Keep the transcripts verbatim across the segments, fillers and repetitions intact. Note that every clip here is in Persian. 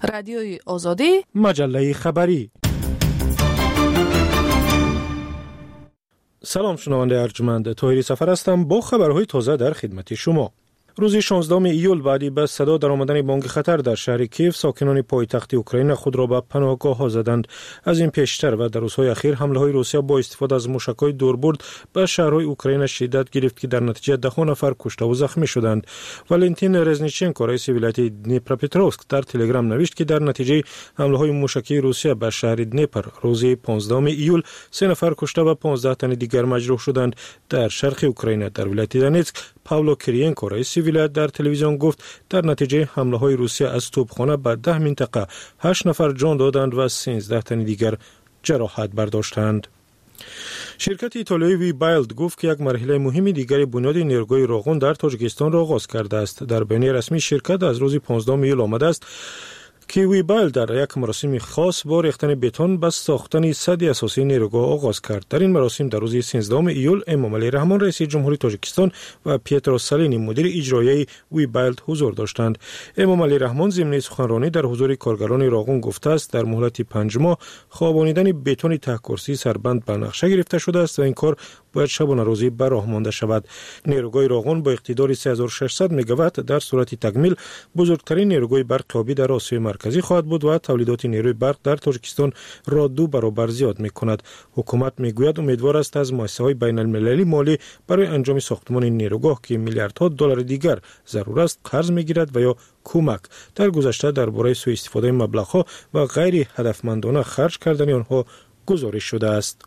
رادیوی آزادی، مجله خبری. سلام شنونده ارجمند، طاهری سفر هستم با خبرهای تازه در خدمت شما. روز شانزدهم ایول بعدی به صدا در آمدن بانگ خطر در شهر کیف، ساکنان پایتخت اوکراین خود را به پناهگاه ها زدند. از این پیشتر و در روزهای اخیر حمله های روسیه با استفاده از موشک‌های دوربرد به شهرهای اوکراین شدت گرفت که در نتیجه ده نفر کشته و زخمی شدند. والنتین رزنیچنکو رئیس ولایت دنیپروپتروفسک در تلگرام نوشت که در نتیجه حمله های موشکی روسیه به شهر دنیپر روز پانزدهم ایول سه نفر کشته و پانزده تن دیگر مجروح شدند. در شرق اوکراین در ولایت دونتسک پاولو کریینکو رئیس ولایت در تلویزیون گفت در نتیجه حمله های روسیه از توپخانه به ده منطقه هشت نفر جان دادند و سیزده تن دیگر جراحت برداشتند. شرکت ایتالیایی وی بایلد گفت که یک مرحله مهمی دیگر بنیاد نیروگاه روغن در تاجیکستان را آغاز کرده است. در بیانیه رسمی شرکت از روز پانزدهم ایول آمده است که وی بایلد در یک مراسم خاص با ریختن بتون به ساختن سد اساسی نیروگاه آغاز کرد. در این مراسم در روز سیزدهم ایول امام علی رحمان رئیس جمهوری تاجیکستان و پیترو سالینی مدیر اجرایی وی بایلد حضور داشتند. امام علی رحمان ضمن سخنرانی در حضور کارگران روغن گفته است در مهلت پنج ماه خوابانیدن بتون ته کرسی سربند به نقشه گرفته شده است و این کار باید شبانه روزی به راه مانده شود. نیروگاه روغن با اقتدار سه هزار و ششصد مگاوات در صورت تکمیل بزرگترین نیروگاه برق آبی در آسیای مرکزی خواهد بود و تولیدات نیروی برق در تاجیکستان را دو برابر زیاد می‌کند. حکومت میگوید امیدوار است از مؤسسه‌های بین‌المللی مالی برای انجام ساختمان این نیروگاه که میلیاردها دلار دیگر ضرور است قرض میگیرد و یا کمک. در گذشته درباره سوء استفاده مبلغ‌ها و غیر هدفمندانه خرج کردن آنها گزارش شده است.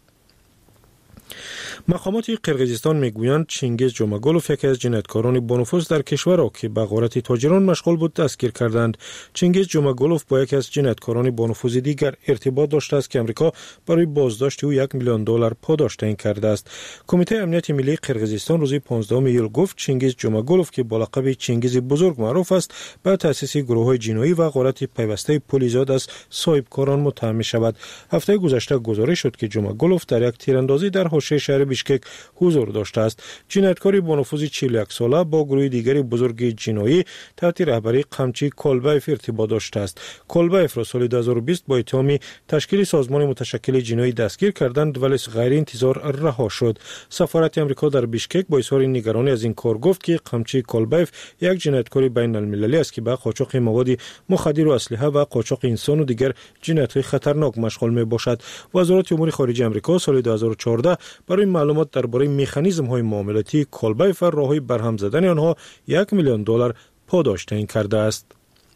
مقامات قرقیزستان میگویند چینگیز جومگولوف یکی از جنایتکاران با نفوذ در کشور را که به غارت تاجران مشغول بود دستگیر کردند. چینگیز جومگولوف با یکی از جنایتکاران با نفوذ دیگر ارتباط داشته است که آمریکا برای بازداشت او یک میلیون دلار پاداش تعیین کرده است. کمیته امنیت ملی قرقیزستان روز پانزدهم ایول گفت چینگیز جومگولوف که با لقب چینگیز بزرگ معروف است به تأسیس گروه‌های جنایی و غارت پیوسته پلیزاد از صاحبکاران متهم می‌شود. هفته گذشته گزارش شد که جومگولوف در یک تیراندازی در حاشیه شهر بیشکک حضور داشته است. جنایتکاری با نفوذ چهل و یک ساله با گروه دیگری بزرگ جنایی تحت رهبری قمچی کولبایف ارتباط داشته است. کولبایف را سال دو هزار و بیست با اتهام تشکیل سازمان متشکل جنایی دستگیر کردند ولی غیر انتظار رها شد. سفارت آمریکا در بیشکک با اظهار نگرانی از این کار گفت که قمچی کولبایف یک جنایتکار بین المللی است که به قاچاق مواد مخدر و اسلحه و قاچاق انسان و دیگر جنایت‌های خطرناک مشغول میباشد. وزارت امور خارجه آمریکا سال دو هزار و چهارده برای معلومات درباره مکانیزم‌های معاملاتی کولبایف و راه‌های برهم زدن آنها یک میلیون دلار پاداش تعیین کرده است.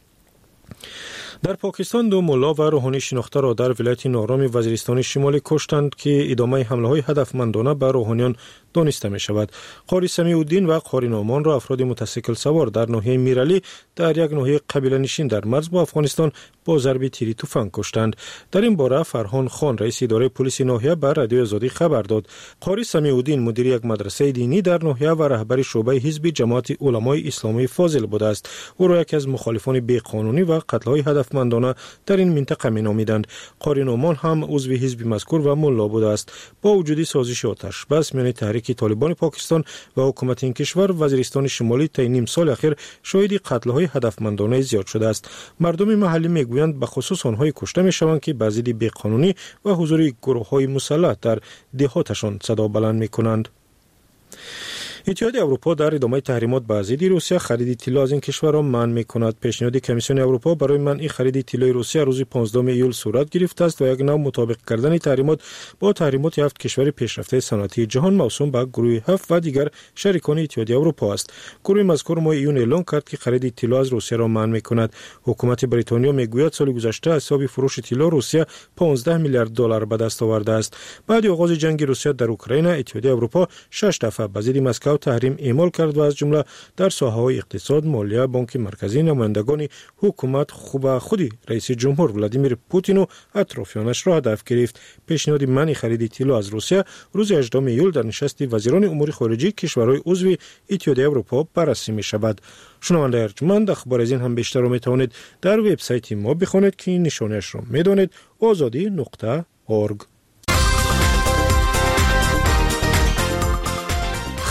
در پاکستان دو ملا و روحانی شناخته را در ولایت نارام وزیرستان شمالی کشتند که ادامه حمله‌های هدفمندانه به روحانیان دانسته می شود. قاری سمیع الدین و قاری نعمان را افراد موتورسیکل سوار در ناحیه میرعلی در یک ناحیه قبیله نشین در مرز با افغانستان با ضرب تیری تفنگ کشتند. در این باره فرهان خان رئیس اداره پلیس ناحیه به رادیو آزادی خبر داد. قاری سمیع الدین مدیر یک مدرسه دینی در ناحیه و رهبر شعبه حزب جماعت علمای اسلامی فاضل بوده است. او را یکی از مخالفان بی‌قانونی و قتل‌های هدفمندانه در این منطقه می‌نامیدند. قاری نعمان هم عضو حزب مذکور و ملا بوده است. با وجود سازش آتش بس میان تحریک طالبان پاکستان و حکومت این کشور، وزیرستان شمالی طی نیم سال اخیر شاهد قتل‌های هدفمندانه زیاد شده است. مردم محلی میگویند به خصوص آنهای کشته میشوند که به ضد بی‌قانونی و حضور گروه‌های مسلح در دهاتشان صدا بلند میکنند. اتحادیه اروپا در ادامه تحریمات به ضد روسیه خرید طلا از این کشور را منع می‌کند. پیشنهاد کمیسیون اروپا برای منع خرید طلای روسیه روز پانزدهم ایول صورت گرفته است و یک نوع مطابق کردن تحریمات با تحریمات هفت کشور پیشرفته صنعتی جهان موسوم به گروه هفت و دیگر شریکان اتحادیه اروپا است. گروه مذکور ماه ایون اعلام کرد که خرید طلا از روسیه را منع می‌کند. حکومت بریتانیا میگوید سال گذشته حساب فروش طلا روسیه پانزده میلیارد دلار به دست آورده است. بعد آغاز جنگ روسیه در اوکراین، اتحادیه اروپا شش دفعه به ضد مسکو تحریم اعمال کرد و از جمله در ساحه‌های اقتصاد، مالیه، بانک مرکزی، نمایندگان حکومت و خودی رئیس جمهور ولادیمیر پوتین و اطرافیانش را هدف گرفت. پیشنهاد منع خرید طلا از روسیه روز هجدهم ایول در نشست وزیران امور خارجه کشورهای عضو اتحادیه اروپا بررسی می‌شود. شنونده ارجمند، اخبار از این هم بیشتر را می‌توانید در وبسایت ما بخوانید که نشانش را می‌دانید آزادی نقطه اورگ.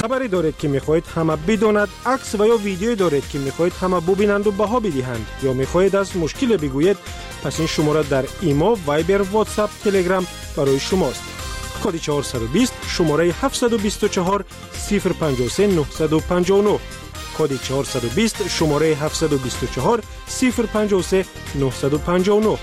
خبری دارید که میخواهید همه بداند، عکس و یا ویدیویی دارید که میخواهید همه ببینند و بها بدهند، یا میخواهید از مشکل بگویید، پس این شماره در ایما، وایبر، واتساپ، تلگرام برای شماست. کد چهارصد و بیست شماره هفتصد و بیست و چهار صفر پنجاه و سه نهصد و پنجاه و نه. کد چهارصد و بیست شماره هفتصد و بیست و چهار صفر پنجاه و سه نهصد و پنجاه و نه.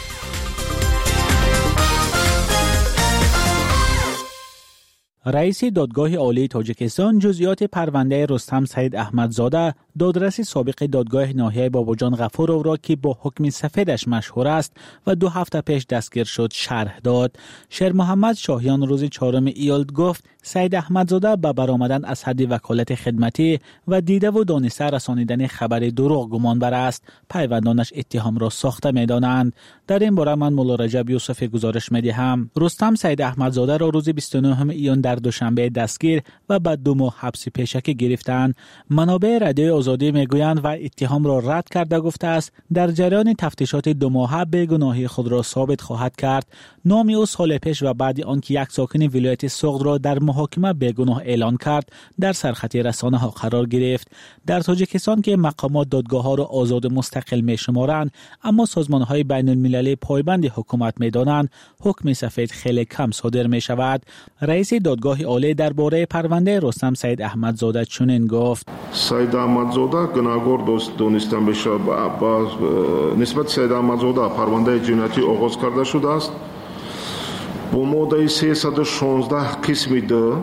رئیس دادگاه عالی تاجیکستان جزئیات پرونده رستم سید احمدزاده، دادرس سابق دادگاه ناحیه باباجان غفورov را که با حکم سفیدش مشهور است و دو هفته پیش دستگیر شد شرح داد. شیر محمد شاهیان روز چهارم ایول گفت سید احمدزاده به برآمدن از حد وکالت خدمتی و دیده و دانسته رسانیدن خبر دروغ گمان بر است. پیوندانش اتهام را ساخته می‌دانند. در این باره من مولا رجب یوسف گزارش می‌دهم. رستم سید احمدزاده را روز بیست و نهم ایون در دوشنبه دستگیر و بعد دو ماه حبس پیشکی گرفتند. منابع رادیو آزادی میگویند و اتهام را رد کرده گفته است در جریان تفتیشات دو ماهه بیگناهی خود را ثابت خواهد کرد. نام او سال پیش و بعد آنکه یک ساکن ولایت سوغد را در محاکمه بیگناه اعلان کرد در سرخط رسانه ها قرار گرفت. در تاجیکستان که مقامات دادگاه ها را آزاد و مستقل می شمارند، اما سازمان های بین المللی پایبند حکومت می دانند، حکم سفید خیلی کم صادر می شود. رئیس دادگاه عالی درباره پرونده رستم سید احمدزاده چنین گفت: سید احمدزاده گناهکار دانسته می شود. با نسبت سید احمدزاده پرونده جنایتی آغاز کرده شده است. با ماده سیصد و شانزده قسم دو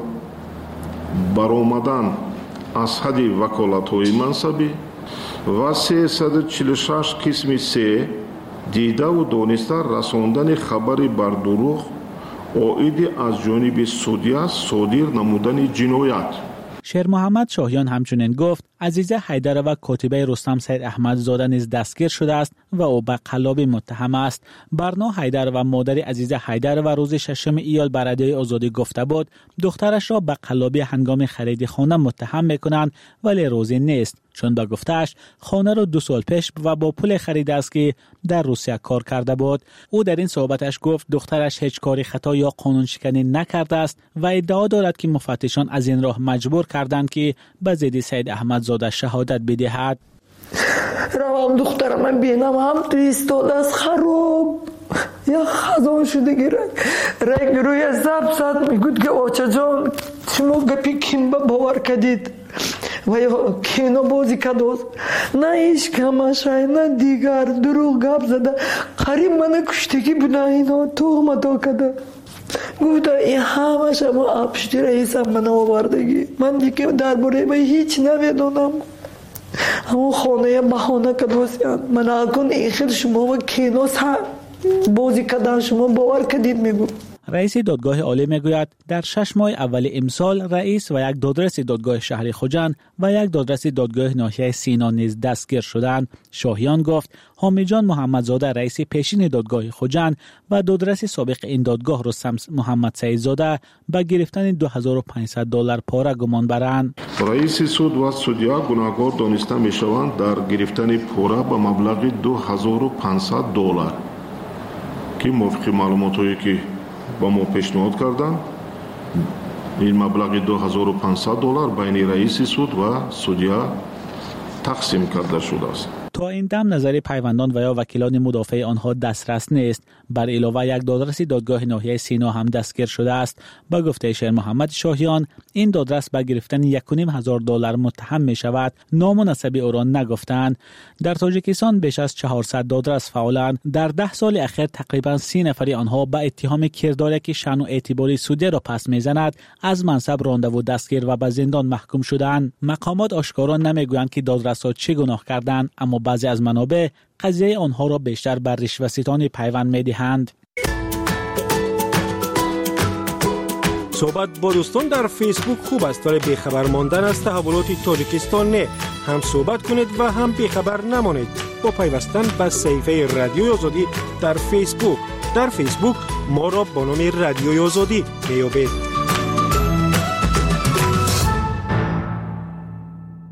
برآمدن از حد وکالت‌های منصبی و سیصد و چهل و شش قسم سه دیده و دانسته رساندن خبری بر دروغ عاید از جانب سودیا صادر نمودن جنایت. شیر محمد شاهیان همچنین گفت عزیزه حیدر و کاتبه رستم سید احمدزاده نیز دستگیر شده است و او به قلابی متهم است. برنا حیدر و مادر عزیزه حیدر و روز ششم ایول بر رادیوی آزادی گفته بود دخترش را به قلابی هنگام خرید خانه متهم میکنند، ولی روزی نیست، چون به گفتهش خانه را دو سال پیش و با پول خریده است که در روسیه کار کرده بود. او در این صحبتش گفت دخترش هیچ کاری خطا یا قانون شکنی نکرده است و ادعا دارد که مفتشان از این راه مجبور کردند که به ضد سید احمدزاده شهادت بدهد. روام دخترم من بینم هم تو ایستاده است خراب یا خزان شده گیرک رنگ روی زب زد میگود که آچه جان شما گپی کیم باور کدید و یا کینو بازی کدوز نه ایش کماشای نه دیگر دروغ گپ زده قریب من کشتگی بنا اینا توهمتا کده گفته این همه شما آبشتی رئیسم من آوردگی من دیگه درباره به هیچ نمیدونم همون خانه بهانه کدوسیان من اکن این خیل شما و کینوس هم بازی کدن شما باور کدید میگو. رئیس دادگاه عالی میگوید در شش ماه اول امسال رئیس و یک دادرس دادگاه شهر خوجند و یک دادرس دادگاه ناحیه سینا نیز دستگیر شدند. شاهیان گفت حامد جان محمدزاده رئیس پیشین دادگاه خوجند و دادرس سابق این دادگاه رستم محمد سیدزاده به گرفتن دو هزار و پانصد دلار پاره گمان برند. رئیس سود و سودیا گناهکار دانسته میشوند در گرفتن پاره به مبلغ دو هزار و پانصد دلار که موافق معلوماتی که با ما پیشنهاد کردن این مبلغ دو هزار و پانصد دلار بین رئیس سود و سودیا تقسیم کرده شده است. تا این دم نظر پیوندان و یا وکیلان مدافع آنها دسترس نیست. بر علاوه یک دادرس دادگاه ناحیه سینا هم دستگیر شده است. با گفته شیر محمد شاهیان این دادرس به گرفتن یک و نیم هزار دلار متهم می شود. نام و نسب او را نگفتند. در تاجیکستان بیش از چهارصد دادرس فعالند. در ده سال اخیر تقریبا سی نفری آنها با اتهام کرداری که شأن و اعتبار سودی را پس میزند از منصب رانده و دستگیر و به زندان محکوم شدند. مقامات آشکارا نمیگویند که دادرس‌ها چه گناه کردند، اما بعضی از منابع قضیه آنها را بیشتر بر رشوه‌ستانی پیوند می‌دهند. صحبت با دوستان در فیسبوک خوب است، ولی بیخبر ماندن از تحولات تاجیکستان نه. هم صحبت کنید و هم بیخبر نمانید با پیوستن به صفحه رادیوی آزادی در فیسبوک. در فیسبوک ما را با نام رادیوی آزادی میابید.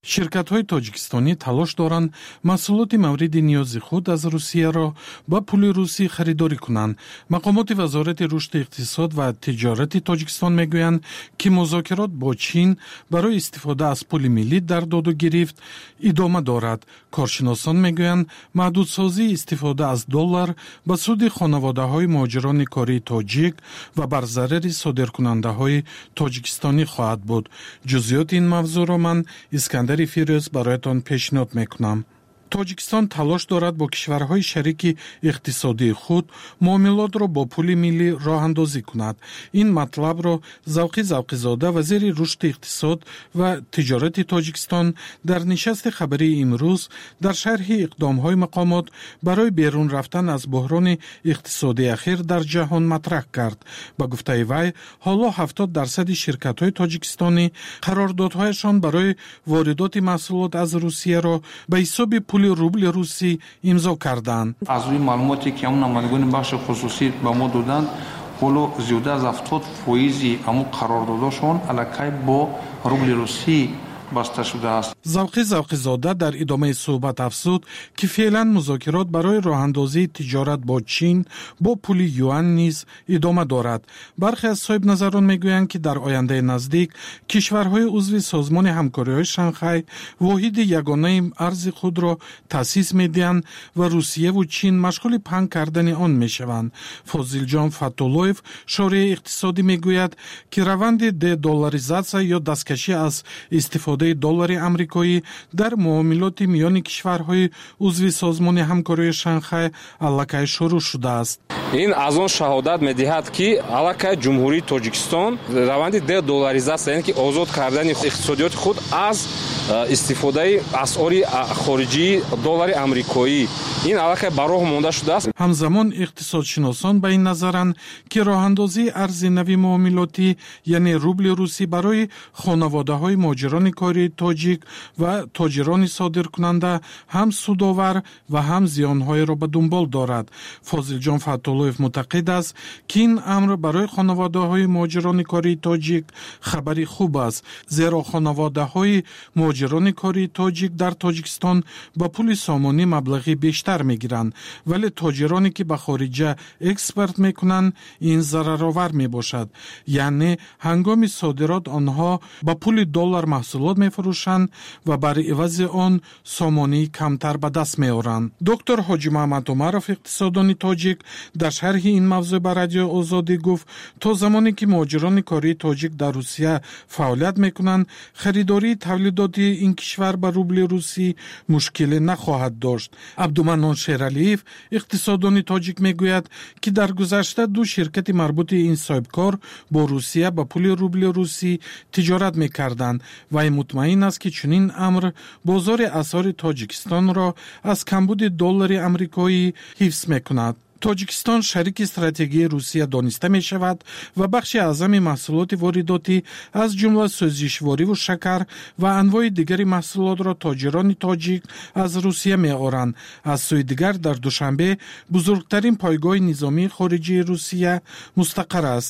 ширкатҳои тоҷикистонӣ талош доранд маҳсулоти мавриди ниёзи худ аз Русияро ба пули русӣ харидорӣ кунанд. Мақомоти вазорати рушди иқтисод ва тиҷорати Тоҷикистон мегӯянд, ки музокирот бо Чин барои истифода аз пули миллӣ дар доду гирифт идома дорад. Коршиносон мегӯянд, маҳдудсозии истифода аз доллар ба суди хонаводаҳои муҳоҷирони кории тоҷик ва бар зарари содиркунандаҳои тоҷикистонӣ хоҳад буд. ҷузъиёти ин мавзӯъро ман Искандари Фирӯз бароятон пешниҳод мекунам. Тоҷикистон талош дорад бо кишварҳои шарики иқтисодии худ муомилотро бо пули миллӣ роҳандозӣ кунад. Ин матлабро Завқи Завқизода, вазири рушди иқтисод ва тиҷорати Тоҷикистон, дар нишасти хабарии имрӯз дар шарҳи иқдомҳои мақомот барои берун рафтан аз буҳрони иқтисодии ахир дар ҷаҳон матраҳ кард. Ба гуфтаи вай, ҳоло ҳафтод дарсади ширкатҳои тоҷикистонӣ қарордодҳояшон барои воридоти маҳсулот аз Русияро ба ҳисоби пули рубли русӣ имзо карданд. аз рӯи маълумоте ки ҳамун намоядгони бахши хусусӣ ба мо доданд, ҳоло зиёда аз ҳафтод фоизи ҳамун қарордодашон аллакай бо рубли русӣ баста шудааст. Завқи Завқизода дар идомаи суҳбат афзуд, ки феълан музокирот барои роҳандозии тиҷорат бо Чин бо пули юан низ идома дорад. Бархе аз соҳибназарон мегӯянд, ки дар ояндаи наздик кишварҳои узви созмони ҳамкориҳои Шанхай воҳиди ягонаи арзи худро таъсис медиҳанд ва Русияву Чин машғули паҳн кардани он мешаванд. Фозилҷон Фатуллоев, шории иқтисодӣ, мегӯяд, ки раванди дедоларизатсия ё дасткашӣ аз истифода доллари амрикоӣ дар муомилоти миёни кишварҳои узви созмони ҳамкории Шанхай аллакай шурӯъ шудааст. ин аз он шаҳодат медиҳад, ки аллакай ҷумҳурии Тоҷикистон раванди дедоларизатсия, яъне ки озод кардани иқтисодиёти худ аз истифодаи асъори хориҷии доллари амрикоӣ, ин аллакай ба роҳ монда шудааст. ҳамзамон иқтисодшиносон ба ин назаранд, ки роҳандозии арзи нави муомилотӣ, яъне рубли русӣ, барои хонаводаҳои муҳоҷирони кории тоҷик ва тоҷирони содиркунанда ҳам судовар ва ҳам зиёнҳоеро ба дунбол дорад. Фозилҷон Фатуллоев муътақид аст, ки ин амр барои хонаводаҳои муҳоҷирони кории тоҷик хабари хуб аст, зеро хонаводаҳои муҳоҷирони кории тоҷик дар Тоҷикистон ба пули сомонӣ маблағи бештар мегиранд, вале тоҷироне ки ба хориҷа экспорт мекунанд, ин зараровар мебошад. яъне ҳангоми содирот онҳо ба пули доллар маҳсулот мефурӯшанд ва бар ивази он сомонии камтар ба даст меоранд. Доктор Ҳоҷи Муҳаммад Умаров, иқтисоддони тоҷик, дар шарҳи ин мавзӯъ ба Радиои Озодӣ гуфт, то замоне ки муҳоҷирони кории тоҷик дар Русия фаъолият мекунанд, харидории тавлидоти ин кишвар ба рубли русӣ мушкиле нахоҳад дошт. Абдуманон Шералиев, иқтисоддони тоҷик, мегӯяд, ки дар гузашта ду ширкати марбути ин соҳибкор бо Русия ба пули рубли русӣ тиҷорат мекарданд. Вай мутмаин аст, ки чунин амр бозори асъори Тоҷикистонро аз камбуди доллари амрикоӣ ҳифз мекунад. Тоҷикистон шарики стратегияи Русия дониста мешавад ва бахши аъзами маҳсулоти воридотӣ аз ҷумла сӯзишвориву шакар ва анвои дигари маҳсулотро тоҷирони тоҷик аз Русия меоранд. Аз сӯи дигар, дар Душанбе бузургтарин пойгоҳи низомии хориҷии Русия мустақар аст.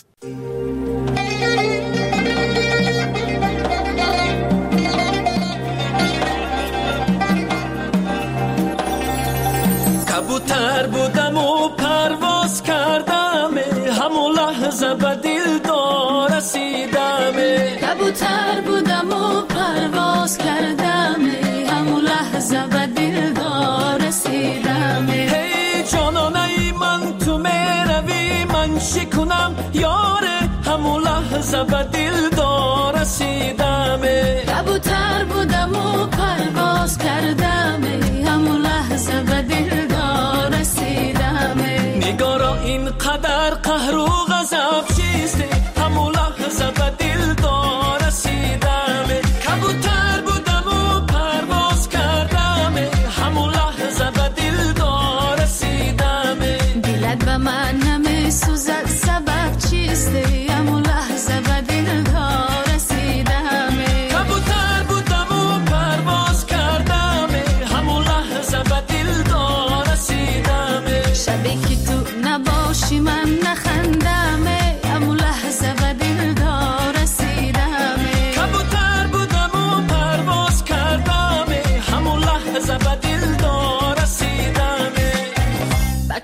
کبوتر بودم و پرواز کردم، همون لحظه به دلدار رسیدم. کبوتر بودم و پرواز کردم، همون لحظه به دلدار رسیدم. هی جانانه من تو میروی من شکنم یاره، همون لحظه به دلدار رسیدم. کبوتر بودم و پرواز کردم، همون لحظه به دلدار رسیدم. نگارا اینقدر قهر و غضب چیسته، همون لحظه به دلدار رسیدم. کبوتر بودم و پرواز کردم، همون لحظه به دلدار رسیدم. دلت به من نمیسوزد سبب چیسته، همون لحظه به دلدار رسیدم. کبوتر بودم و پرواز کردم، همون لحظه به دلدار رسیدم. شبی که تو نباشی من نخندم، همون لحظه به دلدار رسیدم. کبوتر بودم و پرواز کردم،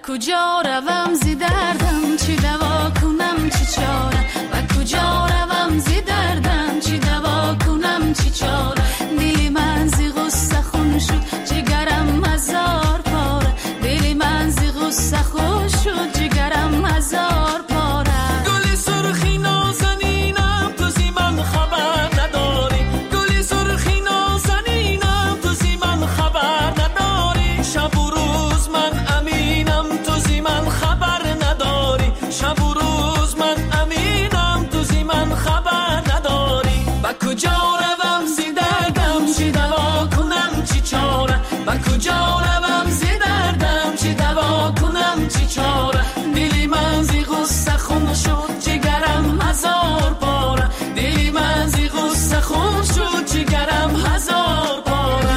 کجا روم زی دردم چی دوا کنم چی چاره و کجا روم زی دردم چی دوا کنم چی چاره دلی من زی غصه خون شد جگرم هزار پاره دلی من زی غصه خون شد جگرم هزار پاره گل سرخی نازنینم تو زی من خبر نداری گل سرخی نازنینم تو زی من خبر نداری شب و روز من امینم تو زی من خبر نداری شب و روز من امینم تو زی من خبر نداری با کجا روم زی دردم چی دوا کنم چی چاره با کجا روم زی دردم چی دوا کنم چی چاره دلی من زی غصه خون شد جگرم هزار پاره دلی من زی غصه خون شد جگرم هزار پاره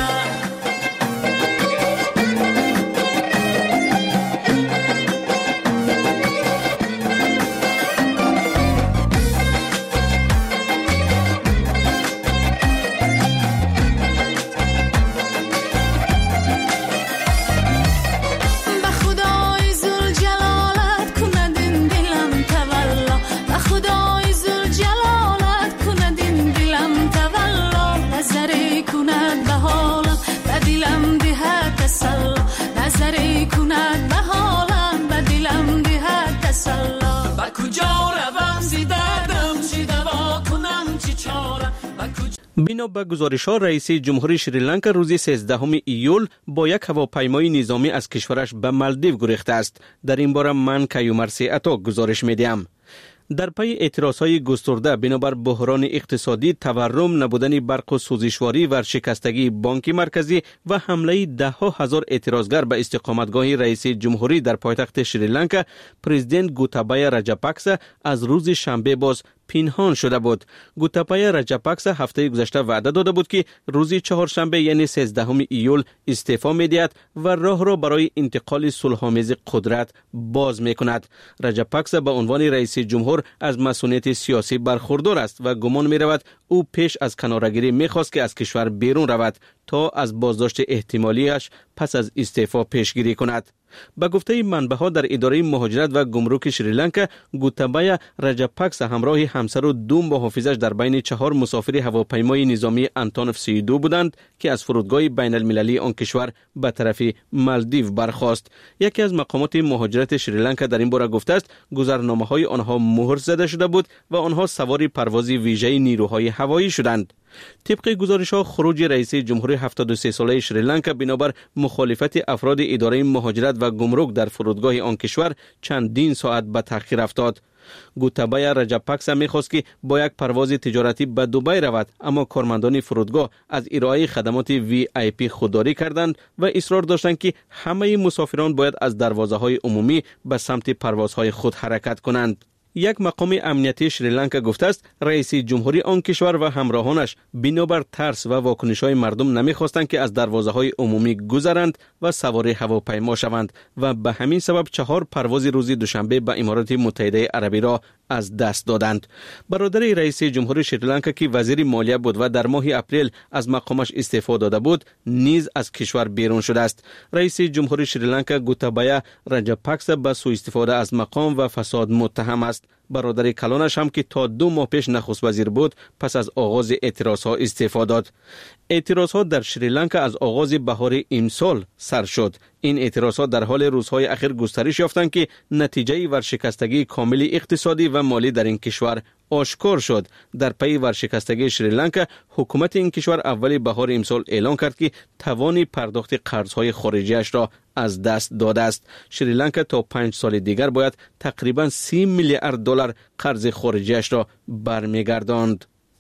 بنا به گزارش‌ها رئیس جمهوری سریلانکا روز سیزدهم ایول با یک هواپیمای نظامی از کشورش به مالدیو گریخته است. در این باره من کیومرسی عطا گزارش می‌دهم. در پی اعتراضهای گسترده بنابر بحران اقتصادی، تورم، نبودن برق و سوزشواری، ورشکستگی بانک مرکزی و حمله ده ها هزار اعتراضگر به استقامتگاه رئیس جمهوری در پایتخت سریلانکا، پرزیدنت گوتابایا راجاپاکسا از روز شنبه باز پنهان شده بود. گوتابایا راجاپاکسا هفته گذشته وعده داده بود که روز چهارشنبه یعنی سیزدهم ایول استعفا می‌دهد و راه را برای انتقال صلح‌آمیز قدرت باز می‌کند. راجاپاکسا به عنوان رئیس جمهور از مسئولیت سیاسی برخوردار است و گمان می‌رود او پیش از کناره‌گیری می‌خواست که از کشور بیرون رود تا از بازداشت احتمالیش پس از استعفا پیشگیری کند. به گفته منبع‌ها در اداره مهاجرت و گمرک سریلانکا، گوتابایا راجاپاکسا همراه همسر و دو محافظش در بین چهار مسافر هواپیمای نظامی آنتونوف سی و دو بودند که از فرودگاه بین المللی آن کشور به طرف مالدیو برخاست. یکی از مقامات مهاجرت سریلانکا در این باره گفته است گذرنامه‌های آنها مهر زده شده بود و آنها سوار پرواز ویژه نیروهای هوایی شدند. طبق گزارش‌ها خروج رئیس جمهوری هفتاد و سه ساله سریلانکا بنابر مخالفت افراد اداره مهاجرت و گمرک در فرودگاه آن کشور چندین ساعت به تأخیر افتاد. گوتابایا راجاپاکسا می‌خواست که با یک پرواز تجارتی به دبی رود، اما کارمندان فرودگاه از ارائه خدمات وی آی پی خودداری کردند و اصرار داشتند که همه مسافران باید از دروازه‌های عمومی به سمت پروازهای خود حرکت کنند. یک مقام امنیتی سریلانکا گفته است رئیس جمهوری آن کشور و همراهانش بنابر ترس و واکنش‌های مردم نمی‌خواستند که از دروازه‌های عمومی گذرند و سوار هواپیما شوند و به همین سبب چهار پرواز روز دوشنبه به امارات متحده عربی را از دست دادند. برادر رئیس جمهوری سریلانکا که وزیر مالیه بود و در ماه اپریل از مقامش استعفا داده بود، نیز از کشور بیرون شده است. رئیس جمهوری سریلانکا گوتابایا راجاپاکسا به سوء استفاده از مقام و فساد متهم است. برادر کلانش هم که تا دو ماه پیش نخست وزیر بود پس از آغاز اعتراضها استعفا داد. اعتراضها در سریلانکا از آغاز بهار امسال سر شد. این اعتراضها در حال روزهای اخیر گسترش یافتند که نتیجه ورشکستگی کامل اقتصادی و مالی در این کشور آشکار شد. در پی ورشکستگی سریلانکا، حکومت این کشور اول بهار امسال اعلام کرد که توان پرداخت قرضهای خارجیش را از دست داده است. سریلانکا تا پنج سال دیگر باید تقریباً سی میلیارد دلار قرض خارجیش را برمیگرداند.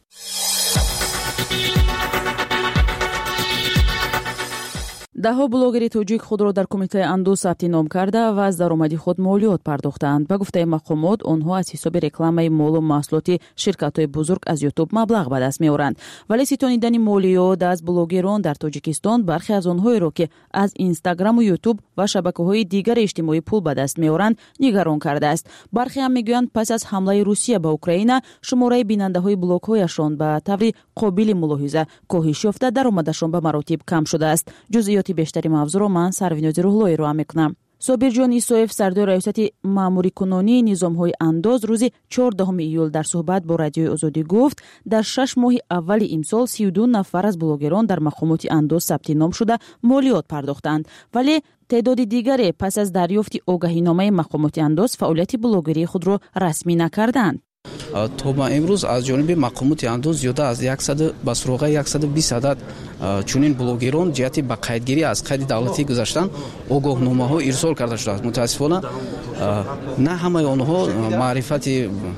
даҳо блогери тоҷик худро дар кумитаи анду сабти ном карда ва аз даромади худ молиёт пардохтаанд. Ба гуфтаи мақомот, онҳо аз ҳисоби рекламаи молу маҳсулоти ширкатҳои бузург аз ютуб маблағ ба даст меоранд. вале ситонидани молиёт аз блогерон дар тоҷикистон бархе аз онҳоеро ки аз инстаграму ютуб ва шабакаҳои дигари иҷтимоӣ пул ба даст меоранд нигарон кардааст. бархе ҳам мегӯянд пас аз ҳамлаи Русия ба Украина шумораи бинандаҳои блогҳояшон ба таври қобили мулоҳиза коҳиш ёфта, даромадашон ба маротиб кам шудааст. ҷузъиёти бештари мавзӯъро ман Сарвинози Рӯҳлоиро ам мекунам. صابرجان ایسوف سردار ریاست ماموری کنونی نظام‌های انداز روز چهاردهم ایول در صحبت با رادیوی آزادی گفت در شش ماه اول امسال سی و دو نفر از بلاگران در مقامات انداز ثبت نام شده مالیات پرداختند، ولی تعداد دیگری پس از دریافت آگاهینامه مقامات انداز فعالیت بلاگری خود را رسمی نکردند. تا با امروز از جانب مقامات انداز زیاده از صد به سراغ صد و بیست عدد چنین بلاگران جهت به قیدگیری از قید دولتی گذاشتن آگاهنامه‌ها ارسال کرده شده است. متاسفانه نه همه آنها معرفت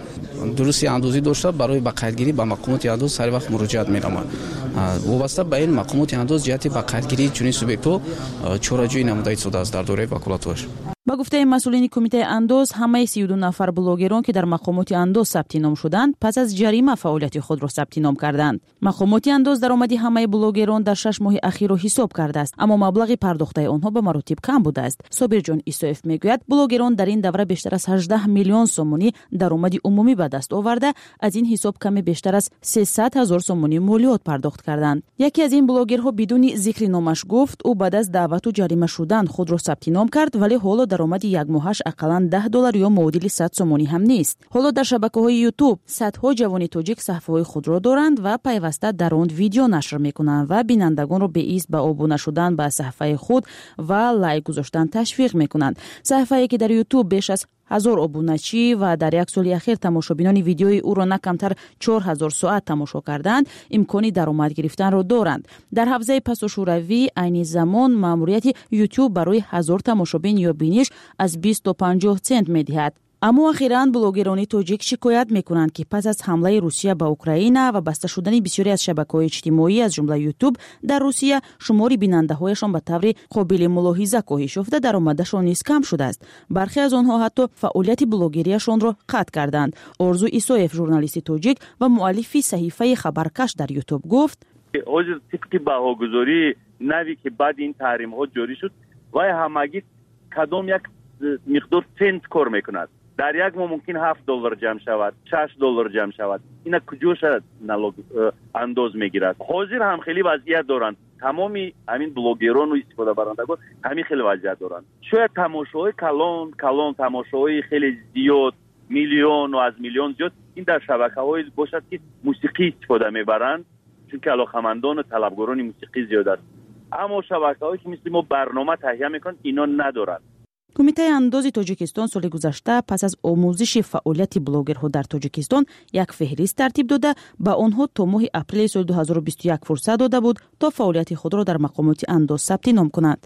درستی اندازی داشته برای به قیدگیری به مقامات انداز سر وقت مراجعت می‌نمایند. وابسته به این مقامات انداز جهت به قیدگیری چنین سوبیکت‌ها چاره‌جویی نموده شده است در دوره وکالت‌هاش. با گفته مسئولین کمیته انداز همه سی و دو نفر بلاگران که در مقامات انداز ثبت نام شدند پس از جریمه فعالیت خود را ثبت نام کردند. مقامات انداز درآمدی همه بلاگران در شش ماه اخیر را حساب کرده است، اما مبلغ پرداخته آنها به مراتب کم بوده است. صابرجان ایسوف میگوید بلاگران در این دوره بیشتر از هجده میلیون سومونی درآمد عمومی به دست آورده، از این حساب کمی بیشتر از سیصد هزار سومونی مالیات پرداخت کردند. یکی از این بلاگرها بدون ذکر نامش گفت او بعد از دعوت و جریمه شدن خود را ثبت نام کرد، ولی حالا درآمد یک ماهش اقلاً ده دلار یا معادل صد سومونی هم نیست. حالا در شبکه‌های یوتیوب صدها جوان تاجیک صفحه‌های خود را دارند و پیوسته در آن ویدیو نشر می‌کنند و بینندگان را به ایست به آبونه شدن به صفحه خود و لایک گذاشتن تشویق می‌کنند. صفحه‌ای که در یوتیوب بیش از هزار آبونه‌چی و در یک سال اخیر تماشابینان ویدیوی او را نه کمتر چهار هزار ساعت تماشا کردند، امکانی درآمد گرفتن را دارند. در حوزه پس و شوروی عین زمان ماموریت یوتیوب برای هزار تماشابین یا بینش از بیست تا پنجاه سنت می‌دهد. اما اخیراً بلاگران تاجیک شکایت میکنند که پس از حمله روسیه به اوکراین و بسته شدن بسیاری از شبکه‌های اجتماعی از جمله یوتیوب در روسیه، شمار بیننده‌هایشان به طور قابل ملاحظه کاهش یافته، درآمدشان نیز کم شده است. برخی از آنها حتی فعالیت بلاگریشان را قطع کردند. آرزو ایسوف ژورنالیست تاجیک و مؤلف صحیفه خبرکش در یوتیوب گفت: حاضر طبق بهاگذاری نوی که بعد این تحریم‌ها جاری شد و همگی کدام یک مقدار سنت کار میکند. در یک ماه ممکن هفت دلار جمع شود، شش دلار جمع شود. اینا کجاش نالوگ انداز میگیرد؟ حاضر هم خیلی وضعیت دارند. تمامی همین بلاگران و استفاده برندگان همین خیلی وضعیت دارند. شاید تماشاهای کلان کلان تماشاهای خیلی زیاد، میلیون و از میلیون زیاد، این در شبکه‌های باشد که موسیقی استفاده میبرند، چون که علاقه‌مندان و طلبگاران موسیقی زیاد است. اما شبکه‌هایی که مثل ما برنامه تهیه میکنند اینا ندارند. کمیته انداز تاجیکستان سال گذشته پس از آموزش فعالیت بلاگرها در تاجیکستان یک فهرست ترتیب داده به آنها تا ماه اپریل سال دو هزار و بیست و یک فرصت داده بود تا فعالیت خود را در مقامات انداز ثبت نام کنند.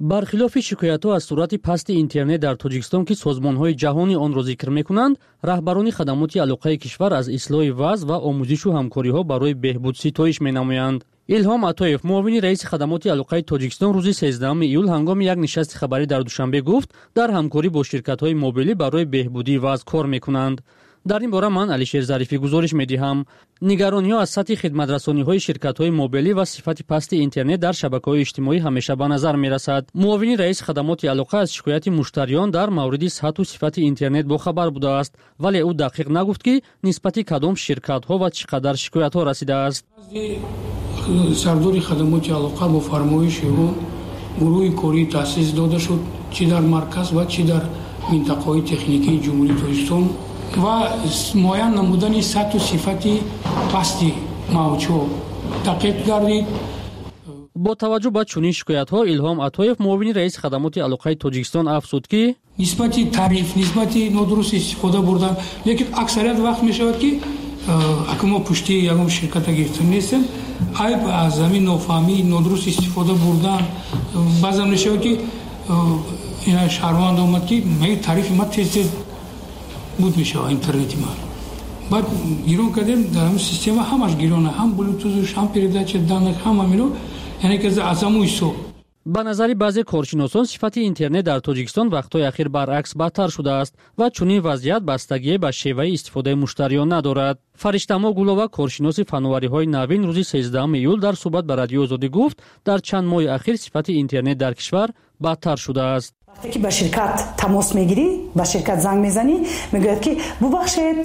бархилофи шикоятҳо аз суръати пасти интернет дар тоҷикистон ки созмонҳои ҷаҳонӣ онро зикр мекунанд, раҳбарони хадамоти алоқаи кишвар аз ислоҳи вазъ ва омӯзишу ҳамкориҳо барои беҳбуд ситоиш менамоянд. илҳом атоев, муовини раиси хадамоти алоқаи тоҷикистон, рӯзи сездахуми июл ҳангоми як нишасти хабарӣ дар душанбе гуфт, дар ҳамкорӣ бо ширкатҳои мобилӣ барои беҳбудии вазъ кор мекунанд. дар ин бора ман Алишер Зарифӣ гузориш медиҳам. нигарониҳо аз сатҳи хидматрасониҳои ширкатҳои мобилӣ ва сифати пасти интернет дар шабакаҳои иҷтимоӣ ҳамеша ба назар мерасад. муовини раиси хадамоти алоқа аз шикояти муштариён дар мавриди сатҳу сифати интернет бохабар будааст, вале ӯ дақиқ нагуфт ки нисбати кадом ширкатҳо ва чӣ қадар шикоятҳо расидааст. сардори хадамоти алоқа бо фармоиши ӯ гурӯҳи корӣ таъсис дода шуд, чӣ дар марказ ва чӣ дар минтақаҳои техникии ҷумҳурии Тоҷикистон ва муайян намудани сатҳу сифати пасти мавҷҳо тақиқ гардид. бо таваҷҷӯҳ ба чунин шикоятҳо илҳом атоев, муовини раиси хадамоти алоқаи тоҷикистон, афзуд ки нисбати тариф, нисбати нодуруст истифода бурдан, лекин аксарият вақт мешавад ки ака мо пушти ягон ширката гирифта нестем, айб аз ҳамин нофаҳмӣ, нодуруст истифода бурдан, баъзан мешавад ки шаҳрванд омад ки тарифи ма тез тез буд мешава интернети ман. баъд гирон кардем дар ҳамин система ҳамаш гирона, ҳам блютузуш, ҳам передача данак, ҳам ҳамино, яъне ки аз ҳамун ҳисоб. ба назари баъзе коршиносон сифати интернет дар тоҷикистон вақтҳои ахир баръакс бадтар шудааст ва чунин вазъият бастагие ба шеваи истифодаи муштариён надорад. Фариштамо Гулова, коршиноси фанновариҳои навин, рӯзи сездахуми июл дар суҳбат ба Радиои Озодӣ гуфт, дар чанд моҳи ахир сифати интернет дар кишвар бадтар шудааст. вақте ки ба ширкат тамос мегирӣ, ба ширкат занг мезанӣ, мегӯяд ки бубахшед,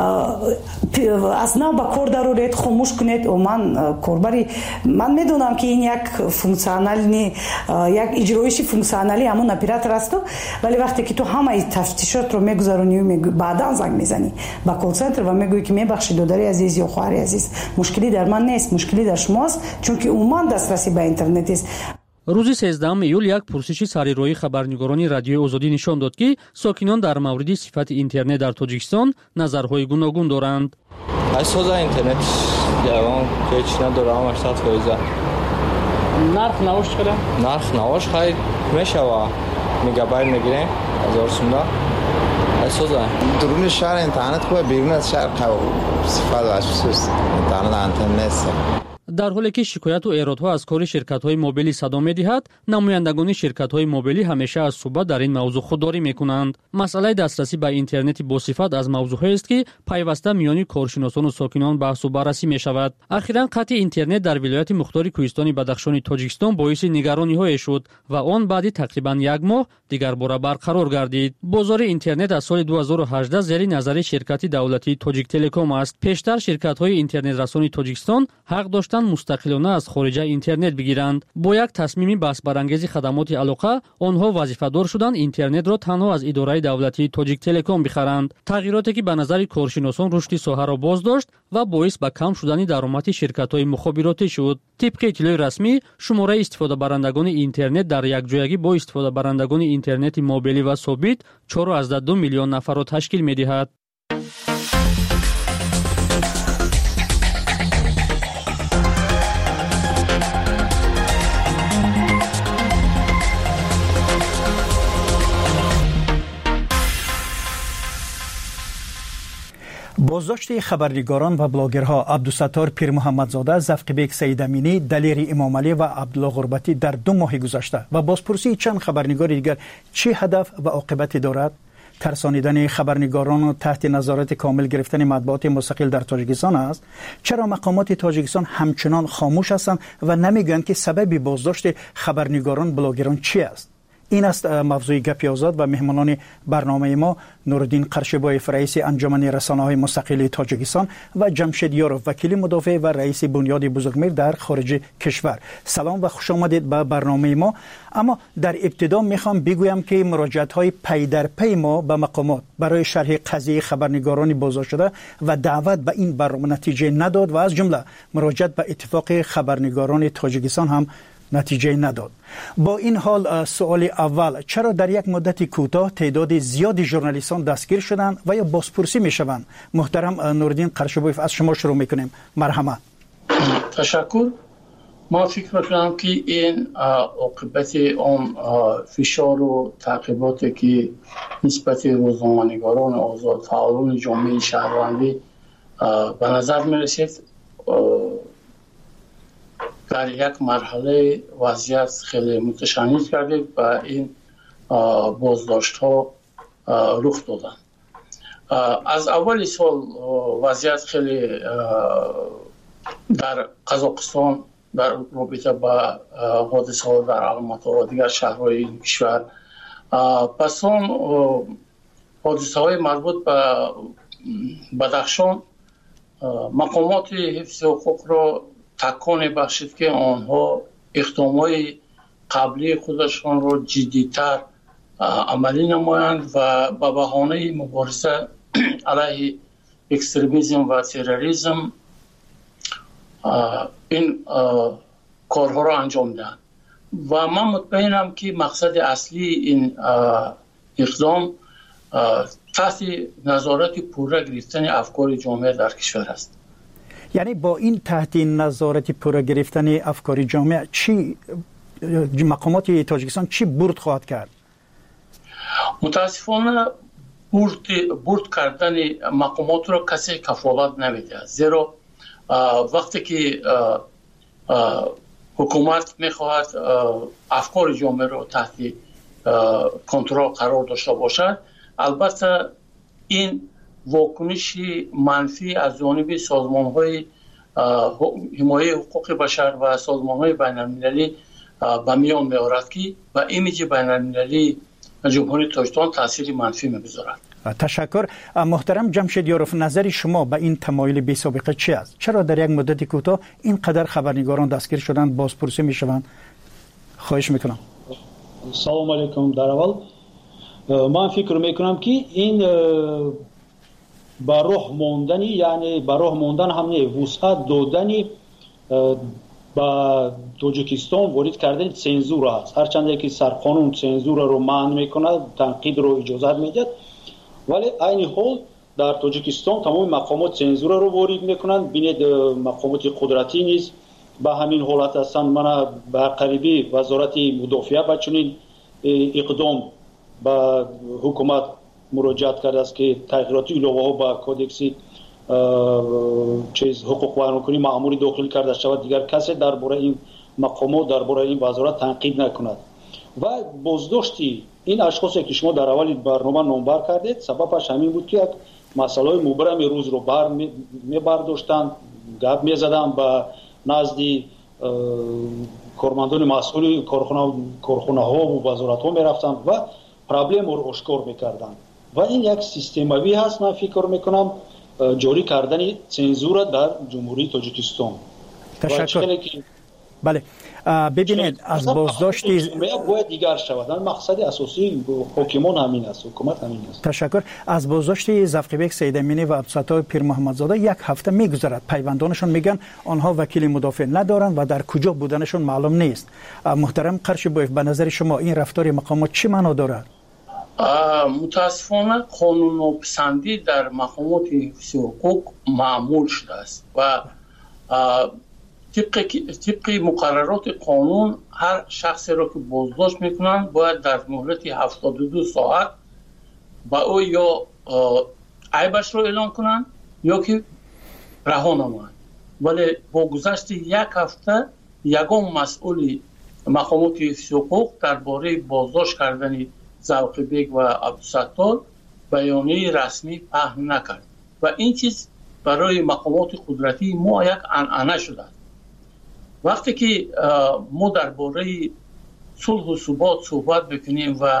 аз нав ба кор дароред, хомӯш кунед. ман корбари ман медонам ки ин як функсионали як иҷроиши функсионали ҳамон оператор асту, вале вақте ки ту ҳамаи тафтишотро мегузаронӣ, баъдан занг мезанӣ ба колцентр ва мегӯӣ ки мебахшед додари азиз ё хоҳари азиз, мушкилӣ дар ман нест, мушкилӣ дар шумоаст, чунки умуман дастрасӣ ба интернетист. рӯзи сездахуми июл як пурсиши сарироҳи хабарнигорони Радиои Озодӣ нишон дод ки сокинон дар мавриди сифати интернет дар Тоҷикистон назарҳои гуногун доранд. Айсоза интернет ягон ҳеҷ надорам ҳаштад фоиз. нарх навош чиқадар? нарх навош хай мешава, мегабайт мегирем ҳазор сумда. Айсоза дуруни шаҳр интернет хуб, берун аз шаҳр сифат ва хусус интернет антен нест. дар ҳоле ки шикояту эродҳо аз кори ширкатҳои мобилӣ садо медиҳад, намояндагони ширкатҳои мобилӣ ҳамеша аз суҳбат дар ин мавзӯъ худдорӣ мекунанд. масъалаи дастрасӣ ба интернети босифат аз мавзӯъҳоест ки пайваста миёни коршиносону сокинон баҳсу баррасӣ мешавад. ахиран қатъи интернет дар вилояти мухтори Кӯҳистони Бадахшони Тоҷикистон боиси нигарониҳое шуд ва он баъди тақрибан як моҳ дигар бора барқарор гардид. бозори интернет аз соли ду ҳазору ҳаждаҳ зери назари ширкати давлатии Тоҷик Телеком аст. пештар ширкатҳои интернетрасони Тоҷикистон ҳақ доштанд мустақилона аз хориҷа интернет бигиранд. бо як тасмими баҳсбарангези хадамоти алоқа, онҳо вазифадор шуданд интернетро танҳо аз идораи давлатии Тоҷик Телеком бихаранд. тағйироте ки ба назари коршиносон рушди соҳаро боз дошт ва боис ба кам шудани даромади ширкатҳои мухобиротӣ шуд. тибқи иттилои расмӣ, шумораи истифодабарандагони интернет дар якҷоягӣ бо истифодабарандагони интернети мобилӣ ва собит чору азда ду миллион нафарро ташкил медиҳад. بازداشت خبرنگاران و بلاگرها عبدالستار پیرمحمدزاده، زفقبیک سیدامینی، دلیر امامعلی و عبدالله غربتی در دو ماه گذشته و بازپرسی چند خبرنگار دیگر چه هدف و عاقبتی دارد؟ ترسانیدن خبرنگاران و تحت نظارت کامل گرفتن مطبوعات مستقل در تاجیکستان است. چرا مقامات تاجیکستان همچنان خاموش هستند و نمیگویند که سبب بازداشت خبرنگاران بلاگران چی است؟ این است موضوع گپی آزاد و مهمانان برنامه ما نورالدین قرشبایف، رئیس انجمن رسانه‌های مستقل تاجیکستان و جمشید یاروف، وکیل مدافع و رئیس بنیاد بزرگمیر در خارج کشور. سلام و خوش آمدید به برنامه ما. اما در ابتدا میخوام بگویم که مراجعت‌های پی در پی ما به مقامات برای شرح قضیه خبرنگاران بازداشت شده و دعوت به این برنامه نتیجه نداد و از جمله مراجعت به اتفاق خبرنگاران تاجیکستان هم نتیجه نداد. با این حال سوال اول، چرا در یک مدت کوتاه تعداد زیادی ژورنالیستان دستگیر شدند و یا بازپرسی میشوند؟ محترم نورالدین قرشبایف، از شما شروع میکنیم. مرحمت. تشکر. ما فکر میکنم که این عاقبت اون فشار و تعقیباتی که نسبت روزنامه‌نگاران آزاد فعالان جامعه شهروندی به نظر میرسید در یک مرحله وضعیت خیلی متشنج کرده و این بازداشت ها رخ دادن. از اول سال وضعیت خیلی در قزاقستان در رابطه با حادثه ها در الماتا و دیگر شهرهای این کشور، پس اون حادثه های مربوط به بدخشان مقامات حفظ حقوق را تکان بخشید که آنها اقدامات قبلی خودشان را جدیتر عملی نمایند و به بهانه مبارزه علیه اکستریمیسم و تروریسم این کارها را انجام دهند. و من مطمئنم که مقصد اصلی این اقدام تحت نظارت پوره گرفتن افکار جامعه در کشور است. یعنی با این تحت نظارت پوره گرفتن افکار جامعه چی مقامات تاجیکستان چی برد خواهد کرد؟ متاسفانه برد برد کردن مقامات را کسی کفالت نمیده، زیرا وقتی که حکومت میخواهد افکار جامعه را تحت کنترل قرار داشته باشد، البته این واکنش منفی از جانب سازمان‌های حمایت حقوق بشر و سازمان‌های بین‌المللی به میان می‌آورد که و ایمیج بین‌المللی جمهوری تاجیکستان تاثیر منفی می‌گذارد. تشکر. محترم جمشید یاروف، نظر شما به این تمایل بی سابقه چی است؟ چرا در یک مدت کوتاه اینقدر خبرنگاران دستگیر شدند، بازپرسی میشوند؟ خواهش میکنم. سلام علیکم. در اول من فکر میکنم که این با راه موندنی، یعنی با راه موندن همه وسعت دادنی با تاجیکستان وارد کردن سنزور است. هرچند که سرقانون سنزور رو منع میکنه، تنقید رو اجازه میده، ولی این حال در تاجیکستان تمام مقامات سنزور رو وارد میکنند. بینید مقامات قدرتی نیست به همین حالت هستند. من به قریبی وزارت مدافعه با چنین اقدام به حکومت مراجعت کرده است که تغییرات علاوه ها با کودکس چیز حقوق بیانکنی مأموری داخل کرده شود، دیگر کسی درباره این مقامات درباره این وزارت تنقید نکند. و بازداشتی این اشخاصی که شما در اول برنامه نامبر کردید سببش همین بود که یک مسئله مبرم روز رو بر می برداشتند، گپ می زدند به نزد کارمندان مسئول کارخانه ها و وزارت ها می رفتند و پرابلم رو آشکار می کردند. و این یک سیستموی هست. من فکر می کنم جاری کردن سنزور در جمهوری تاجیکستان. تشکر. بله ببینید از بازداشتی باید دیگر شود. مقصد اساسی حکومت همین است، حکومت همین است. تشکر. از بازداشتی زفقیبک سیدامینی و عبدالستار پیر محمدزاده یک هفته میگذرد. پیوندانشون میگن آنها وکیل مدافع ندارند و در کجا بودنشون معلوم نیست. محترم قرشبویف، به نظر شما این رفتار مقامات چی معنا دارد؟ متاسفانه قانون پسندی در مقامات حفظ حقوق معمول شده است و طبق طبق مقررات قانون هر شخصی را که بازداشت میکنند باید در مهلت هفتاد و دو ساعت با او یا عیبش را اعلام کنند یا که رها نمایند. ولی با گذشت یک هفته یگان مسئول مقامات حفظ حقوق درباره بازداشت کردن زفقیبک و عبدالستار بیانیه رسمی پهن نکرد و این چیز برای مقامات قدرتی ما یک عنعنه شده. وقتی که ما درباره صلح و ثبات صحبت بکنیم و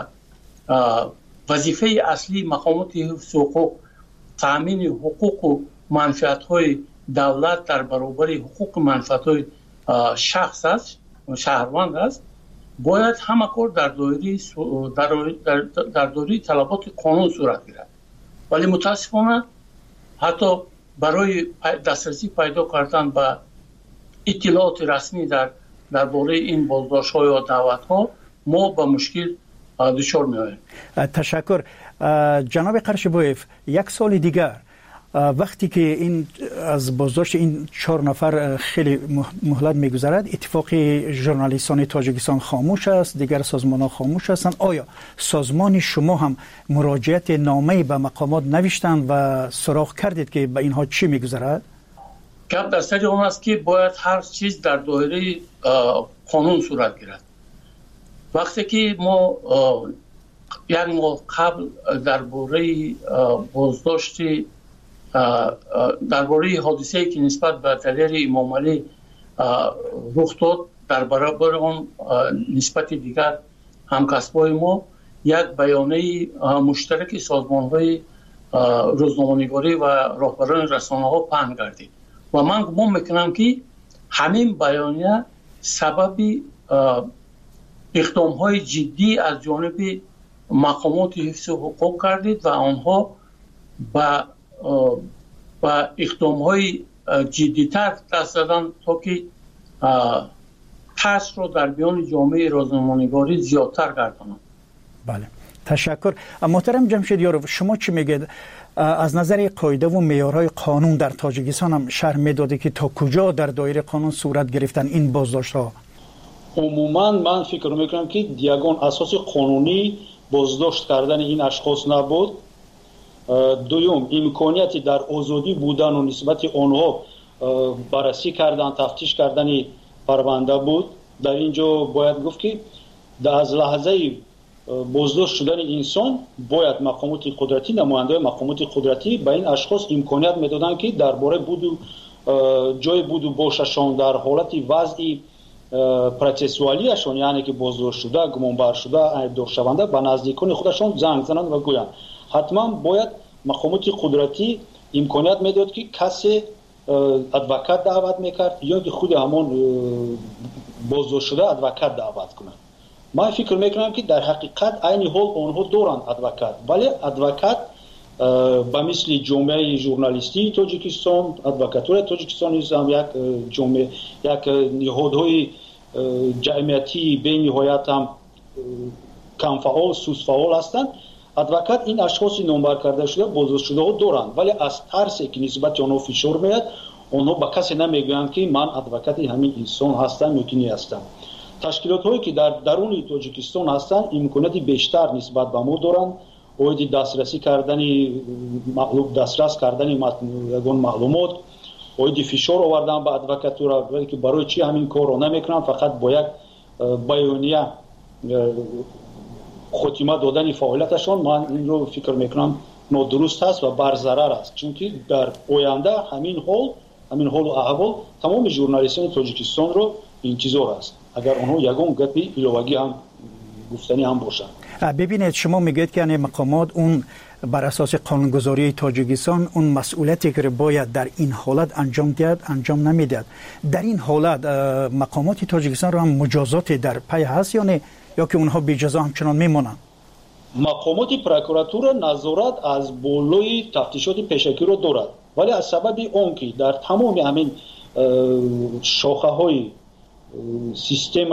وظیفه اصلی مقامات حفظ حقوق تامین حقوق و منفعت‌های دولت در برابر حقوق منفعت‌های شخص است، شهروند است، باید همه کار در دایره در, در, در دایره طلبات قانون صورت گیرد. ولی متاسفانه حتی برای دسترسی پیدا کردن به اطلاعات رسمی در درباره این بازداشت‌ها یا دعوت‌ها ما با مشکل دچار می‌آییم. تشکر. جناب قرشبویف، یک سال دیگر وقتی که این از بازداشت این چهار نفر خیلی مهلت میگذرد، اتفاق ژورنالیستان تاجیکستان خاموش است، دیگر سازمان‌ها خاموش هستند. آیا سازمان شما هم مراجعت نامه‌ای به مقامات نوشتند و سراغ کردید که به اینها چی میگذرد؟ گپ در سر اون است که باید هر چیز در دایره قانون صورت گیرد. وقتی که ما یک ماه قبل درباره بازداشت درباره حادثه‌ای که نسبت به دلیر امام علی رخ داد، در برابر آن نسبت دیگر همکسبای ما یک بیانیه مشترک سازمان‌های روزنامه‌نگاری و راهبران رسانه‌ها پهن گردید و من گمان میکنم که همین بیانیه سبب اقدام‌های جدی از جانب مقامات حفظ حقوق کردید و آنها با با اقدام‌های جدی‌تر دست دادن تا که تاثیر رو در میان جامعه روزنامه‌نگاری زیادتر گردانند. بله، تشکر. محترم جمشید یارو، شما چی میگید؟ از نظر قاعده و معیارهای قانون در تاجیکستان هم شرح میداده که تا کجا در دایره قانون صورت گرفتن این بازداشت‌ها؟ عموما من فکر میکنم که یگان اساس قانونی بازداشت کردن این اشخاص نبود. دوم، امکانیتی در آزادی بودن و نسبت آنها بررسی کردن، تفتیش کردن پرونده بود. در اینجا باید گفت که از لحظه بازداشت شدن انسان باید مقامات قدرتی، نماینده مقامات قدرتی به این اشخاص امکانیت میدادن که درباره بود و جای بود و باششان در حالت وضعی پروسسوالیشون، یعنی که بازداشت شده، گمانبر شده، ایبدار شونده، به نزدیکان خودشان زنگ زنند و گویند. حتما باید مقامات قدرتی امکانیت میداد که کسی ادوکات دعوت میکرد یا که خود همون بازداشت شده ادوکات دعوت کنند. من فکر میکنم که در حقیقت عین حال آنها دارند ادوکات، ولی ادوکات به مثل جامعه ژورنالیستی تاجیکستان، ادوکاتور تاجیکستان هم یک جامعه، یک نهادهای جمعیتی به نهایت هم کم فعال، سوس فعال هستند. ادوکات این اشخاص نامبر کرده شده بازداشت شده ها دارند، ولی از ترسی که نسبت آنها فشار میاد، آنها به کسی نمیگویند که من ادوکات همین انسان هستم یا که نیستم. تشکیلات هایی که در درون تاجیکستان هستند امکانات بیشتر نسبت به ما دارند. اوید دسترسی کردن معلوم دسترس کردن یگان معلومات، اوید فشار آوردن به ادوکاتورا، ولی که برای چی همین کار رو نمیکنن؟ فقط با یک بیانیه خاتمه دادن فعالیتشان. من این رو فکر میکنم نادرست است و بر ضرر است، چون که در آینده همین حال همین حال و احوال تمام ژورنالیستان تاجیکستان رو انتظار است اگر اونها یگان گپی ایلوگی هم گفتنی هم باشن. ببینید، شما میگید که یعنی مقامات اون بر اساس قانونگذاری تاجیکستان اون مسئولیتی که باید در این حالت انجام دهد انجام نمیدهد. در این حالت مقامات تاجیکستان رو هم مجازات در پی هست یا نه، یا که اونها بی جزا همچنان میمونن؟ مقامات پروکراتور نظارت از بالای تفتیشات پیشکی رو دارد، ولی از سبب اون که در تمام همین شاخه های سیستم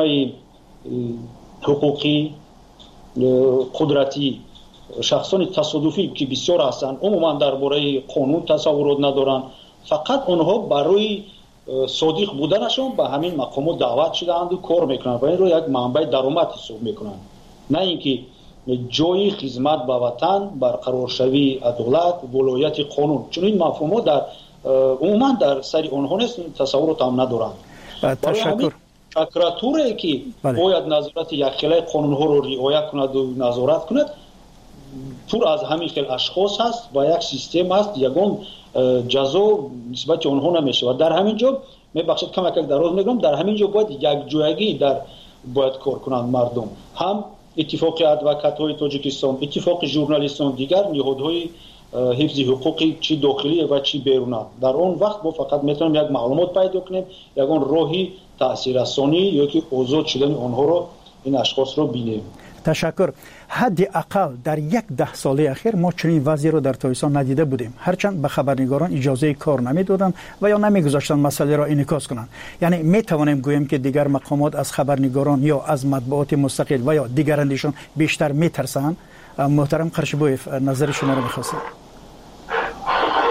حقوقی قدرتی شخصان تصادفی که بسیار هستند عموما درباره قانون تصورات ندارند، فقط آنها برای صادق بودنشون به همین مقامات دعوت شدند و کار میکنند و این رو یک منبع درآمد حساب میکنند، نه اینکه جای خدمت به وطن، برقرار شوی عدالت، ولایت قانون. چون این مفهومات در عموما در سر آنها نیست، تصورات هم ندارند. تشکر. پروکراتوری که باید نظارت یک خیلی قانون ها رو رعایت کند و نظارت کند پر از همین خیلی اشخاص هست و یک سیستم هست، یگان جزا نسبت آنها نمیشه. و در همین جا میبخشید کم یک دراز میگم، در همین جا باید یک جایگی در باید کار کنند مردم، هم اتفاق ادوکات های تاجیکستان، اتفاق ژورنالیستان، دیگر نهادهای حفظ حقوقی چی داخلی و چی بیرونی. در اون وقت ما فقط میتونیم یک معلومات پیدا کنیم، یگان راهی تاثیررسانی یا که آزاد شدن آنها رو این اشخاص رو بینیم. تشکر. حداقل در یک ده ساله اخیر ما چنین وضعی رو در تاجیکستان ندیده بودیم، هرچند به خبرنگاران اجازه کار نمیدادند و یا نمیگذاشتن مسئله را انعکاس کنند. یعنی می توانیم گوییم که دیگر مقامات از خبرنگاران یا از مطبوعات مستقل و یا دیگرانشون بیشتر میترسند. محترم قرشبویف، نظر شما رو می‌خواستم.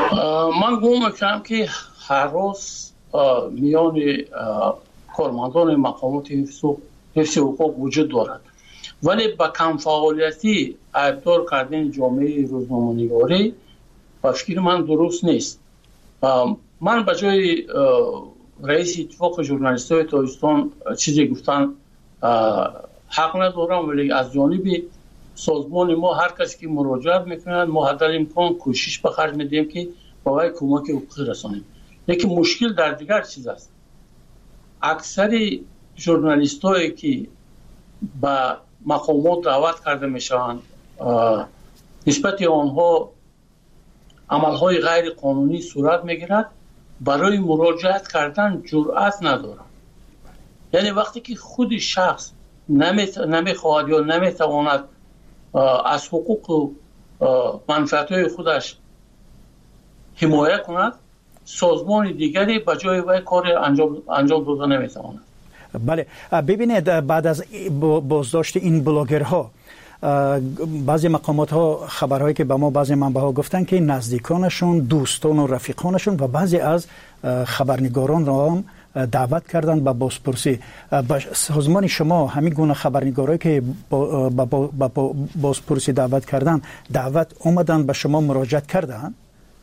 من گمان میکنم که هر روز میان کارمندان مقامات حفظ حقوق وجود دارد، ولی با کم فعالیتی ابدار کردن جامعه روزنامه‌نگاری با فکر من درست نیست. من به جای رئیس اتفاق ژورنالیست‌های تاجیکستان چیزی گفتن حق ندارم، ولی از جانب سازمان ما هر کسی که مراجعت میکنند ما حد امکان کوشش به خرج میدیم که با وی کمک حقوقی رسانیم. لیکن مشکل در دیگر چیز است. اکثر ژورنالیست‌هایی که به مقامات دعوت کرده میشوند نسبت آنها عملهای غیر قانونی صورت میگیرد، برای مراجعت کردن جرأت ندارند. یعنی وقتی که خود شخص نمیخواهد یا نمیتواند از حقوق و منفعت‌های خودش حمایت کند، سازمان دیگری به جای وی کار انجام انجام داده نمیتواند. بله، ببینید بعد از بازداشت این بلاگرها بعضی مقامات ها خبرهایی که به ما بعضی منبع‌ها گفتن که نزدیکانشون، دوستان و رفیقانشون و بعضی از خبرنگاران را هم دعوت کردن به بازپرسی. با سازمان شما همین گونه خبرنگارایی که با, با, با, با بازپرسی دعوت کردن دعوت اومدن به شما مراجعت کردن؟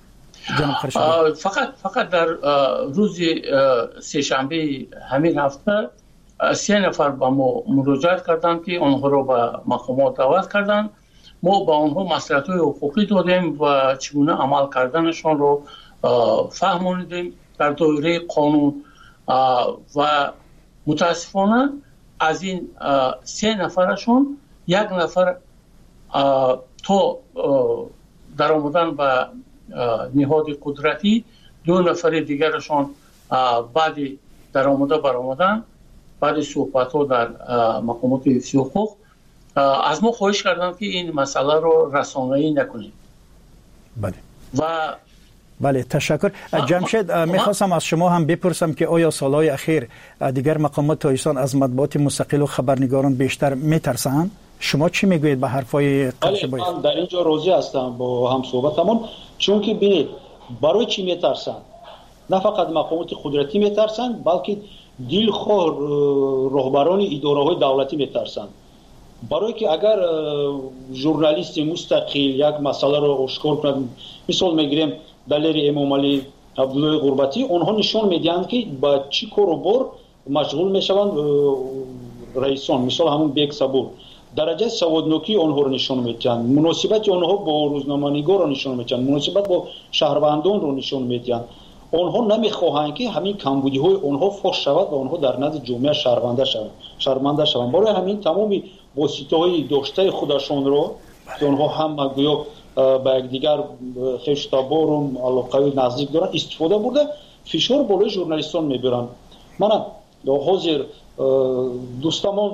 فقط فقط در روز سه شنبه همین هفته سه نفر با ما مراجعت کردن که آنها را به مقامات دعوت کردن. ما با آنها مصلحت‌های حقوقی دادیم و چگونه عمل کردنشان رو فهموندیم در دایره قانون و متاسفانه از این سه نفرشون یک نفر تا در آمدن به نهاد قدرتی، دو نفر دیگرشان بعد در آمده بر آمدن بعد صحبت ها در مقامات حفظ حقوق از ما خواهش کردن که این مسئله رو رسانه‌ای نکنیم. بله. و بله، تشکر. جمشید، میخواستم از شما هم بپرسم که آیا سالهای اخیر دیگر مقامات تاجیکستان از مطبوعات مستقل و خبرنگاران بیشتر میترسند؟ شما چی میگویید به حرفای قرش باید؟ من در اینجا راضی هستم با هم صحبتمون، چون که ببینید برای چی میترسند؟ نه فقط مقامات قدرتی میترسند، بلکه دلخواه رهبران اداره‌های دولتی میترسند. برای که اگر ژورنالیست مستقل یک مسئله رو آشکار کنه، مثال میگیریم دلیری امام علی عبدالله غربتی، اونها نشون میدن که با چی کار و بار مشغول میشوند رئیسان، مثال همون بیگ صبور درجه سوادنوکی اونها رو نشون میدن، مناسبت اونها با روزنامه‌نگار رو نشون میدن، مناسبت با شهروندان رو نشون میدن. اونها نمیخواهند که همین کمبودی های اونها فاش شود و اونها در نزد جامعه شرمنده شوند شرمنده شوند برای همین تمامی واسطه های داشته خودشون رو که اونها هم گویا با یکدیگر خشتابار و علاقه نزدیک دارن استفاده برده فشار بالای ژورنالیستان میبرن. من حاضر دوستامون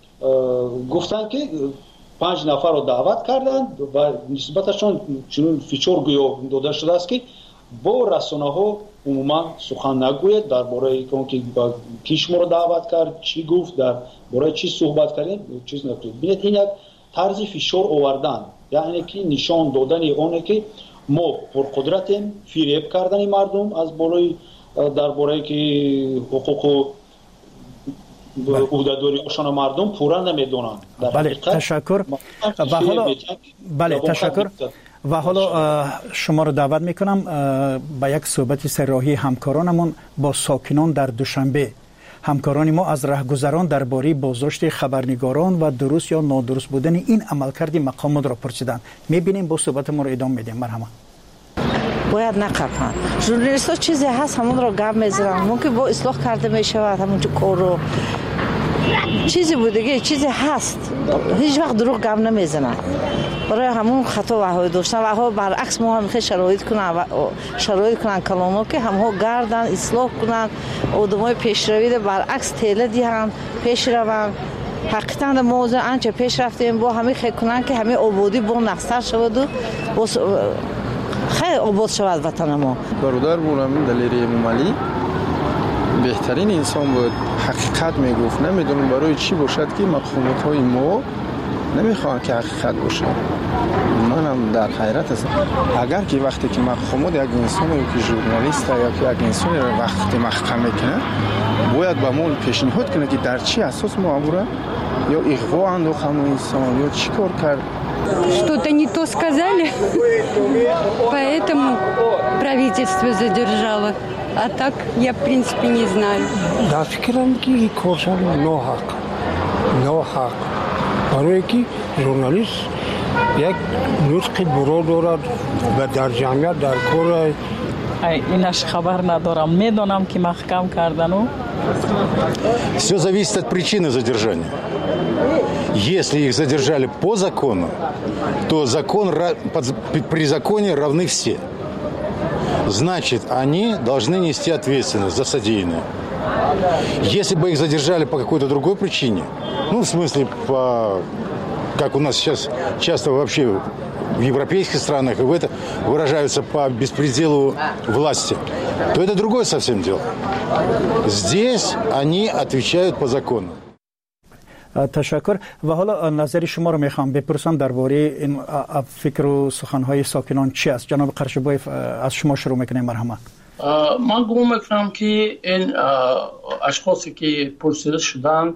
گفتن که پنج نفر رو دعوت کردن و نسبتشون چنین فشار گویا داده شده است که با رسانه ها عموما سخن نگوید درباره اینکه با کیش ما رو دعوت کرد چی گفت، در برای چی صحبت کردیم چیز نگوید. ببینید این یک طرز فشار آوردن، یعنی که نشان دادن اونه که ما پرقدرتیم، فریب کردن مردم از بالای درباره که حقوق و عهده‌داری‌هاشون مردم پورا نمیدونن. بله، تشکر. و حالا بله تشکر. و حالا شما رو دعوت میکنم به یک صحبت سرراهی همکارانمون با ساکنان در دوشنبه. همکاران ما از رهگذران درباره بازداشت خبرنگاران و درست یا نادرست بودن این عملکرد مقامات را پرسیدند. میبینیم با صحبت ما رو ادامه میدیم. مرحبا. باید نقبن ژورنالیست‌ها چیزی هست همون رو گپ میزنن، ممکن با اصلاح کرده میشود همون کار رو چیزی بودگی چیزی هست، هیچ وقت دروغ گپ نمیزنن. برای همون خطا وهای داشتن و ها برعکس ما هم خیلی شرایط کنن و شرایط کنن کلانو که همها گردن اصلاح کنن آدمای پیشروی برعکس تله دیهن پیش روان. حقیقتا موضوع انچه پیش رفتیم با همه خیلی کنن که همه آبادی با نقصر شود و خیلی آباد شود وطن ما. برادر بودم دلیری امام علی بهترین انسان بود، حقیقت میگفت. نمیدونم برای چی باشد که مقامات های ما نمیخوان که حقیقت باشه. منم در حیرت هستم. اگر که وقتی که مقامات یک انسانی که ژورنالیست یا که یک انسانی رو وقتی محکم میکنه باید با ما پیشنهاد کنه که در چی اساس معموله یا اغوا انداختن انسان یا چی کار کرد. Что-то не то сказали, поэтому правительство задержало. А так я, в принципе, не знаю. در فکرم که کارشان ناحق ناحق برای که ژورنالیست یک نطق برو دارد و در جمعیت در کار اینش خبر ندارم میدونم که محکم کردن و Все зависит от причины задержания. Если их задержали по закону, то закон, при законе равны все. Значит, они должны нести ответственность за содеянное. Если бы их задержали по какой-то другой причине, ну, в смысле, по, как у нас сейчас часто вообще в европейских странах и в это выражаются по беспределу власти, то это другое совсем дело. Здесь они отвечают по закону. تشکر. و حالا نظر شما رو میخوام بپرسم درباره این فکر و سخنهای ساکنان چی است؟ جناب قرشبایف از شما شروع میکنیم. مرحمت. من گمان میکنم که این اشخاصی که پرسیده شدند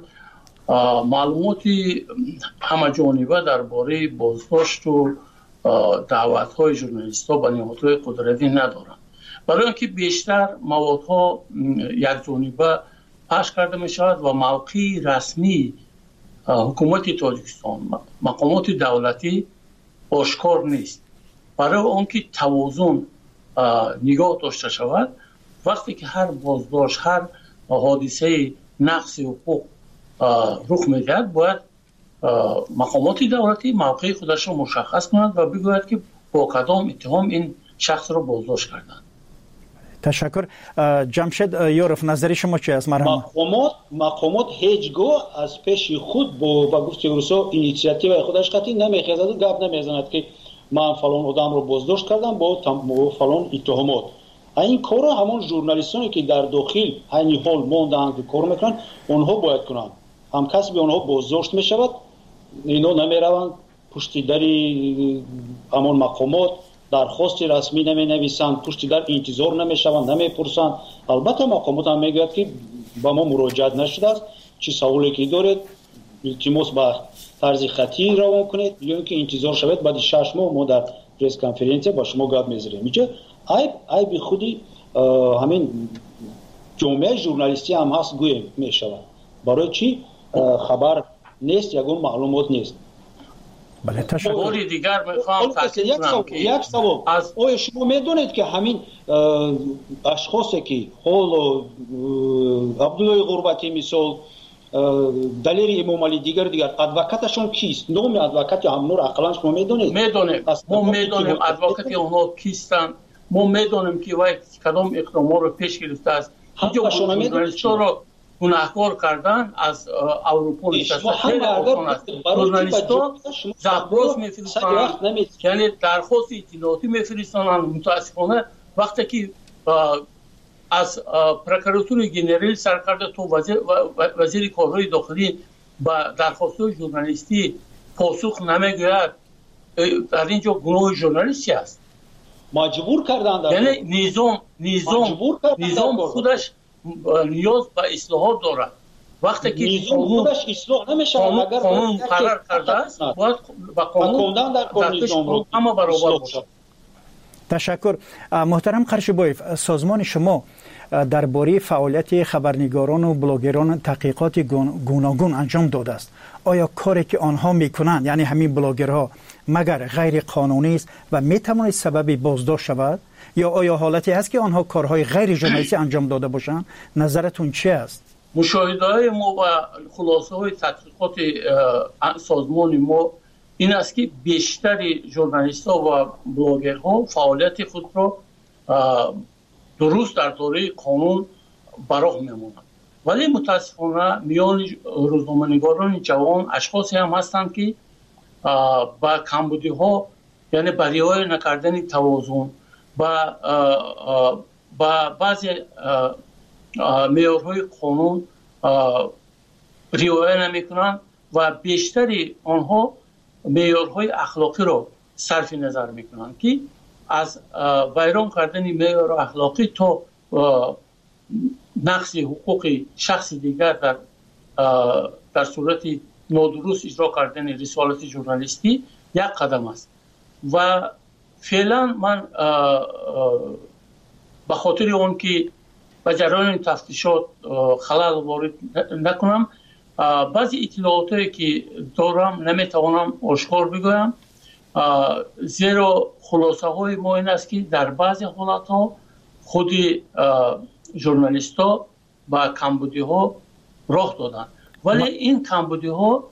معلوماتی همه جانبه درباره بازداشت و دعوت‌های ژورنالیست‌ها به نهادهای قدرتی ندارند، برای اینکه بیشتر موادها یک جانبه پخش کرده میشود و موقع رسمی حکومت تاجیکستان مقامات دولتی آشکار نیست. برای آنکه توازن نگاه داشته شود، وقتی که هر بازداشت هر حادثه نقض حقوق رخ میدهد باید مقامات دولتی موقع خودش را مشخص کنند و بگوید که با کدام اتهام این شخص را بازداشت کردند. تشکر. جمشید یورف نظری شما چی است؟ مرحبا. مقامات مقامات هیچگاه از پیش خود با با گفته روسا اینیشیاتیو خودش قطعی نمیخواد و گپ نمیزند که من فلان آدم رو بازداشت کردم با فلان اتهامات. این کارو همون ژورنالیستانی که در داخل همین حال موندن که کار میکنن اونها باید کنن. هم کسی به اونها بازداشت میشود، اینا نمیروند پشت در همون مقامات درخواست رسمی نمی نویسند، پشت در انتظار نمیشوند، نمیپرسند. البته مقامات هم میگوید که با ما مراجعت نشده است، چی سوالی که دارید التماس به طرز خطی روان کنید یا اینکه انتظار شود بعد شش ماه ما در پرس کنفرانس با شما گپ میذاریم. میگه عیب عیب خودی همین جامعه ژورنالیستی هم هست گویا میشود. برای چی خبر نیست، یگون معلومات نیست. بله تشکر. باری دیگر میخوام تاکید کنم که یک سوال از آیا شما میدونید که همین اشخاصی که حال عبدالله غربتی مثال دلیر امام علی دیگر دیگر ادوکاتشون کیست؟ نام ادوکات هم نور عقلان شما میدونید؟ میدونیم. ما میدونیم ادوکات اونها کیستن. ما میدونیم که وای کدام اقدامات رو پیش گرفته است. اینجا ژورنالیست‌ها رو گناهکار کردن از اروپا نشسته خیلی آسان است. ژورنالیست‌ها زبراز میفرستند، یعنی درخواست اطلاعاتی میفرستند. متاسفانه وقتی که از پروکراتور جنرال سرکرده تو وزیر وزیر کارهای داخلی با درخواست‌های ژورنالیستی پاسخ نمیگوید، در اینجا گناه ژورنالیستی است. مجبور کردند، یعنی نظام نظام نظام خودش نیاز به اصلاحات دارد. وقتی که نظام خودش اصلاح نمیشه اگر قانون قرار کرده است باید با قانون در نظام رو اما برابر باشه. تشکر. محترم قرشبایف، سازمان شما درباره فعالیت خبرنگاران و بلاگران تحقیقات گوناگون انجام داده است. آیا کاری که آنها میکنند یعنی همین بلاگرها مگر غیر قانونی است و میتواند سبب بازداشت شود یا آیا حالتی هست که آنها کارهای غیر ژورنالیستی انجام داده باشند؟ نظرتون چی است؟ مشاهده‌های ما و خلاصه‌های تحقیقات سازمان ما این است که بیشتر ژورنالیست‌ها و بلاگرها فعالیت خود را درست در دایره قانون براه می‌مانند، ولی متاسفانه میان روزنامه‌نگاران جوان اشخاصی هم هستند که با کمبودی‌ها یعنی برای نکردن توازن با با بعضی معیارهای قانون رعایت نمی‌کنند و بیشتری آنها معیارهای اخلاقی رو صرف نظر میکنند که از ویران کردن معیار اخلاقی تا نقض حقوق شخص دیگر در در صورت نادرست اجرا کردن رسالت ژورنالیستی یک قدم است و فعلا من به خاطر اون که به جریان تفتیشات خلل وارد نکنم بعضی اطلاعاتی که دارم نمیتوانم آشکار بگویم زیرا خلاصه های ما این است که در بعضی حالت ها خود ژورنالیست ها با کمبودی ها راه دادن ولی این کمبودی ها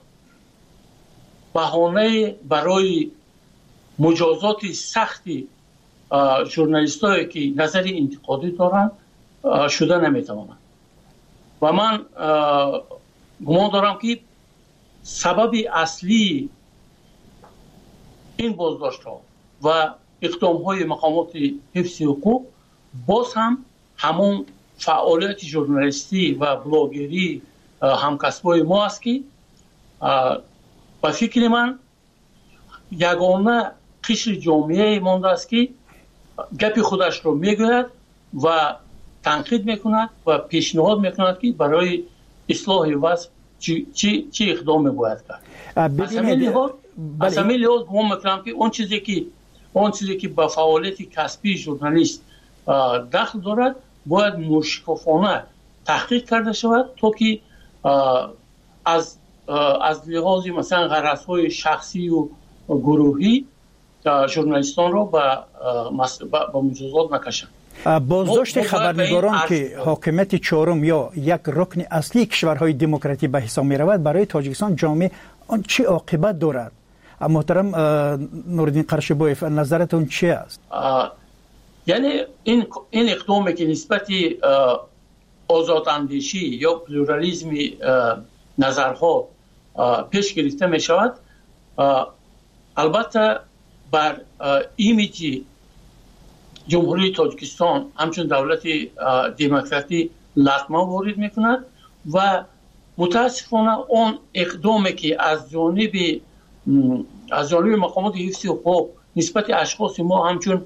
بهانه برای مجازات سختی ژورنالیست هایی که نظر انتقادی دارن شده نمیتوانند و من گمان دارم که سبب اصلی این بازداشت ها و اقدام های مقامات حفظ حقوق باز هم همون فعالیت ژورنالیستی و بلاگری همکسبای ما است که با فکر من یگانه قشر جامعه مانده است که گپ خودش رو میگوید و تنقید میکند و پیشنهاد میکند که برای اصلاح وضع چی چی چی اقدام باید کرد. از همین لحاظ از همین لحاظ گمان میکنم که اون چیزی که اون چیزی که با فعالیت کسبی ژورنالیست دخل دارد باید مشکفانه تحقیق کرده شود تا که از از لحاظ مثلا غرض‌های شخصی و گروهی ژورنالیستان رو به با مجازات نکشند. بازداشت خبرنگاران که حاکمیت چهارم یا یک رکن اصلی کشورهای دموکراتیک به حساب می رود برای تاجیکستان جامعه آن چه عاقبت دارد؟ محترم نورالدین قرشبویف نظرتون چی است؟ یعنی این این اقدامی که نسبت آزاداندیشی یا پلورالیسم نظرها پیش گرفته می شود البته بر ایمیجی جمهوری تاجیکستان همچون دولت دموکراتی لطمه وارد میکند و متاسفانه اون اقدامی که از جانب از جانب مقامات حفظ حقوق نسبت اشخاص ما همچون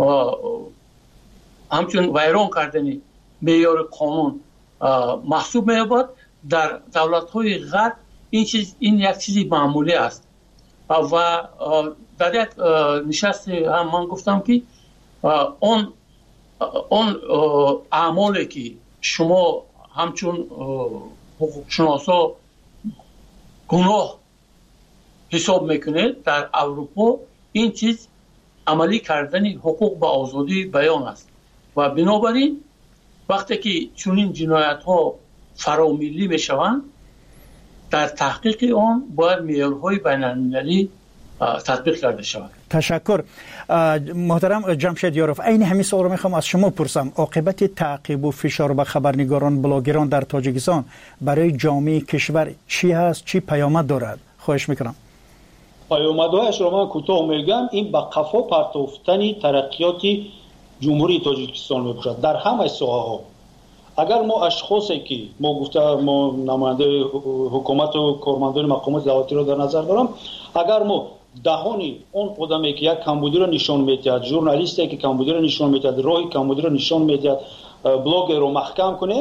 همچون ویران کردن معیار قانون محسوب می‌یابد در دولت‌های غرب این چیز این یک چیزی معمولی است و در یک نشست هم من گفتم که اون اون اعمالی که شما همچون حقوق شناسا گناه حساب میکنید در اروپا این چیز عملی کردن حقوق به آزادی بیان است و بنابراین وقتی که چنین جنایت ها فراملی میشوند در تحقیق آن باید معیارهای بین‌المللی تطبیق کرده شود. تشکر. محترم جمشید یاروف، این همین سوال رو میخوام از شما پرسم. عاقبت تعقیب و فشار به خبرنگاران بلاگران در تاجیکستان برای جامعه کشور چی هست؟ چی پیامد دارد؟ خواهش میکنم. پیامدهایش رو من کوتاه میگم. این به قفا پرتافتن ترقیات جمهوری تاجیکستان میباشد در همه ساحه‌ها. اگر ما اشخاصی که ما گفته ما نماینده حکومت و کارمندان مقامات دولتی رو در نظر دارم، اگر ما دهانی اون آدمی که یک کمبودی رو نشان میدهد، ژورنالیستی که کمبودی رو نشان میدهد، راهی کمبودی رو نشان میدهد، بلاگر رو محکم کنیم،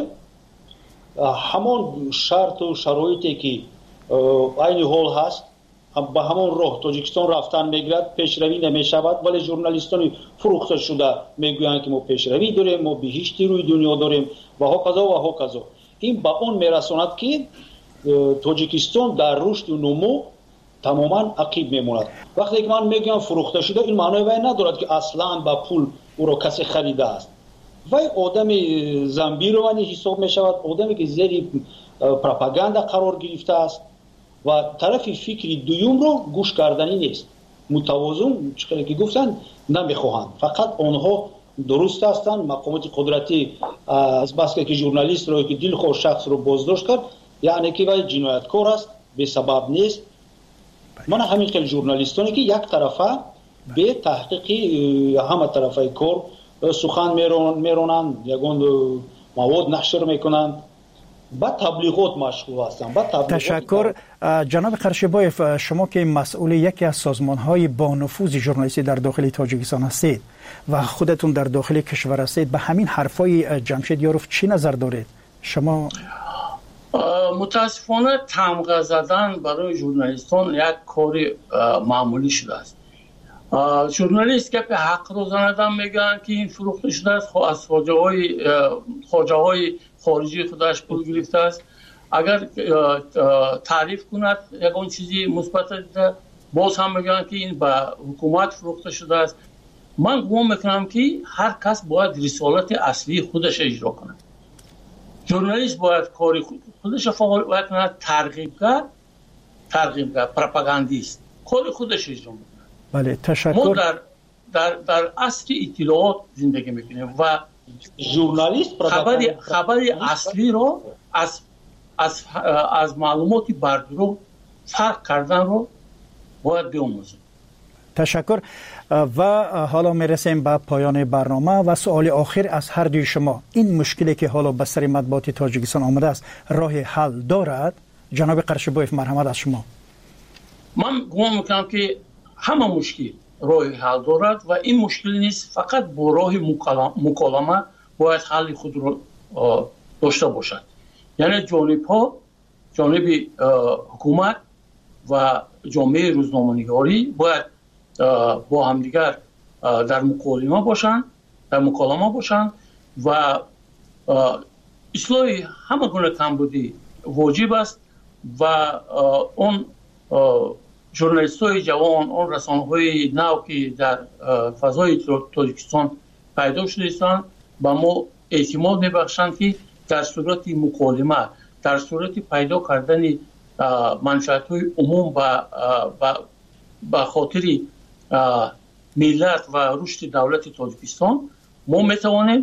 همون شرط و شرایطی که عین حال هست به همون راه تاجیکستان رفتن میگرد، پیشروی نمیشود. ولی ژورنالیستان فروخته شده میگویند که ما پیشروی داریم، ما بهشتی روی دنیا داریم و هاکذا و هاکذا. این به اون میرساند که تاجیکستان در رشد و نمو تماما عقیب میموند. وقتی که من میگم فروخته شده، این معنی وای ندارد که اصلا با پول او را کسی خریده است. وای آدم زنبیروانی حساب میشود، آدمی که زیر پروپاگاندا قرار گرفته است و طرف فکری دوم رو گوش کردنی نیست. متوازن چقدر که گفتن نمیخواهند، فقط آنها درست هستند. مقامات قدرتی از بس که ژورنالیست رو که دلخواه شخص رو بازداشت کرد، یعنی که وای جنایتکار است، به سبب نیست. من همین خیلی ژورنالیستانی که یک طرفه به تحقیقی همه طرفه کار سخن میرونند، یگان مواد نشر میکنند با تبلیغات مشغول هستن. با تبلیغات تشکر جناب قرشبایف، شما که مسئول یکی از سازمان‌های با نفوذ ژورنالیستی در داخل تاجیکستان هستید و خودتون در داخل کشور هستید، به همین حرفای جمشید یاروف چی نظر دارید؟ شما متاسفانه تمغه زدن برای ژورنالیستان یک کار معمولی شده است. ژورنالیست که به حق روزانه میگن که این فروخته شده است، از خواجه‌های خواجه‌های خارجی خودش پول گرفته است. اگر تعریف کند یگان چیزی مثبت باز هم میگن که این به حکومت فروخته شده است. من گمان میکنم که هر کس باید رسالت اصلی خودش اجرا کنه. ژورنالیست باید کاری خودش فعال کنه، ترغیبگر ترغیبگر پروپاگاندیست کاری خودش اجرا میکنه. بله تشکر. ما در در در عصر اطلاعات زندگی میکنیم و ژورنالیست خبری خبری اصلی رو از از از معلوماتی بردرو فرق کردن رو باید بیاموزیم. تشکر. و حالا میرسیم به پایان برنامه و سوال آخر از هر دوی شما، این مشکلی که حالا به سر مطبوعات تاجیکستان آمده است راه حل دارد؟ جناب قرشبایف مرحمت از شما. من گمان میکنم که همه مشکل راه حل دارد و این مشکل نیست فقط با راه مکالمه باید حل خود رو داشته باشد. یعنی جانب ها جانب حکومت و جامعه روزنامه‌نگاری باید با همدیگر در مکالمه باشند در مکالمه باشند و اصلاح همه گونه کمبودی واجب است و اون ژورنالیست‌های جوان، اون رسانه‌های نو که در فضای تاجیکستان پیدا شده هستند با ما اعتماد می‌بخشند که در صورت مکالمه، در صورت پیدا کردن منفعت‌های عموم و به خاطر ملت و رشد دولت تاجیکستان ما میتوانیم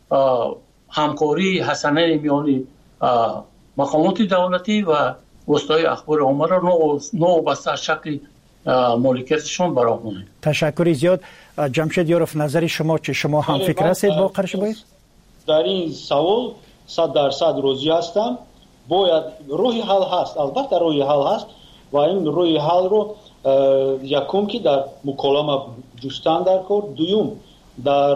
همکاری حسنه میان مقامات دولتی و وسایل اخبار عامه را نو بسته شکل مالکیتشان براکنیم. تشکر زیاد. جمشید یاروف، نظر شما چه؟ شما هم فکر هستید با قرشبایف؟ در این سوال صد درصد راضی هستم. باید روی حل هست، البته روی حل هست و این روی حل رو یکم که در مکالمه جستن در کار، دوم در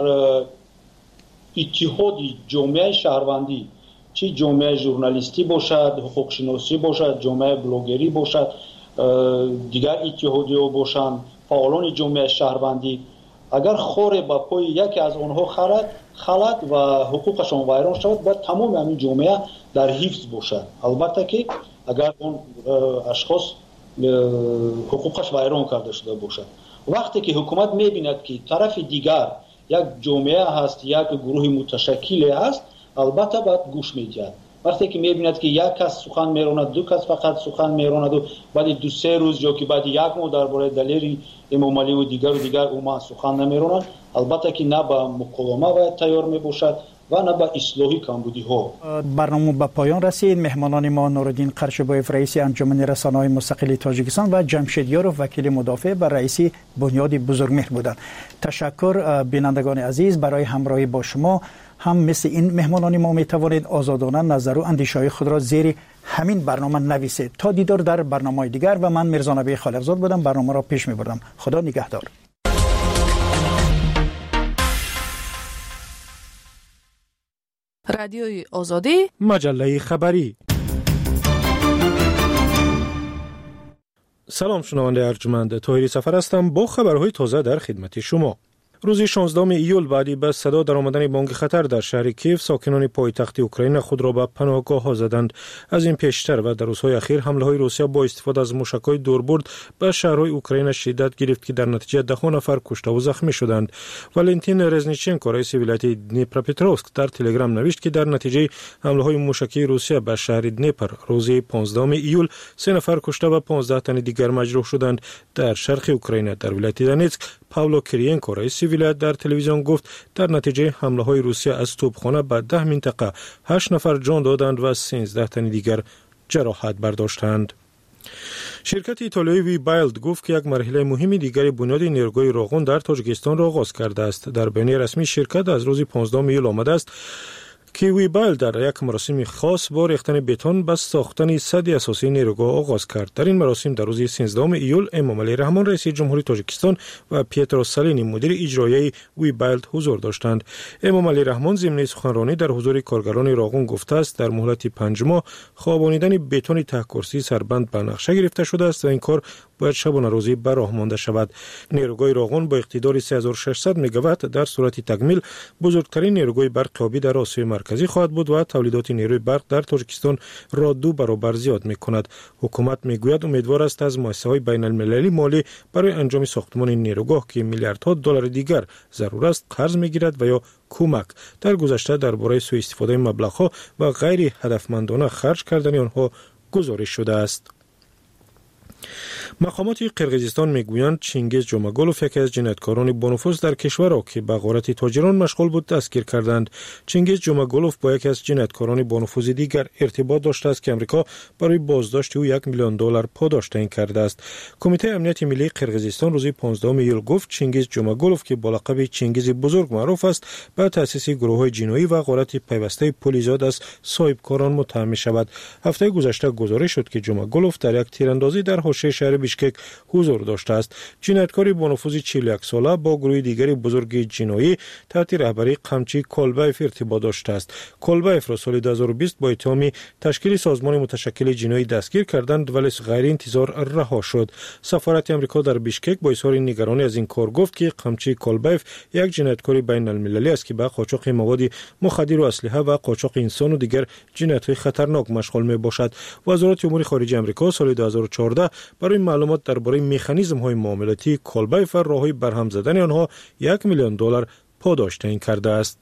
اتحاد جامعه شهروندی، چی جامعه ژورنالیستی باشد، حقوق شناسی باشد، جامعه بلاگری باشد، دیگر اتحادی ها باشند، فعالان جامعه شهروندی، اگر خور با پای یکی از آنها خرد خلد و حقوقشان ویران شود باید تمام همین جامعه در حفظ باشد. البته که اگر اون اشخاص حقوقش ویران کرده شده باشد، وقتی که حکومت میبیند که طرف دیگر یک جامعه هست، یک گروه متشکل هست، البته باید گوش میدهد. وقتی که میبیند که یک کس سخن میراند، دو کس فقط سخن میراند و بعد دو سه روز یا که بعد یک ماه درباره دلیل امام علی و دیگر و دیگر اوما سخن نمیراند، البته که نه به مکالمه باید تیار میباشد و نه به اصلاحی کمبودی ها. برنامه به پایان رسید. مهمانان ما نورالدین قرشبایف رئیس انجمن رسانه‌های مستقل تاجیکستان و جمشید یاروف وکیل مدافع و رئیس بنیاد بزرگمهر بودند. تشکر بینندگان عزیز برای همراهی با شما. هم مثل این مهمانان ما می توانید آزادانه نظر و اندیشه‌های خود را زیر همین برنامه نویسید. تا دیدار در برنامه‌های دیگر و من میرزا نبی خالقزاد بودم، برنامه را پیش می‌بردم. خدا نگهدار. رادیوی آزادی، مجله خبری. سلام شنونده ارجمند، طاهری سفر هستم با خبرهای تازه در خدمت شما. روز شانزدهم ایول بعدی به صدا در آمدن بانگ خطر در شهر کیف، ساکنان پایتخت اوکراین خود را به پناهگاه‌ها زدند. از این پیشتر و در روزهای اخیر حمله‌های روسیه با استفاده از موشک‌های دوربرد به شهرهای اوکراین شدت گرفت که در نتیجه ده نفر کشته و زخمی شدند. والنتین رزنیچنکو رئیس ولایت دنیپروپتروفسک در تلگرام نوشت که در نتیجه حمله‌های موشکی روسیه به شهر دنیپر روز پانزدهم ایول سه نفر کشته و پانزده تن دیگر مجروح شدند. در شرق اوکراین در ولایت دونتسک پاولو کریینکو رئیس ولایت در تلویزیون گفت در نتیجه حمله‌های روسیه از توپخانه به ده منطقه هشت نفر جان دادند و سیزده تن دیگر جراحت برداشتند. شرکت ایتالیایی وی بایلد گفت که یک مرحله مهمی دیگر بنیاد نیروگاه راغون در تاجیکستان را آغاز کرده است. در بیانیه رسمی شرکت از روز پانزدهم ایول آمده است که ویبایل در یک مراسم خاص با ریختن بتون به ساختن سد اساسی نیروگاه آغاز کرد. در این مراسم در روز سیزدهم ایول امام علی رحمان رئیس جمهوری تاجیکستان و پیترو سالینی مدیر اجرایی ویبایل حضور داشتند. امام علی رحمان ضمن سخنرانی در حضور کارگران راغون گفته است در مهلت پنج ماه خوابانیدن بتون ته‌کرسی سربند به نقشه گرفته شده است و این کار باید شبانه روزی به راه مانده شود. نیروگاه راغون با اقتدار سه هزار و ششصد مگاوات در صورت تکمیل بزرگترین نیروگاه برق آبی در آسیای مرکزی خواهد بود و تولیدات نیروی برق در تاجیکستان را دو برابر زیاد می‌کند. حکومت میگوید امیدوار است از مؤسسه‌های بین‌المللی مالی برای انجام ساختمان این نیروگاه که میلیاردها دلار دیگر ضرور است قرض میگیرد و یا کمک. در گذشته درباره سوء استفاده مبلغ‌ها و غیر هدفمندانه خرج کردن آنها گزارش شده است. مقامات قرقیزستان میگویند چینگیز جمعگولوف یکی از جنایتکاران بانفوذ در کشور را که به غارت تاجران مشغول بود دستگیر کردند. چینگیز جمعگولوف با یکی از جنایتکاران بانفوذ دیگر ارتباط داشته است که امریکا برای بازداشت او یک میلیون دلار پاداش تعیین کرده است. کمیته امنیت ملی قرقیزستان روز پانزدهم ایول گفت چینگیز جمعگولوف که با لقب چینگیز بزرگ معروف است به تأسیس گروه‌های جنایی و غارت پیوسته پلیزاد از صاحبکاران متهم می‌شود. هفته گذشته گزارش شد که جمعگولوف در یک تیراندازی در حاشیه شهر بیشکک حضور داشته است. جنایتکار با نفوذ چهل و یک ساله با گروه دیگری بزرگ جنایی تحت رهبری قمچی کولبایف ارتباط داشته است. کولبایف را سال دو هزار و بیست با اتهام تشکیل سازمان متشکل جنایی دستگیر کردند ولی غیر انتظار رها شد. سفارت آمریکا در بیشکک با اظهار نگرانی از این کار گفت که قمچی کولبایف یک جنایتکار بین المللی است که به قاچاق مواد مخدر و اسلحه و قاچاق انسان و دیگر جنایت‌های خطرناک مشغول میباشد. وزارت امور خارجه آمریکا سال دو هزار و چهارده برای معلومات درباره مکانیزم‌های معاملاتی کولبایف و راه‌های برهم زدن آنها یک میلیون دلار پاداش تعیین کرده است.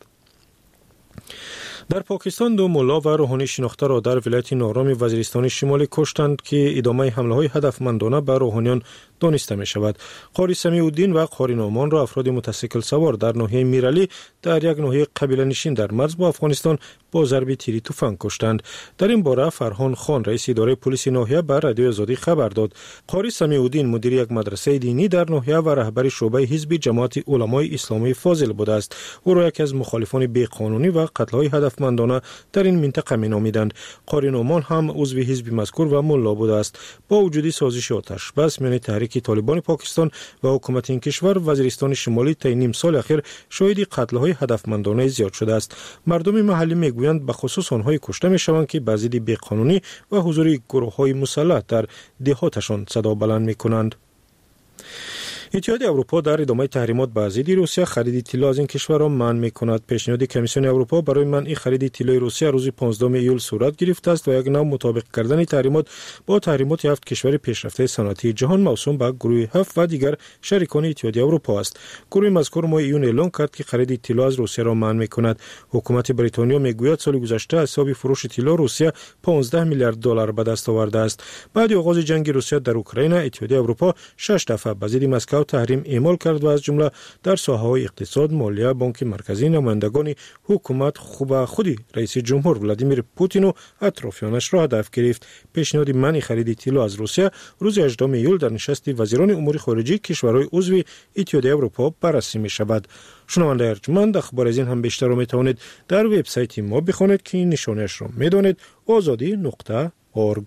در پاکستان دو ملا و روحانی شناخته را در ولایت نارام وزیرستان شمالی کشتند که ادامه حمله‌های هدفمندانه به روحانیان دانسته می شود. قاری سمیع الدین و قاری نعمان را افراد متسیکل سوار در ناحیه میرعلی در یک ناحیه قبیله نشین در مرز با افغانستان با ضرب تیری تفنگ کشتند. در این باره فرهان خان رئیس اداره پلیس ناحیه به رادیو آزادی خبر داد. قاری سمیع الدین مدیر یک مدرسه دینی در ناحیه و رهبر شعبه حزب جماعت علمای اسلامی فاضل بوده است. او را یکی از مخالفان بی‌قانونی و قتل‌های هدفمندانه در این منطقه می‌نامیدند. قاری نعمان هم عضو حزب مذکور و ملا بوده است. با وجود سازش آتش بس میان تحریک طالبان پاکستان و حکومت این کشور وزیرستان شمالی طی نیم سال اخیر شاهد قتل‌های هدفمندانه زیاد شده است. مردم محلی میگویند به خصوص آنهای کشته میشوند که به ضد بی‌قانونی و حضور گروه‌های مسلح در دهاتشان صدا بلند میکنند. اتحادیه اروپا در ادامه تحریمات بر ضد روسیه خرید طلا از این کشور را منع می‌کند. پیشنهاد کمیسیون اروپا برای منع خرید طلای روسیه روز پانزدهم ایول صورت گرفته است و یک نوع مطابق کردن تحریمات با تحریمات هفت کشور پیشرفته صنعتی جهان موسوم به گروه هفت و دیگر شریکان اتحادیه اروپا است. گروه مذکور ماه ایون اعلام کرد که خرید طلا از روسیه را منع می‌کند. حکومت بریتانیا میگوید سال گذشته حساب فروش طلا روسیه پانزده میلیارد دلار به دست آورده است. بعد از آغاز جنگ روسیه در اوکراین اتحادیه اروپا شش دفعه به ضد مسکو تحریم اعمال کرد و از جمله در ساحه‌های اقتصاد، مالیه، بانک مرکزی، نمایندگان حکومت خوب خودی رئیس جمهور ولادیمیر پوتین و اطرافیانش را هدف گرفت. پیشنهاد منع خرید طلا از روسیه روز هجدهم ایول در نشست وزیران امور خارجه کشورهای عضو اتحادیه اروپا بررسی می‌شود. شنونده ارجمند اخبار از این هم بیشتر را می‌توانید در وبسایت ما بخوانید که نشانش را می‌دانید آزادی نقطه اورگ.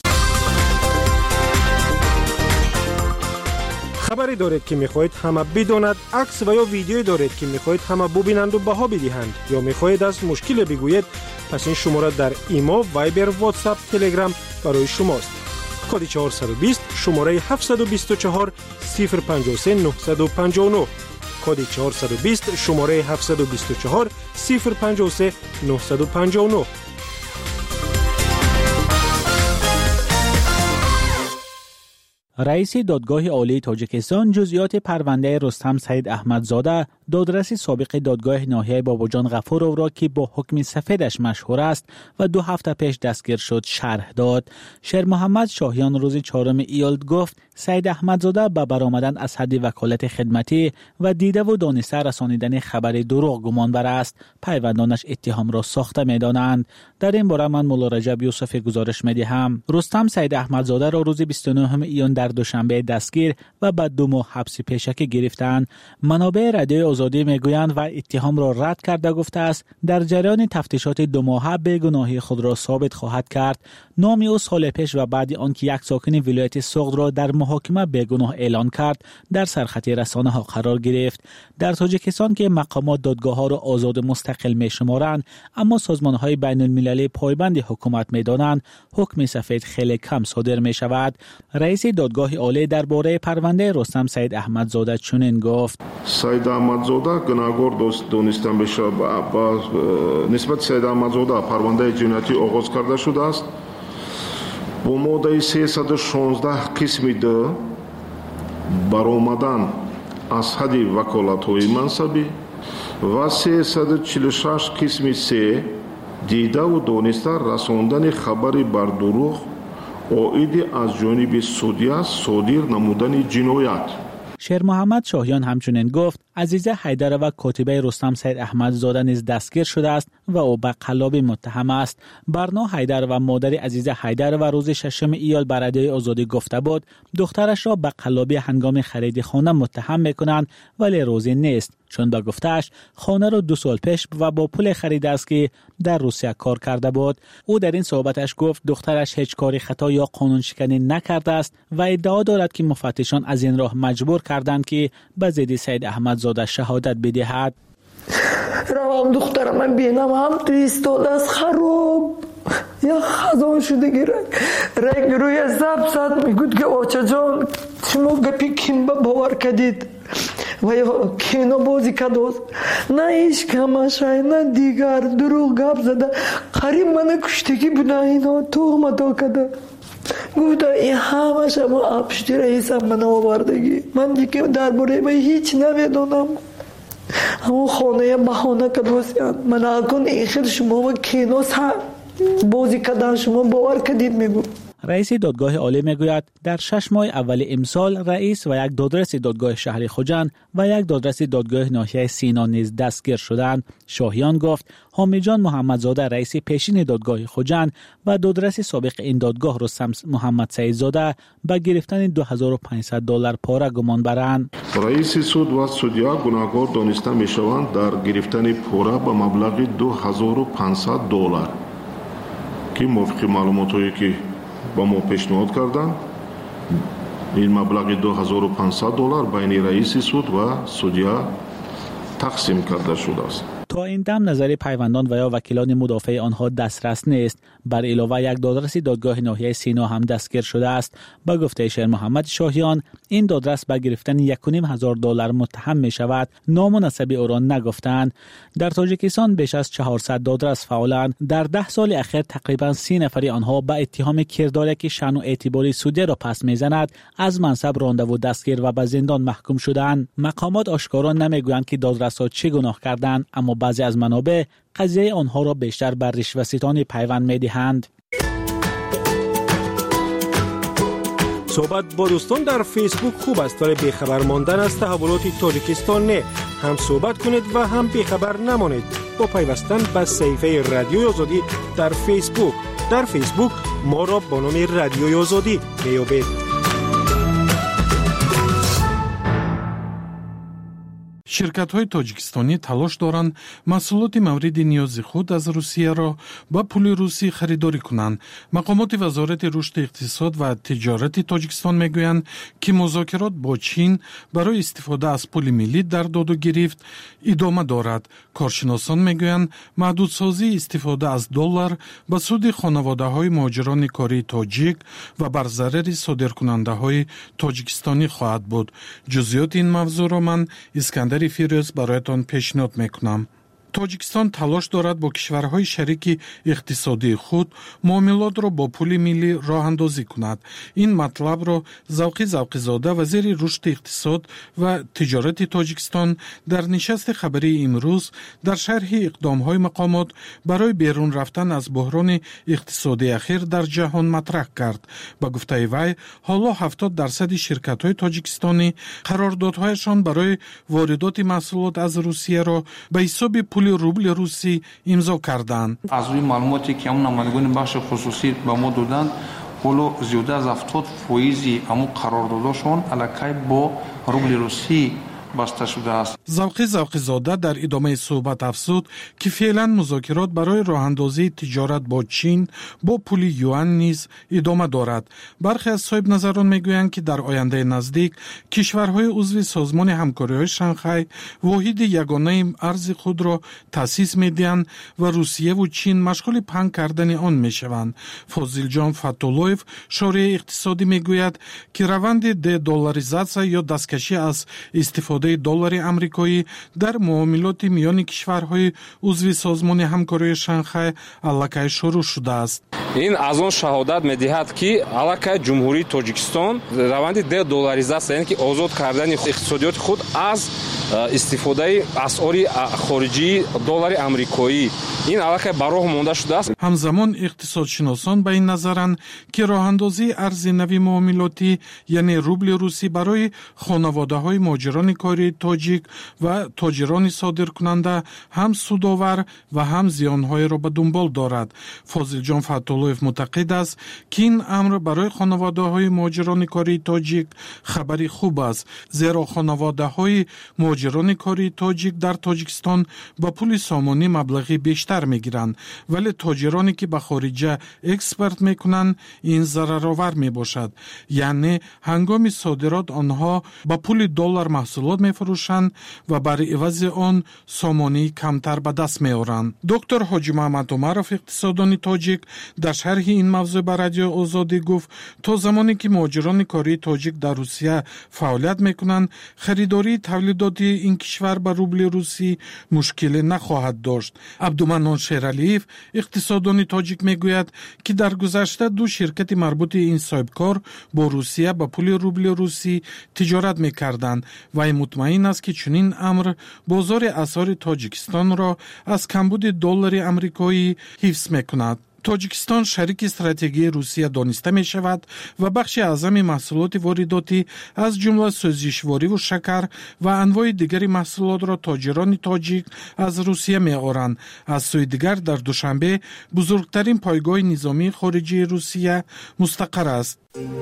خبری دارید که میخواهید همه بداند، عکس و یا ویدیویی دارید که میخواهید همه ببینند و بها بدهند یا میخواهید از مشکل بگویید، پس این شماره در ایما، وایبر، واتساپ، تلگرام برای شماست. کد چهارصد و بیست شماره هفتصد و بیست و چهار صفر پنجاه و سه نهصد و پنجاه و نه. کد چهارصد و بیست شماره هفتصد و بیست و چهار صفر پنجاه و سه نهصد و پنجاه و نه. رئیس دادگاه عالی تاجیکستان جزئیات پرونده رستم سید احمدزاده، دادرس سابق دادگاه ناحیه باباجان غفورov را که با حکم سفیدش مشهور است و دو هفته پیش دستگیر شد شرح داد. شیر محمد شاهیان روز چهارم ایول گفت سید احمدزاده به برآمدن از حد وکالت خدمتی و دیده و دانسته رسانیدن خبر دروغ گمان بر است. پیوندانش اتهام را ساخته می‌دانند. در این باره من مولا رجب یوسف گزارش می‌دهم. رستم سید احمدزاده را روز بیست و نهم ایون در دوشنبه دستگیر و بعد دو ماه حبس پیشکی گرفتند. منابع رادیوی آزادی میگویند و اتهام را رد کرده گفته است در جریان تفتیشات دو ماهه بیگناهی خود را ثابت خواهد کرد. نام او سال پیش و بعد آنکه یک ساکن ولایت سوغد را در محاکمه بیگناه اعلان کرد در سرخط رسانه ها قرار گرفت. در تاجیکستان که مقامات دادگاه ها را آزاد مستقل می شمارند اما سازمان های بین المللی پایبند حکومت می دانند حکم سفید خیلی کم صادر می شود. رئیس دادگاه عالی درباره پرونده رستم سید احمدزاده چنین گفت: سید احمدزاده گناهکار دانسته می شود. با نسبت سید احمدزاده پرونده جنایتی آغاز کرده شده است. با ماده سیصد و شانزده قسم دو برآمدن از حد وکالت‌های منصبی و سیصد و چهل و شش قسم سه دیده و دانسته رساندن خبری بر دروغ عاید از جانب سودیا صادر نمودن جنایت. شیر محمد شاهیان همچنین گفت عزیزه حیدر و کاتبه رستم سید احمدزاده نیز دستگیر شده است و او به قلابی متهم است. برنا حیدر و مادر عزیزه حیدر و روز ششم ایال بر رادیوی آزادی گفته بود دخترش را به قلابی هنگام خرید خانه متهم میکنند ولی روزی نیست، چون به گفته‌اش خانه را دو سال پیش و با پول خریده است که در روسیه کار کرده بود. او در این صحبتش گفت دخترش هیچ کاری خطا یا قانون شکنی نکرده است و ادعا دارد که مفتشان از این راه مجبور کردند که به ضد سید احمدزاده شهادت بدهد. روام دخترم من بینم هم تو ایستاده است خراب یا خزان شده گیرک رنگ روی زب زد میگود که آچه جان شما گپی کیم باور کدید و یا کینو بازی کدوز نه ایش کماشای نه دیگر دروغ گپ زده قریب من کشتگی بنا اینا توهم دا کده گفته این همه شما اپشتی رئیسم من آوردگی من دیگه درباره من هیچ نمیدونم همون خانه بهانه کدوزیان من اکن این خیلی شما و کینو سر بازی کدن شما باور کدید میگو. رئیس دادگاه عالی میگوید در شش ماه اول امسال رئیس و یک دادرس دادگاه شهر خوجند و یک دادرس دادگاه ناحیه سینا نیز دستگیر شدند. شاهیان گفت حامد جان محمدزاده رئیس پیشین دادگاه خوجند و دادرس سابق این دادگاه رستم محمد سیدزاده به گرفتن دو هزار و پانصد دلار پاره گمان برند. رئیس سود و سودیا گناهکار دانسته میشوند در گرفتن پاره به مبلغ دو هزار و پانصد دلار که موافق معلوماتی که با ما پیشنهاد کردن این مبلغ دو هزار و پانصد دلار بین رئیس سود و سودیا تقسیم کرده شده است. تا این دم نظر پیوندان و یا وکیلان مدافع آنها دسترس نیست. بر علاوه یک دادرس دادگاه ناحیه سینا هم دستگیر شده است. با گفته شیر محمد شاهیان این دادرس به گرفتن یک و نیم هزار دلار متهم می شود. نام و نسب او را نگفتند. در تاجیکستان بیش از چهارصد دادرس فعالند. در ده سال اخیر تقریبا سی نفری آنها به اتهام کرداری که شأن و اعتبار سودی را پس میزند از منصب رانده و دستگیر و به زندان محکوم شدند. مقامات آشکارا نمیگویند که دادرس‌ها چه گناه کردند، اما بعضی از منابع قضیه آنها را بیشتر بر رشوه‌ستانی پیوند می‌دهند. صحبت با دوستان در فیسبوک خوب است ولی بیخبر ماندن از تحولات تاجیکستان نه. هم صحبت کنید و هم بیخبر نمانید با پیوستن به صفحه رادیوی آزادی در فیسبوک. در فیسبوک ما را با نام رادیوی آزادی میابید. شرکت‌های تاجیکستانی تلاش دارند محصولات مورد نیاز خود از روسیه را با پول روسی خریداری کنند. مقامات وزارت رشد اقتصاد و تجارت تاجیکستان میگویند که مذاکرات با چین برای استفاده از پول ملی در داد و گرفت ادامه دارد. کارشناسان میگویند محدودسازی استفاده از دلار به سود خانواده‌های مهاجران کاری تاجیک و بر ضرر صادرکننده‌های تاجیکستانی خواهد بود. جزئیات این موضوع را من اسکندر فیروز برایتان پیشنهاد میکنم. تاجیکستان تلاش دارد با کشورهای شریک اقتصادی خود معاملات را با پول ملی راه اندازی کند. این مطلب را ذوقی ذوقی زاده وزیر رشد اقتصاد و تجارت تاجیکستان در نشست خبری امروز در شرح اقدام‌های مقامات برای بیرون رفتن از بحران اقتصادی اخیر در جهان مطرح کرد. با گفته وی حالا هفتاد درصد شرکت‌های تاجیکستانی قراردادهایشان برای واردات محصولات از روسیه را به حساب پول روبل روسی امضا کردند. از روی معلوماتی که همون نمایندگان بخش خصوصی به ما دادند ҳоло зиёда аз ҳафтод фоизи ҳамун қарордодашон аллакай бо рубли русӣ баста шудааст. завқи завқизода дар идомаи суҳбат афзуд ки феълан музокирот барои роҳандозии тиҷорат бо чин бо пули юан низ идома дорад. бархе аз соҳибназарон мегӯянд ки дар ояндаи наздик кишварҳои узви созмони ҳамкориҳои шанхай воҳиди ягонаи арзи худро таъсис медиҳанд ва русияву чин машғули паҳн кардани он мешаванд. фозилҷон фаттуллоев шории иқтисодӣ мегӯяд ки раванди дедоларизатсия ё дасткашӣ аз истифода доллари амрикоӣ дар муомилоти миёни кишварҳои узви созмони ҳамкории шанхай аллакай шурӯъ шудааст. ин аз он шаҳодат медиҳад ки аллакай ҷумҳурии тоҷикистон раванди дедоларизатсия яъне ки озод кардани иқтисодиёти худ аз истифодаи асъори хориҷии доллари амрикоӣ ин аллакай ба роҳ монда шудааст. ҳамзамон иқтисодшиносон ба ин назаранд ки роҳандозии арзи нави муомилотӣ яъне рубли русӣ барои хонаводаҳои муҳоҷирони кории тоҷик ва тоҷирони содиркунанда ҳам судовар ва ҳам зиёнҳоеро ба дунбол дорад. фозилҷон фаттуллоев муътақид аст ки ин амр барои хонаводаҳои муҳоҷирони кории тоҷик хабари хуб аст, зеро хонаводаҳои муҳоҷирони кории тоҷик дар тоҷикистон ба пули сомонӣ маблағи бештар мегиранд, вале тоҷироне ки ба хориҷа экспорт мекунанд ин зараровар мебошад, яъне ҳангоми содирот онҳо ба пули доллар маҳсулот мефурӯшанд ва бар ивази он сомонии камтар ба даст меоранд. доктор ҳоҷи муҳаммад умаров иқтисоддони тоҷик дар шарҳи ин мавзӯъ ба радиои озодӣ гуфт то замоне ки муҳоҷирони кории тоҷик дар русия фаъолият мекунанд харидории тавлидоти ин кишвар ба рубли русӣ мушкиле нахоҳад дошт. абдуманнон шералиев иқтисоддони тоҷик мегӯяд ки дар гузашта ду ширкати марбути ин соҳибкор бо русия ба пули рубли русӣ тиҷорат мекарданд. вай мутмаин аст ки чунин амр бозори асъори тоҷикистонро аз камбуди доллари амрикоӣ ҳифз мекунад. тоҷикистон шарики стратегии русия дониста мешавад ва бахши аъзами маҳсулоти воридотӣ аз ҷумла сӯзишвориву шакар ва анвои дигари маҳсулотро тоҷирони тоҷик аз русия меоранд. аз сӯи дигар дар душанбе бузургтарин пойгоҳи низомии хориҷии русия мустақар аст.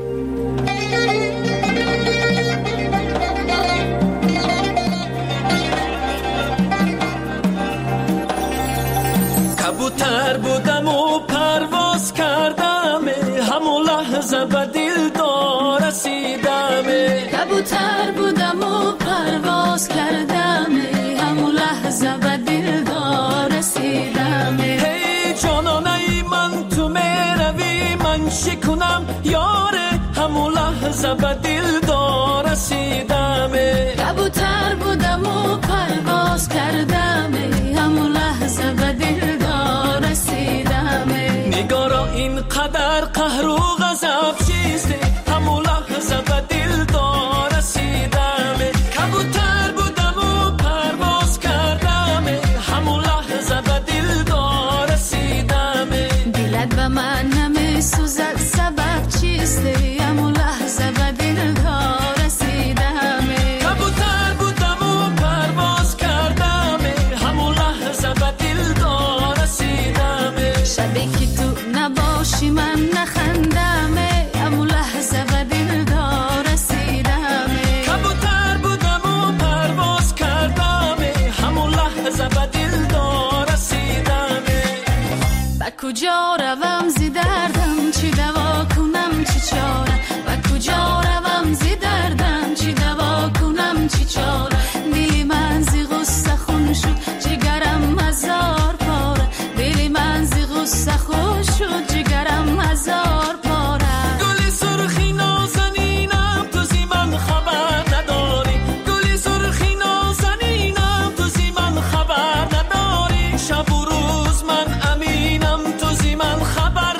کبوتر بودم و پرواز کردم همون لحظه به دلدار رسیدم کبوتر بودم و پرواز کردم همون لحظه به دلدار رسیدم هی جانانه من تو میروی من شکنم یاره همون لحظه به دلدار رسیدم کبوتر بودم و پرواز کردم همون لحظه به دلدار رسیدم نگارا اینقدر قهر و غضب چیزه همون لحظه به دلدار رسیدم کبوتر بودم و پرواز کردم همون لحظه به دلدار رسیدم دلت به من نمیسوزد سبب چیزه همون لحظه به دلدار رسیدم کبوتر بودم و پرواز کردم همون لحظه به دلدار رسیدم شبی که تو نباشی من نخندم همون لحظه به دلدار رسیدم کبوتر بودم و پرواز کردم همون لحظه به دلدار رسیدم با کجا روم زی دردم چی دوا کنم چی چاره با کجا روم زی دردم چی دوا کنم چی چاره دلی من زی غصه خون شد جگرم هزار پاره دلی من زی غصه خون شد جگرم هزار پاره گلی سرخی نازنینم تو زی من خبر نداری گلی سرخی نازنینم تو زی من خبر نداری شب و روز من امینم تو زی من خبر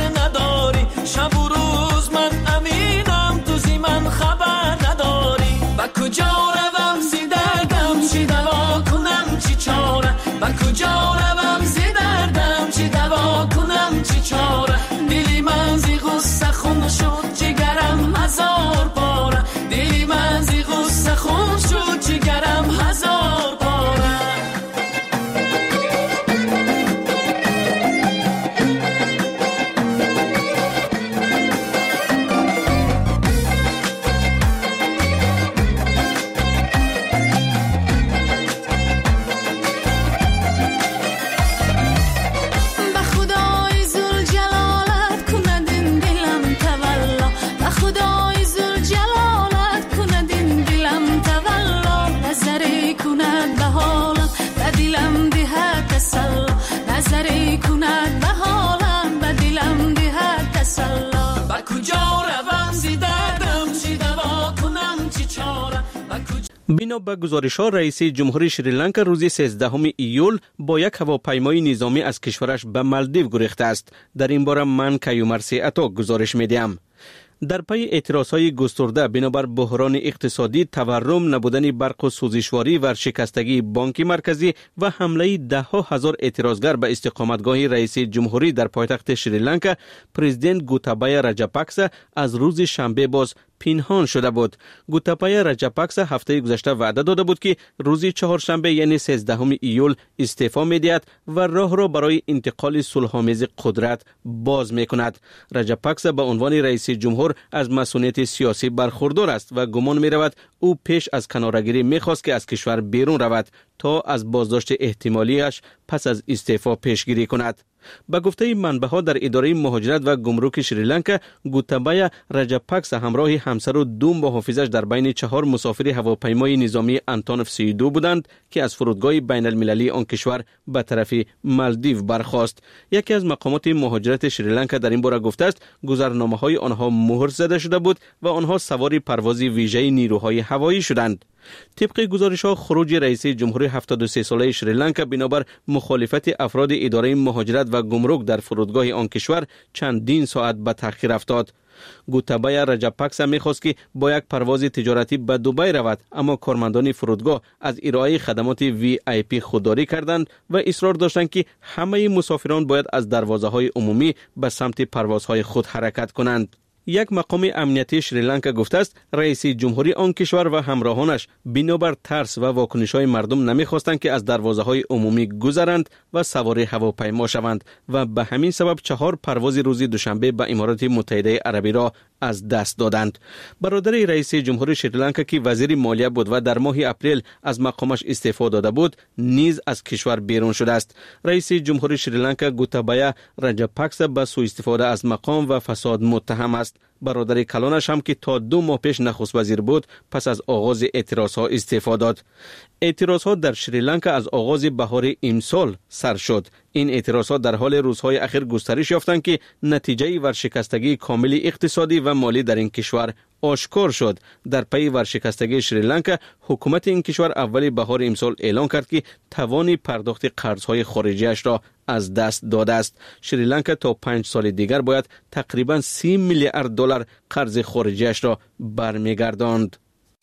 بنا به گزارش‌ها رئیس جمهوری شریلانکا روز سیزدهم ایول با یک هواپیمای نظامی از کشورش به مالدیو گریخته است. در این باره من کیومرسی اتاک گزارش می‌دهم. در پی اعتراضهای گسترده بنابر بحران اقتصادی، تورم، نبودن برق و سوزشواری، ورشکستگی بانک مرکزی و حمله ده ها هزار اعتراضگر به استقامتگاه رئیس جمهوری در پایتخت شریلانکا، پرزیدنت گوتابایا راجاپاکسا از روز شنبه باز پنهان شده بود. گوتابایا راجاپاکسا هفته گذشته وعده داده بود که روز چهارشنبه یعنی سیزدهم ایول استعفا می‌دهد و راه را برای انتقال صلح‌آمیز قدرت باز می‌کند. راجاپاکسا به عنوان رئیس جمهور از مسئولیت سیاسی برخوردار است و گمان می‌رود او پیش از کناره‌گیری می‌خواست که از کشور بیرون رود تا از بازداشت احتمالیش پس از استعفا پیشگیری کند. به گفته منبع‌ها در اداره مهاجرت و گمرک شریلانکا، گوتابایا راجاپاکسا همراه همسر و دو محافظش در بین چهار مسافر هواپیمای نظامی آنتونوف سی و دو بودند که از فرودگاه بین المللی آن کشور به طرف مالدیو برخاست. یکی از مقامات مهاجرت شریلانکا در این باره گفته است گذرنامه‌های آنها مهر زده شده بود و آنها سوار پرواز ویژه نیروهای هوایی شدند. طبق گزارش‌ها خروج رئیس جمهوری هفتاد و سه ساله شریلانکا بنابر مخالفت افراد اداره مهاجرت و گمرک در فرودگاه آن کشور چندین ساعت به تأخیر افتاد. گوتابایا راجاپاکسا می‌خواست که با یک پرواز تجارتی به دبی رود، اما کارمندان فرودگاه از ارائه خدمات وی آی پی خودداری کردند و اصرار داشتند که همه مسافران باید از دروازه‌های عمومی به سمت پروازهای خود حرکت کنند. یک مقام امنیتی شریلانکا گفته است رئیس جمهوری آن کشور و همراهانش بنابر ترس و واکنش‌های مردم نمی‌خواستند که از دروازه‌های عمومی گذرند و سوار هواپیما شوند و به همین سبب چهار پرواز روز دوشنبه به امارات متحده عربی را از دست دادند. برادر رئیس جمهوری شریلانکا که وزیر مالیه بود و در ماه اپریل از مقامش استعفا داده بود، نیز از کشور بیرون شده است. رئیس جمهوری شریلانکا گوتابایا راجاپاکسا به سوء استفاده از مقام و فساد متهم است. برادر کلانش هم که تا دو ماه پیش نخست وزیر بود پس از آغاز اعتراضها استعفا داد. اعتراضها در شریلانکا از آغاز بهار امسال سر شد. این اعتراضات در حال روزهای اخیر گسترش یافتند که نتیجه ورشکستگی کامل اقتصادی و مالی در این کشور آشکار شد. در پی ورشکستگی شریلانکا، حکومت این کشور اول بهار امسال اعلام کرد که توان پرداخت قرضهای خارجیش را از دست داده است. شریلانکا تا پنج سال دیگر باید تقریباً سی میلیارد دلار قرض خارجیش را برمیگرداند.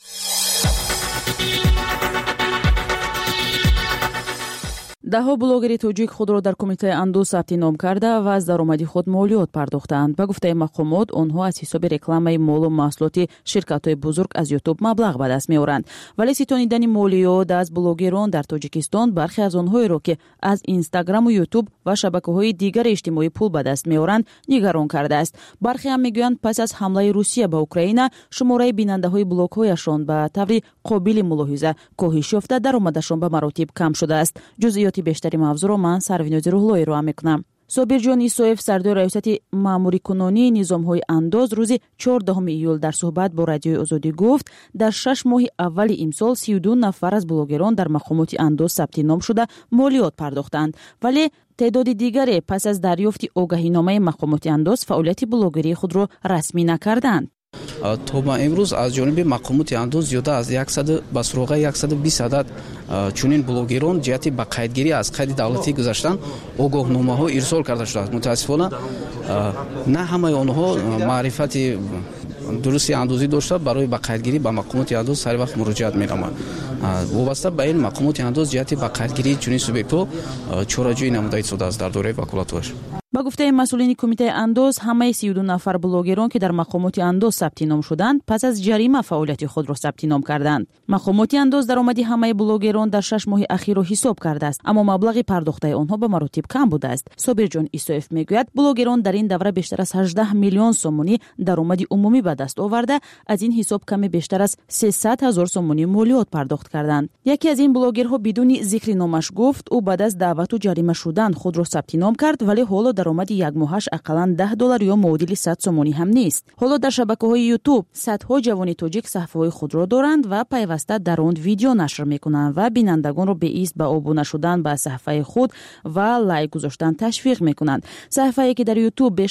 даҳо блогери тоҷик худро дар кумитаи анду сабти ном карда ва аз даромади худ молиёт пардохтаанд. Ба гуфтаи мақомот, онҳо аз ҳисоби рекламаи молу маҳсулоти ширкатҳои бузург аз ютуб маблағ ба даст меоранд. Вале ситонидани молиёт аз блогерон дар Тоҷикистон бархе аз онҳоеро ки аз инстаграму ютуб ва шабакаҳои дигари иҷтимоӣ пул ба даст меоранд, нигарон кардааст. Бархе ҳам мегӯянд пас аз ҳамлаи Русия ба Украина шумораи бинандаҳои блогҳояшон ба таври қобили мулоҳиза коҳиш ёфта, даромадашон ба маротиб кам шудааст. ҷузъиёти бештари мавзӯъро ман Сарвинози Рӯҳлоӣ роҳа мекунам. собирҷон Исоев, сардори раёсати маъмурикунонии низомҳои андоз, рӯзи чордаҳуми июл дар суҳбат бо Радиои Озодӣ гуфт, дар шаш моҳи аввали имсол си و دو нафар аз блогерон дар мақомоти андоз сабти ном шуда молиёт пардохтанд. Вале تعداد دیگری پس از دریافت آگاهینامه مقامات اندوز فعالیت بلوگری خود را رسمی نکردند. تا با امروز از جانب مقامات اندوز زیاده از صد به سراغ صد و بیست عدد چنین بلوگران جهت به قیدگیری از قید دولتی گذاشتن آگاهنامه ها ارسال کرده شده است. متاسفانه نه همه آنها معرفت درستی اندازی داشته برای به قیدگیری به مقامات اندوز سر وقت مراجعت می‌نمایند. وابسته به این مقامات اندوز جهت به قیدگیری چنین سوبیکت‌ها چاره‌جویی نموده شده است در دوره وکالت‌هاش. با گفته مسئولین کمیته اندوز، همه سی و دو نفر بلوگران که در مقامات اندوز ثبت نام شدند پس از جریمه فعالیت خود را ثبت نام کردند. مقامات اندوز درآمد همه بلوگران در شش ماه اخیر را حساب کرده است، اما مبلغ پرداخته آنها به مراتب کم بوده است. صابرجان ایسوف میگوید بلوگران در این دوره بیشتر از هجده میلیون سومونی درآمد عمومی به دست آورده، از این حساب کمی بیشتر از سیصد هزار سومونی مالیات پرداخت کردند. یکی از این بلوگرها بدون ذکر نامش گفت او بعد از دعوت و جریمه شدن خود را ثبت نام کرد، ولی حالا درآمد یک ماهش اقلاً ده دلار یا معادل صد سومونی هم نیست. حالا در شبکه‌های یوتیوب صدها جوان تاجیک صفحه‌های خود را دارند و پیوسته در آن ویدیو نشر می‌کنند و بینندگان را به ایست به آبونه شدن به صفحه خود و لایک گذاشتن تشویق می‌کنند. صفحه‌ای که در یوتیوب بیش از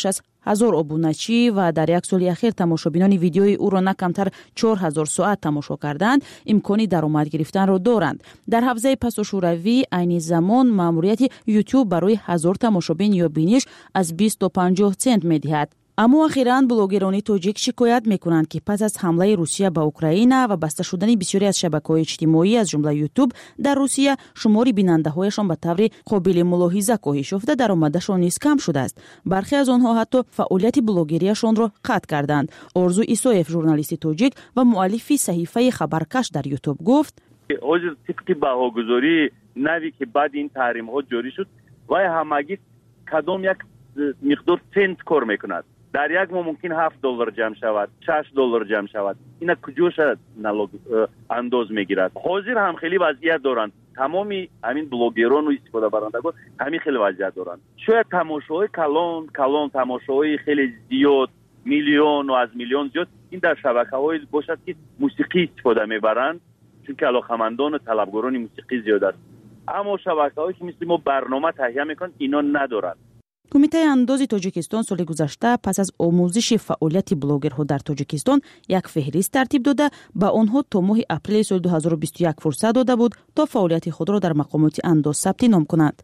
ҳазор обуначӣ ва дар як соли ахир тамошобинони видеои ӯро на камтар чор ҳазор соат тамошо карданд, имкони даромад гирифтанро доранд. дар ҳавзаи пасошӯравӣ айни замон маъмурияти YouTube барои ҳазор тамошобин ё биниш аз бист то панҷоҳ цент медиҳад. аммо ахиран блогерони тоҷик шикоят мекунанд, ки пас аз ҳамлаи Русия ба Украина ва баста шудани бисёре аз шабакаҳои иҷтимоӣ аз ҷумла YouTube дар Русия, шумори бинандаҳояшон ба таври қобили мулоҳиза коҳиш ёфта, даромадашон низ кам шудааст. бархе аз онҳо ҳатто фаъолияти блогерияшонро қатъ карданд. Орзу Исоев, журналисти тоҷик ва муаллифи саҳифаи Хабаркаш дар YouTube гуфт: ҳозир тибқи баҳогузории наве ки баъди ин таҳримҳо ҷорӣ шуд, вай ҳамагӣ кадом як миқдор цент кор мекунад. дар як моҳ мумкин ҳафт доллар ҷамъ шавад, шаш доллар ҷамъ шавад. ина куҷоша налог андоз мегирад? ҳозир ҳам хеле вазъият доранд. тамоми ҳамин блогерону истифодабарандагон ҳамин хеле вазъият доранд. шояд тамошоҳои калон калон тамошоҳои хеле зиёд, миллиону аз миллион зиёд, ин дар шабакаҳое бошад ки мусиқӣ истифода мебаранд, чунки алоқамандону талабгорони мусиқӣ зиёд аст. аммо шабакаҳое ки мисли мо барнома таҳия мекунанд, ино надоранд. кумитаи андози Тоҷикистон соли гузашта пас аз омӯзиши фаъолияти блогерҳо дар Тоҷикистон як феҳрист тартиб дода, ба онҳо то моҳи апрели соли ду ҳазору бисту як фурсат дода буд, то фаъолияти худро дар мақомоти андоз сабти ном кунанд.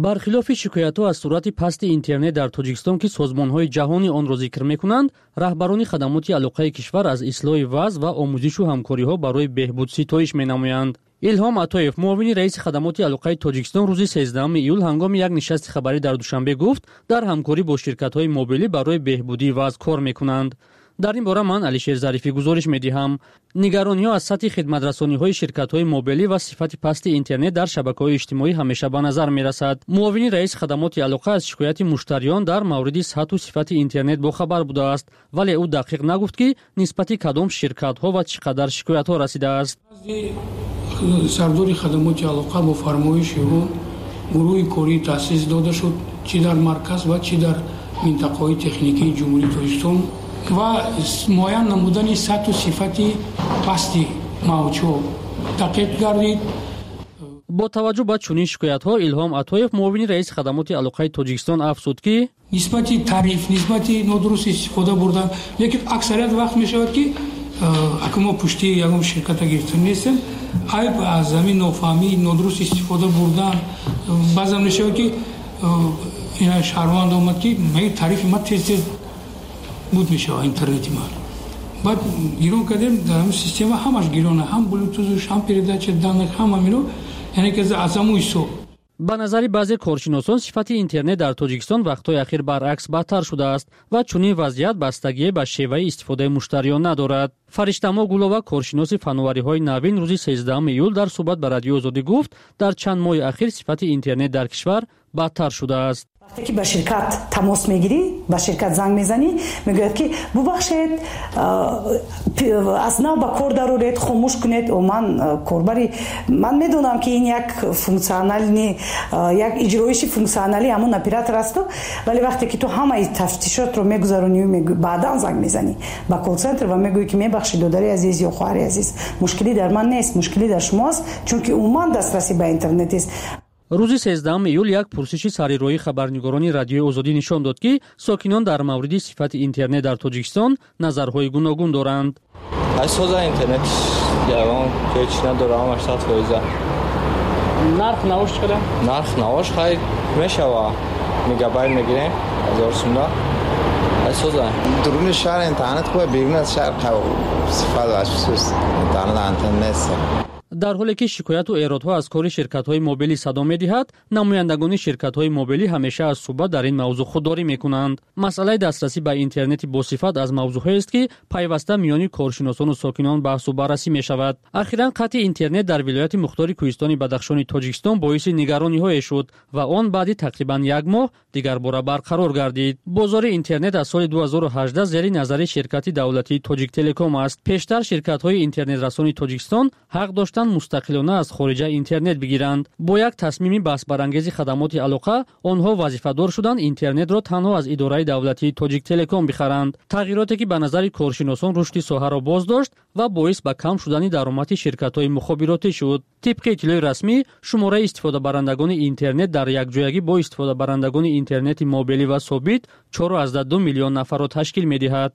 бархилофи шикоятҳо аз суръати пасти интернет дар тоҷикистон ки созмонҳои ҷаҳонӣ онро зикр мекунанд, раҳбарони хадамоти алоқаи кишвар аз ислоҳи вазъ ва омӯзишу ҳамкориҳо барои беҳбуд ситоиш менамоянд. илҳом атоев, муовини раиси хадамоти алоқаи тоҷикистон, рӯзи сездахуми июл ҳангоми як нишасти хабарӣ дар душанбе гуфт, дар ҳамкорӣ бо ширкатҳои мобилӣ барои беҳбудии вазъ кор мекунанд. дар ин бора ман Алишер Зарифӣ гузориш медиҳам. нигарониҳо аз сатҳи хидматрасониҳои ширкатҳои мобилӣ ва сифати пасти интернет дар шабакаҳои иҷтимоӣ ҳамеша ба назар мерасад. муовини раиси хадамоти алоқа аз шикояти муштариён дар мавриди сатҳу сифати интернет бохабар будааст, вале ӯ дақиқ нагуфт ки нисбати кадом ширкатҳо ва чӣ қадар шикоятҳо расидааст. сардори хадамоти алоқа бо фармоиши ӯ гурӯҳи корӣ таъсис дода шуд, чӣ дар марказ ва чӣ дар минтақаҳои техникии ҷумҳурии Тоҷикистон ва муайян намудани сатҳу сифати пасти мавҷҳо дақиқ гардид. бо таваҷҷӯҳ ба чунин шикоятҳо илҳом атоев, муовини раиси хадамоти алоқаи тоҷикистон афзуд ки нисбати тариф, нисбати нодуруст истифода бурдан, лекин аксарият вақт мешавад ки ака мо пушти ягон ширката гирифта нестем, айб аз замин нофаҳмӣ, нодуруст истифода бурдан, баъзан мешавад ки ина шаҳрванд омад ки маи тарифи ма тез тез буд мешавад интернети ма. баъд гирон кардем дар ҳамин система ҳамаш гирона, ҳам блютузуш, ҳам передача данных, ҳам ҳамино, яъне ки аз ҳамун ҳисоб. ба назари баъзе коршиносон сифати интернет дар тоҷикистон вақтҳои ахир баръакс бадтар шудааст ва чунин вазъият бастагие ба шеваи истифодаи муштариён надорад. Фариштамо Гулова, коршиноси фанновариҳои навин, рӯзи сездахуми июл дар суҳбат ба Радиои Озодӣ гуфт, дар чанд моҳи ахир сифати интернет дар кишвар бадтар шудааст. вақте ки ба ширкат тамос мегирӣ, ба ширкат занг мезанӣ, мегӯяд ки бубахшед, аз нав ба кор дароред, хомӯш кунед. ман корбари ман медонам ки ин як функсионали як иҷроиши функсионали ҳамон оператор аст, вале вақте ки ту ҳамаи тафтишотро мегузаронӣ, баъдан занг мезанӣ ба колцентр ва мегӯӣ ки мебахшед додари азиз ё хоҳари азиз, мушкилӣ дар ман нест, мушкилӣ дар шумоаст, чунки умуман дастрасӣ ба интернетист. рӯзи сездахуми июл як пурсиши сарирои хабарнигорони Радиои Озодӣ нишон дод ки сокинон дар мавриди сифати интернет дар Тоҷикистон назарҳои гуногун доранд. асоза интернет ягон ҳеҷ надорам, ҳаштад фоиз. нарх навош чиқадар? нарх навош хай мешава, мегабайт мегирем ҳазор сумда. асоза дуруни шаҳр интернет хуб, берун аз шаҳр сифат ашхус интернет антенна нест. дар ҳоле ки шикояту эродҳо аз кори ширкатҳои мобилӣ садо медиҳад, намояндагони ширкатҳои мобилӣ ҳамеша аз суҳбат дар ин мавзӯъ худдорӣ мекунанд. масъалаи дастрасӣ ба интернети босифат аз мавзӯъҳоест ки пайваста миёни коршиносону сокинон баҳсу баррасӣ мешавад. ахиран қатъи интернет дар вилояти мухтори кӯҳистони Бадахшони Тоҷикистон боиси нигарониҳое шуд ва он баъди тақрибан як моҳ дигарбора барқарор гардид. бозори интернет аз соли ду ҳазору ҳаждаҳ зери назари ширкати давлатии Тоҷик Телеком аст. пештар ширкатҳои интернетрасони Тоҷикистон ҳақ доштанд мустақилона аз хориҷа интернет бигиранд. бо як тасмими баҳсбарангези хадамоти алоқа, онҳо вазифадор шуданд интернетро танҳо аз идораи давлатии Тоҷик Телеком бихаранд. тағйироте ки ба назари коршиносон рушди соҳаро боз дошт ва боис ба кам шудани даромади ширкатҳои мухобиротӣ шуд. тибқи иттилои расмӣ, шумораи истифодабарандагони интернет дар якҷоягӣ бо истифодабарандагони интернети мобилӣ ва собит чору азда ду миллион нафарро ташкил медиҳад.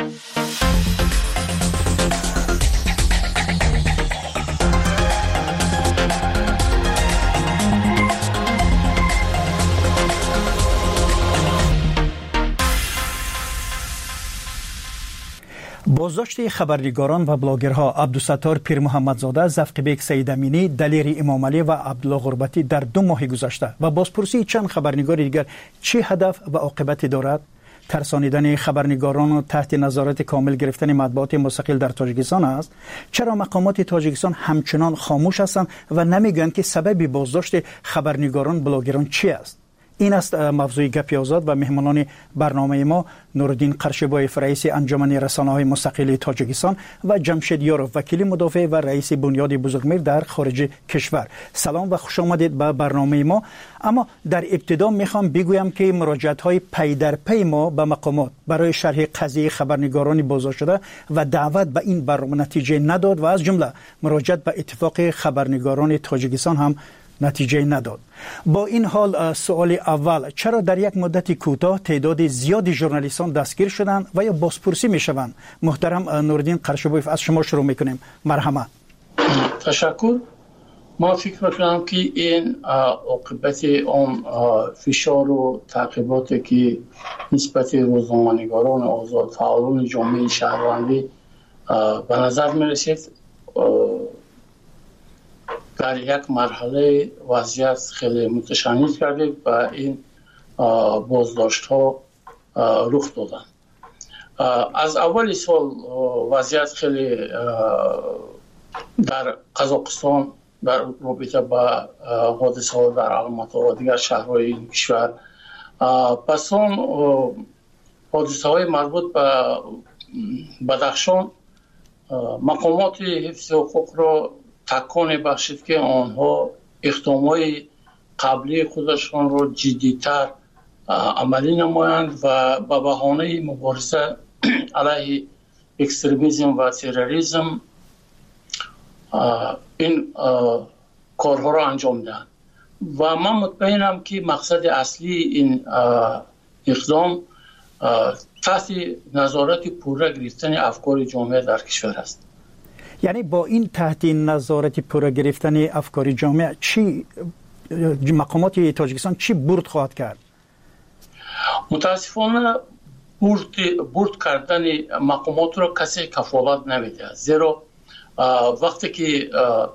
بازداشت خبرنگاران و بلاگرها عبدالستار پیرمحمدزاده، زفقبیک سیدامینی، دلیری امامعلی و عبدالله غربتی در دو ماه گذشته و بازپرسی چند خبرنگار دیگر چه هدف و عاقبتی دارد؟ ترسانیدن خبرنگاران و تحت نظارت کامل گرفتن مطبوعات مستقل در تاجیکستان است. چرا مقامات تاجیکستان همچنان خاموش هستند و نمیگویند که سبب بازداشت خبرنگاران بلاگران چی است؟ این است موضوع گپی آزاد و مهمانان برنامه ما نورالدین قرشبایف، رئیس انجمن رسانه‌های مستقل تاجیکستان و جمشید یاروف، وکیل مدافع و رئیس بنیاد بزرگمیر در خارج کشور. سلام و خوش آمدید به برنامه ما. اما در ابتدا میخوام بگویم که مراجعت‌های پی در پی ما به مقامات برای شرح قضیه خبرنگاران بازداشت شده و دعوت به این برنامه نتیجه نداد و از جمله مراجعت به اتفاق خبرنگاران تاجیکستان هم نتیجه نداد. با این حال سوال اول، چرا در یک مدت کوتاه تعداد زیادی ژورنالیستان دستگیر شدند و یا بازپرسی میشوند؟ محترم نورالدین قرشبایف، از شما شروع میکنیم. مرحمت. تشکر. ما فکر میکنم که این عاقبت اون فشار و تعقیباتی که نسبت روزنامه‌نگاران آزاد فعالان جامعه شهروندی به نظر میرسید در یک مرحله وضعیت خیلی متشنج کرده و این بازداشت ها رخ دادن. از اول سال وضعیت خیلی در قزاقستان در رابطه با حادثه ها در الماتا و دیگر شهرهای این کشور، پس اون حادثه های مربوط به بدخشان مقامات حفظ حقوق را تکان بخشید که آنها اقدامات قبلی خودشان را جدیتر عملی نمایند و به بهانه مبارزه علیه اکستریمیسم و تروریسم این کارها را انجام دهند. و من مطمئنم که مقصد اصلی این اقدام تحت نظارت پوره گرفتن افکار جامعه در کشور است. یعنی با این تحت نظارت پوره گرفتن افکار جامعه چی مقامات تاجیکستان چی برد خواهد کرد؟ متاسفانه برد برد کردن مقامات را کسی کفالت نمیده، زیرا وقتی که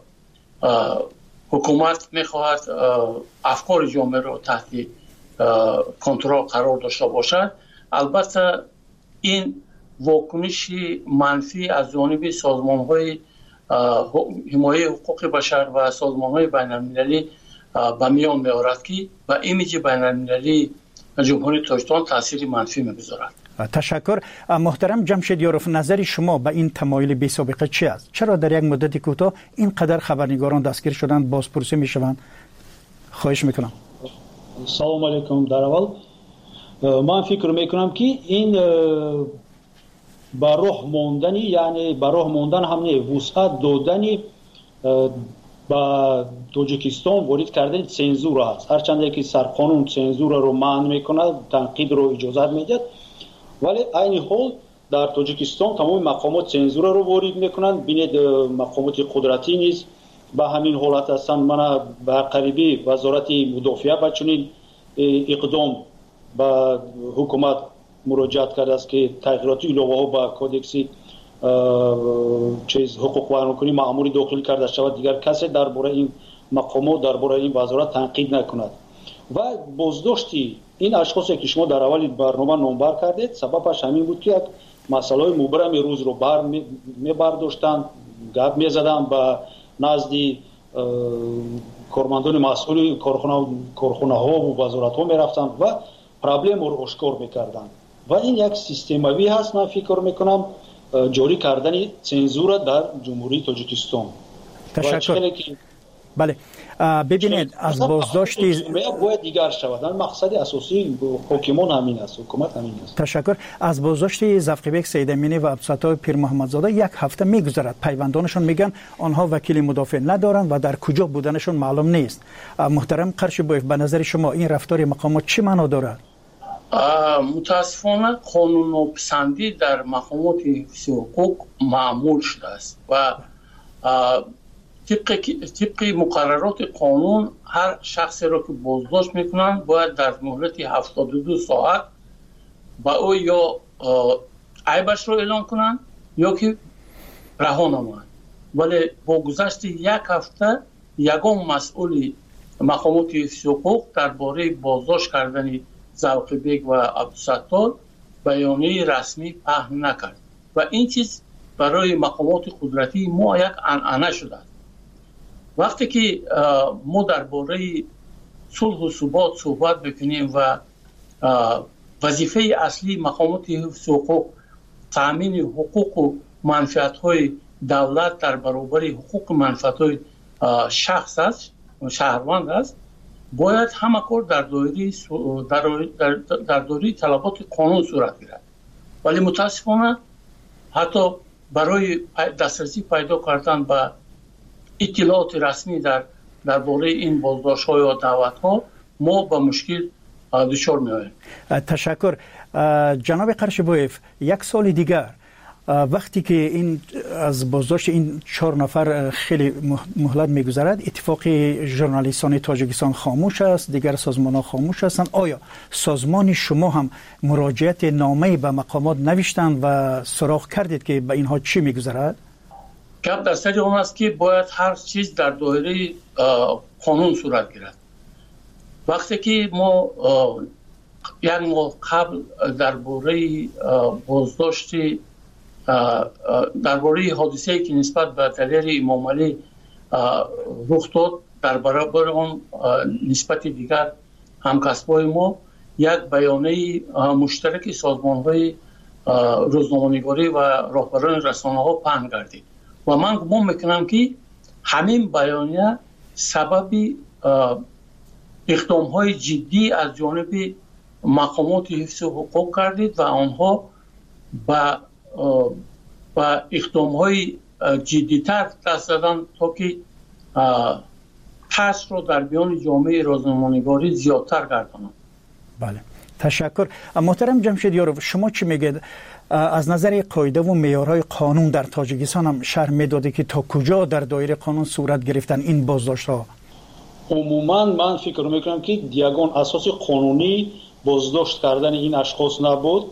حکومت میخواهد افکار جامعه را تحت کنترل قرار داشته باشد، البته این واکنش منفی از جانب سازمان‌های حمایت حقوق بشر و سازمان‌های بین‌المللی به میان می‌آورد که به ایمیج بین‌المللی جمهوری تاجیکستان تاثیر منفی می‌گذارد. تشکر. محترم جمشید یاروف، نظر شما به این تمایل بی سابقه چی است؟ چرا در یک مدت کوتاه اینقدر خبرنگاران دستگیر شدند، بازپرسی میشوند؟ خواهش میکنم. سلام علیکم. در اول من فکر میکنم که این با راه موندنی، یعنی با راه موندن همه وسعت دادنی با تاجیکستان وارد کردن سنزور است. هرچند که سرقانون سنزور رو منع میکنه، تنقید رو اجازه میده، ولی این حال در تاجیکستان تمام مقامات سنزور رو وارد میکنند. بینید مقامات قدرتی نیز به همین حالت هستند. من به قریبی وزارت مدافعه به چنین اقدام به حکومت مراجعت کرده است که تغییرات علاوه ها به کودکس چیز حقوق و عناصر مأموری داخل کرده شود، دیگر کسی درباره این مقامات درباره این وزارت تنقید نکند. و بازداشتی این اشخاصی که شما در اول برنامه نامبر کردید سببش همین بود که یک مسئله مبرم روز رو بر می برداشتن، گپ می زدن به نزد کارمندان مسئول کارخانه کارخانه ها و وزارت ها می رفتن و پرابلم رو آشکار میکردن. و این یک سیستماوی هست. من فکر میکنم جاری کردن سنزور در جمهوری تاجیکستان. تشکر. بله ببینید از بازداشتی باید دیگر شود. مقصد اساسی حکومت همین است، حکومت همین است. تشکر. از بازداشت زفقیبک سیدامینی و عبدالستار پیر محمدزاده یک هفته میگذرد. پیوندانشون میگن آنها وکیل مدافع ندارند و در کجا بودنشون معلوم نیست. محترم قرشبویف، به نظر شما این رفتار مقامات چی معنا دارد؟ متاسفانه قانون پسندی در مقامات حفظ حقوق معمول شده است و طبق طبق مقررات قانون هر شخصی را که بازداشت میکنند باید در مهلت هفتاد و دو ساعت با او یا عیبش را اعلام کنند یا که رها نمایند. ولی با گذشت یک هفته یگان مسئول مقامات حفظ حقوق درباره بازداشت کردن زفقیبک و عبدالستار بیانیه رسمی پهن نکرد و این چیز برای مقامات قدرتی ما یک عنعنه شده است. وقتی که ما درباره صلح و ثبات صحبت بکنیم و وظیفه اصلی مقامات حفظ حقوق تامین حقوق و منفعت‌های دولت در برابر حقوق و منفعت‌های شخص است، شهروند است، باید همه کار در دایره در, در, در دایره طلبات قانون صورت گیرد. ولی متاسفانه حتی برای دسترسی پیدا کردن به اطلاعات رسمی در درباره این بازداشت‌ها یا دعوت‌ها ما با مشکل دچار می‌آییم. تشکر. جناب قرشبویف، یک سال دیگر وقتی که این از بازداشت این چهار نفر خیلی مهلت میگذرد. اتفاق ژورنالیستان تاجیکستان خاموش است، دیگر سازمان ها خاموش هستند. آیا سازمان شما هم مراجعت نامه به مقامات نوشتند و سراغ کردید که به اینها چی میگذرد؟ گپ در سر اون است که باید هر چیز در دایره قانون صورت گیرد. وقتی که ما یک ماه قبل درباره بازداشت درباره حادثه‌ای که نسبت به دلیر امام علی رخ داد، در برابر آن نسبت دیگر همکسبای ما یک بیانیه مشترک سازمان‌های روزنامه‌نگاری و راهبران رسانه‌ها پهن گردید و من گمان میکنم که همین بیانیه سبب اقدام‌های جدی از جانب مقامات حفظ حقوق کردید و آنها با با اقدام‌های جدی‌تر دست دادن تا که تاثیر رو در بیان جامعه روزنامه‌نگاری زیادتر گردانند. بله، تشکر. محترم جمشید یارو، شما چی میگید؟ از نظر قاعده و معیارهای قانون در تاجیکستان هم شرح میداده که تا کجا در دایره قانون صورت گرفتن این بازداشت‌ها؟ عموما من فکر میکنم که یگان اساس قانونی بازداشت کردن این اشخاص نبود.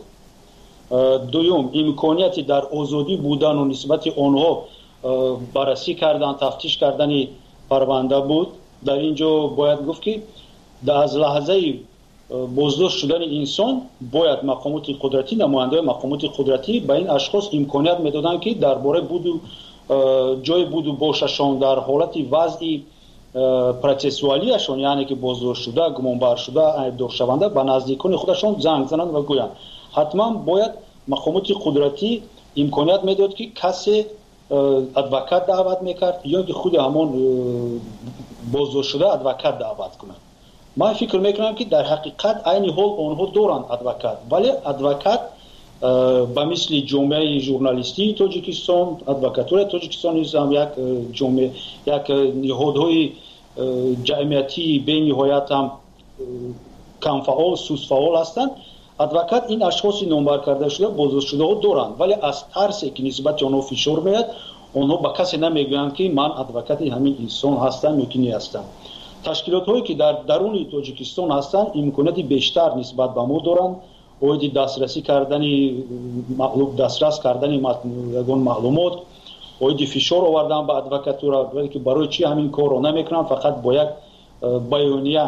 دوم، امکانیتی در آزادی بودن و نسبت آنها بررسی کردن، تفتیش کردن پرونده بود. در اینجا باید گفت که از لحظه بازداشت شدن انسان باید مقامات قدرتی، نماینده مقامات قدرتی به این اشخاص امکانیت میدادن که درباره بود و جای بود و باششان در حالت وضعی پروسسوالیشون، یعنی که بازداشت شده، گمانبر شده، عیبدار شونده، به نزدیکان خودشون زنگ زنند و گویند. حتما باید مقامات قدرتی امکانیت میداد که کسی ادوکات دعوت میکرد یا که خود همون بازداشت شده ادوکات دعوت کنند. من فکر میکنم که در حقیقت عین حال آنها دارند ادوکات، ولی ادوکات به مثل جامعه ژورنالیستی تاجیکستان، ادوکاتور تاجیکستان هم یک جامعه، یک نهادهای جمعیتی به نهایت هم کم فعال، سوس فعال هستند. ادوکات این اشخاص نامبر کرده شده، بازداشت شده ها دارند، ولی از ترسی که نسبت آنها فشار میاد، آنها به کسی نمیگویند که من ادوکات همین انسان هستم یا کی هستم. تشکیلات هایی که در درون تاجیکستان هستند امکانات بیشتر نسبت به ما دارند. اوید دسترسی کردن معلوم دسترس کردن یگان معلومات، اوید فشار آوردن به ادوکاتورا، ولی که برای چی همین کار رو نمیکنن؟ فقط با یک بیانیه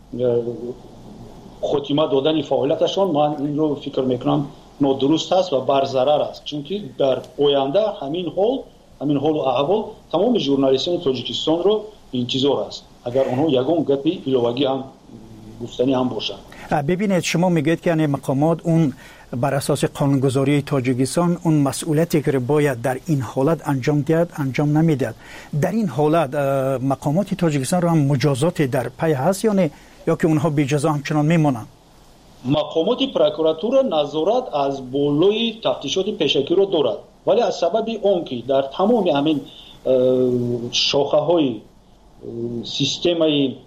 خاتمه دادن فعالیتشون. من این رو فکر میکنم نادرست است و بر ضرر است، چون که در آینده همین حال همین حال و احوال تمام ژورنالیستان تاجیکستان رو انتظار است اگر اونها یگان گپی ایلوگی هم گفتنی هم باشن. ببینید، شما میگید که یعنی مقامات اون بر اساس قانونگذاری تاجیکستان اون مسئولیتی که باید در این حالت انجام دهد انجام نمیدهد. در این حالت مقامات تاجیکستان رو هم مجازات در پی هست یا نه، یا که اونها بی جزا همچنان میمونن؟ مقامات پروکراتور نظارت از بالای تفتیشات پیشکی رو دارد، ولی از سبب اون که در تمام همین شاخه های سیستم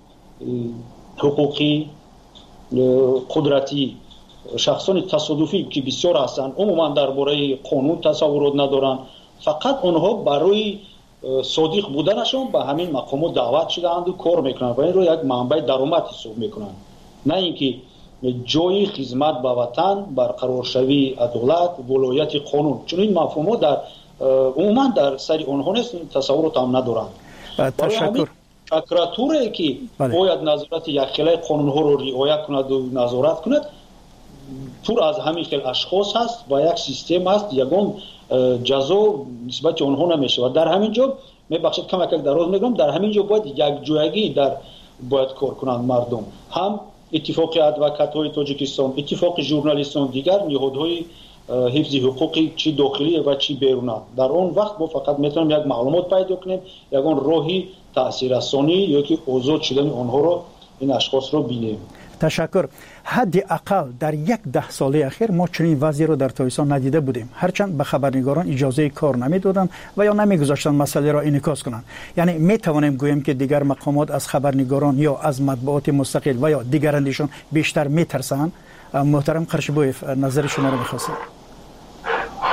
حقوقی قدرتی شخصان تصادفی که بسیار هستند عموما درباره قانون تصورات ندارند، فقط آنها برای صادق بودنشون به همین مقامات دعوت شدند و کار میکنند و این رو یک منبع درآمد حساب میکنند، نه اینکه جای خدمت به وطن، برقرار شوی عدالت، ولایت قانون. چون این مفاهیم در عموما در سر آنها نیست، تصورات هم ندارند. تشکر. پروکراتوری که باید نظارت یک خیلی قانون ها رو رعایت کند و نظارت کند پر از همین خیلی اشخاص هست و یک سیستم هست، یگان جزا نسبت آنها نمیشه. و در همین جا میبخشید کم یک دراز میگم، در همین جا باید یک جایگی در باید کار کنند مردم، هم اتفاق ادوکات های تاجیکستان، اتفاق ژورنالیستان، دیگر نهادهای حفظ حقوقی چی داخلی و چی بیرونی. در اون وقت ما فقط میتونیم یک معلومات پیدا کنیم، یگان راهی تاثیررسانی یا که آزاد شدن آنها رو این اشخاص رو بینیم. تشکر. حداقل در یک ده ساله اخیر ما چنین وضعی رو در تاجیکستان ندیده بودیم، هرچند به خبرنگاران اجازه کار نمیدادند و یا نمیگذاشتن مسئله را انعکاس کنند. یعنی می توانیم گوییم که دیگر مقامات از خبرنگاران یا از مطبوعات مستقل و یا دیگرانشون بیشتر میترسند. محترم قرشبویف، نظر شما رو می‌خواستم.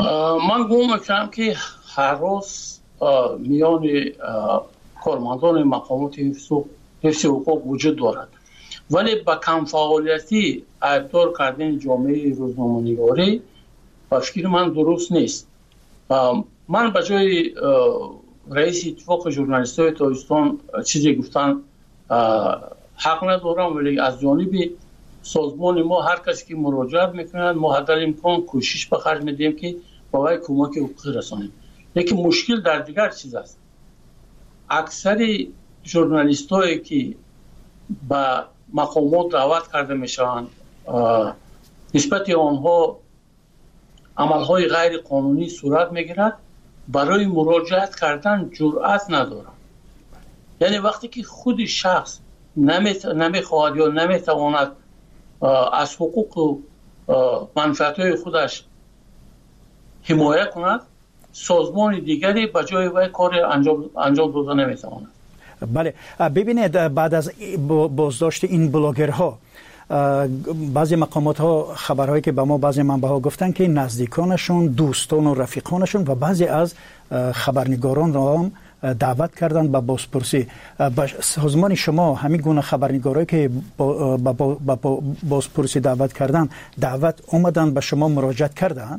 من گمان میکنم که هر روز میان کارمندان مقامات حفظ حقوق وجود دارد، ولی با کم فعالیتی ابطال کردن جامعه روزنامه‌نگاری با فکر من درست نیست. من به جای رئیس اتفاق ژورنالیست‌های تاجیکستان چیزی گفتن حق ندارم، ولی از جانب سازمان ما هر کسی که مراجعت میکنند ما حد امکان کوشش به خرج میدیم که با وی کمک حقوقی رسانیم. لیکن مشکل در دیگر چیز است. اکثر ژورنالیست‌هایی که به مقامات دعوت کرده میشوند نسبت آنها عملهای غیر قانونی صورت میگیرد، برای مراجعت کردن جرأت ندارند. یعنی وقتی که خود شخص نمیخواهد یا نمیتواند از حقوق و منفعت‌های خودش حمایت کند، سازمان دیگری به جای وی کار انجام انجام داده نمیتواند. بله، ببینید بعد از بازداشت این بلاگرها بعضی مقامات ها خبرهایی که به ما بعضی منبع ها گفتن که نزدیکانشون، دوستان و رفیقانشون و بعضی از خبرنگاران را هم دعوت کردن به بازپرسی. با سازمان شما همین گونه خبرنگارایی که با, با, با, با بازپرسی دعوت کردن دعوت اومدن به شما مراجعت کردن؟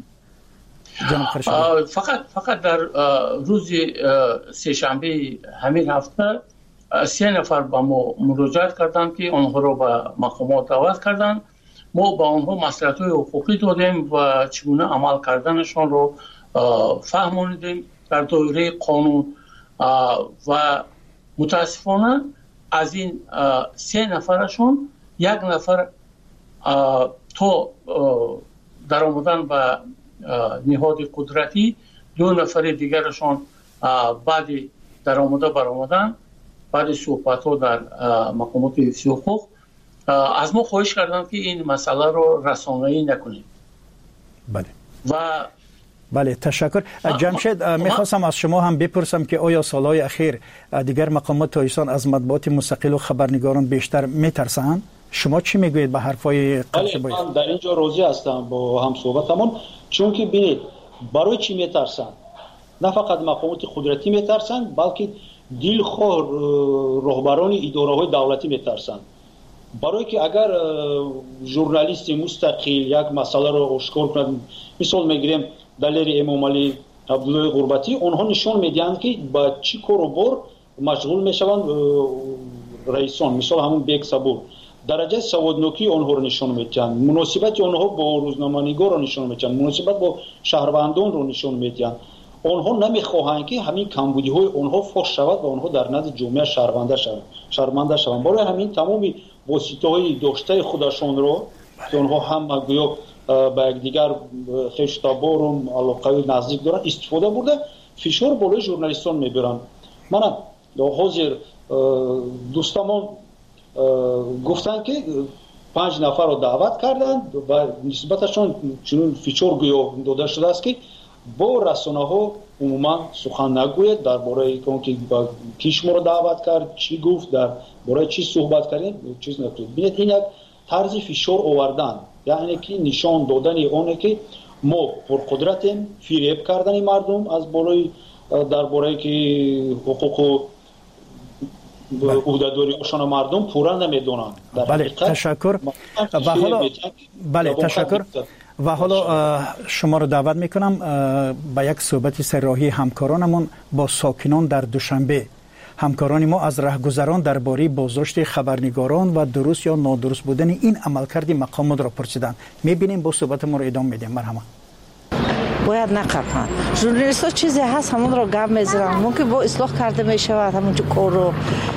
فقط فقط در روز سه شنبه همین هفته سه نفر با ما مراجعت کردند که آنها را به مقامات دعوت کردند. ما با آنها مصلحت‌های حقوقی دادیم و چگونه عمل کردنشان را فهماندیم در دایره قانون و متاسفانه از این سه نفرشون یک نفر تا در آمدن به نهاد قدرتی، دو نفر دیگرشان بعد در آمده برآمدن بعد صحبت ها در مقامات حفظ حقوق از ما خواهش کردن که این مسئله رو رسانه‌ای نکنیم. بله و بله تشکر. جمشید میخواستم از شما هم بپرسم که آیا سالهای اخیر دیگر مقامات تاجیکستان از مطبوعات مستقل و خبرنگاران بیشتر میترسند؟ شما چی میگویید به حرفای قرش باید؟ من در اینجا راضی هستم با هم صحبتمون، چون که ببینید برای چی میترسند؟ نه فقط مقامات قدرتی میترسند، بلکه دلخواه رهبران اداره های دولتی میترسند. برای که اگر ژورنالیست مستقل یک مسئله رو آشکار کنند، مثال میگیریم دلیری امام علی عبدالله غربتی، اونها نشون میدن که با چی کار و بار مشغول میشوند رئیسان، مثال همون بیگ صبور درجه سوادنوکی آنها رو نشون میدن، مناسبت آنها با روزنامه‌نگار رو نشون میدن، مناسبت با شهروندان رو نشون میدن. آنها نمیخواهند که همین کمبودی های آنها فاش شود و آنها در نزد جامعه شهرونده شوند شرمنده شوند. برای همین تمامی واسطه های داشته خودشون رو که آنها هم گویا با یکدیگر خویش تبار و علاقه نزدیک دارن استفاده برده فشار بالای ژورنالیستان میبرن. من حاضر دوستامون گفتن که پنج نفر رو دعوت کردن و نسبتشون چنون فشار گویا داده شده است که با رسانه ها عموما سخن نگوید درباره اینکه کی شما رو دعوت کرد، چی گفت، درباره چی صحبت کردن، چیز نگوید. ببینید این یک طرز فشار آوردن، یعنی که نشان دادن اونه که ما پرقدرتیم، فریب کردن مردم از بالای درباره که حقوق و عهده‌داری‌هاشون مردم پورا نمیدونن. بله تشکر. و حالا بله تشکر. و حالا شما رو دعوت میکنم به یک صحبت سراحی همکارانمون با ساکنان در دوشنبه. همکاران ما از راهگذران درباره بازداشت خبرنگاران و درست یا نادرست بودن این عملکرد مقامات را پرسیدن. میبینیم با صحبت ما رو ادامه میدیم. مرحبا. باید نقفن. ژورنالیست‌ها چیزی هست همون رو گپ میزنن، ممکن با اصلاح کرده میشود همون کار رو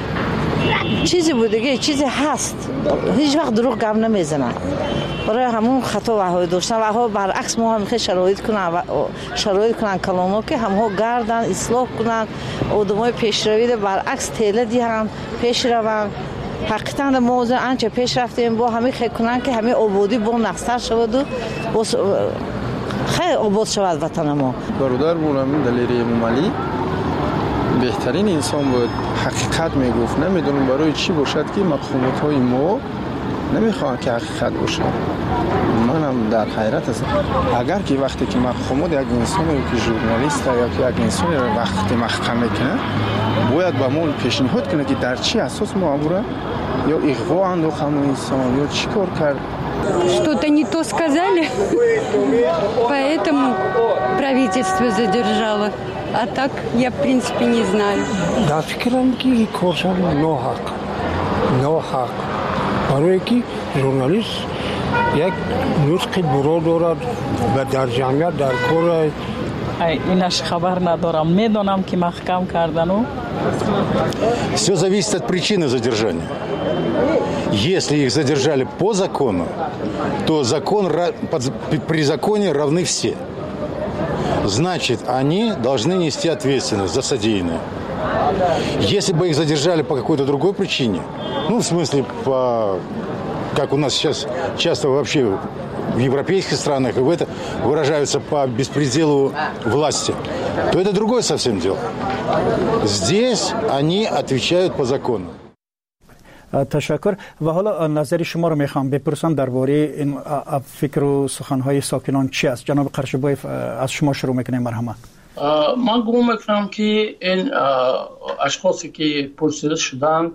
چیزی بودگی چیزی هست، هیچ وقت دروغ گپ نمیزنن. برای همون خطا و های داشتن و ها برعکس ما هم میخواد شرایط کنن و شرایط کنن کلامو که همها گردن اصلاح کنن، آدمای پیشروی برعکس تله دی هم پیش روند. حقیقتا موضوع آنچه پیش رفتیم با همه خیلی کنن که همه آبادی با نقصر شود و خیلی آباد شود وطن ما. برادر بولم دلیری امام علی بهترین انسان بود، حقیقت میگفت. نمیدونم برای چی باشد که مقامات های ما نمیخوان که حقیقت باشه. منم در حیرت هستم. اگر که وقتی که مخمود یک انسانی که ژورنالیست یا که یک انسانی رو وقتی محکم میکنه باید با ما پیشنهاد کنه که در چی اساس معموله یا اغوا انداخت همون انسان یا چی کار کرد. Что-то не то сказали, поэтому правительство задержало. А так я, в принципе, не знаю. Да, фикрам ки коршан ноҳақ. Ноҳақ. барое ки журналист як нутқи буро дорад ва дар ҷамъият дар кор инаш хабар надорам. Медонам ки маҳкам кардану. Все зависит от причины задержания. Если их задержали по закону, то закон, при законе равны все. Значит, они должны нести ответственность за содеянное. Если бы их задержали по какой-то другой причине, ну, в смысле, по, как у нас сейчас часто вообще в европейских странах, и в это выражаются по беспределу власти, то это другое совсем дело. Здесь они отвечают по закону. تشکر. و حالا نظر شما رو میخوام بپرسم درباره این فکر و سخنهای ساکنان چی است. جناب قرشبایف از شما شروع میکنیم. مرحمت. من گمان میکنم که این اشخاصی که پرسیده شدن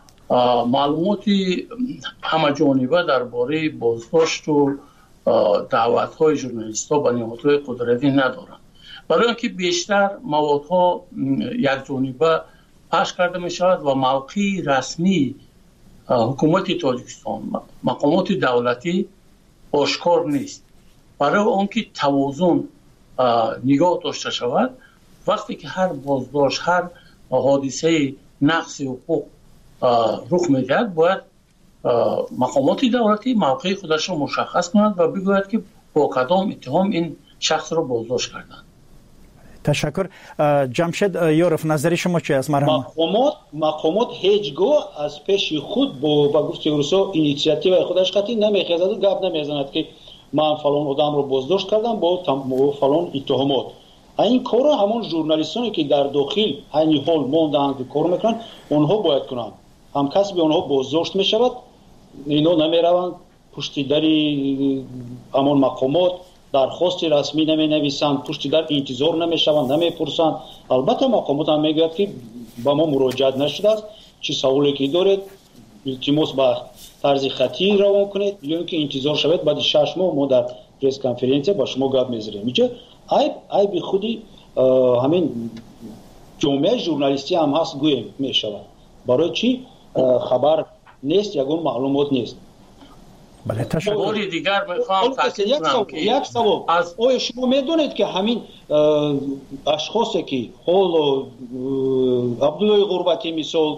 معلوماتی همه جانبه درباره بازداشت و دعوت‌های ژورنالیست‌ها به نهادهای قدرتی ندارند. برای اینکه بیشتر موادها یک جانبه پخش کرده میشود و موقع رسمی حکومت تاجیکستان مقامات دولتی آشکار نیست. برای آنکه توازن نگاه داشته شود وقتی که هر بازداشت هر حادثه نقض حقوق رخ میدهد باید مقامات دولتی موقع خودش را مشخص کنند و بگوید که با کدام اتهام این شخص را بازداشت کردند. تشکر. جمشید یورف نظر شما چی است؟ مرحبا. مقامات مقامات هیچگاه از پیش خود با با گفته روسا اینیشیاتیو خودش قطعی نمیخواد و گپ نمیزند که من فلان آدم رو بازداشت کردم با فلان اتهامات. این کارا همون ژورنالیستانی که در داخل همین حال موندند کار میکنن اونها باید کنند. هم کسب اونها بازداشت میشود اینا نمیروند پشت دری همون مقامات درخواست رسمی نمی نویسند پشت در انتظار نمیشوند نمیپرسند. البته مقامات هم میگوید که با ما مراجعت نشده است چی سوالی که دارید التماس با طرز خطی روان کنید یا اینکه انتظار شود بعد شش ماه ما در پرس کنفرانس با شما گپ میذاریم. اینجا عیب عیب خودی همین جامعه ژورنالیستی هم هست گویم میشود. برای چی خبر نیست یگون معلومات نیست. بله تشکر. باری دیگر میخوام تاکید کنم که یک سوال از آیا شما میدونید که همین اشخاصی که حال عبدالله غربتی مثال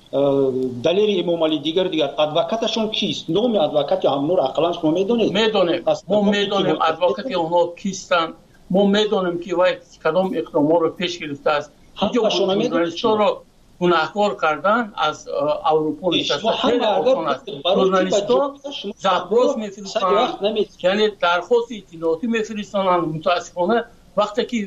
دلیر امام علی دیگر دیگر ادوکاتشون کیست؟ نام ادوکات هم نور اقلا شما میدونید؟ میدونیم. ما میدونیم ادوکات اونها کیستن. ما میدونیم که وای کدام اقدامات رو پیش گرفته است. اینجا ژورنالیست‌ها رو گناهکار کردن از اروپا نشسته خیلی آسان است. ژورنالیست‌ها زبراز میفرستند یعنی درخواست اطلاعاتی میفرستند. متاسفانه وقتی که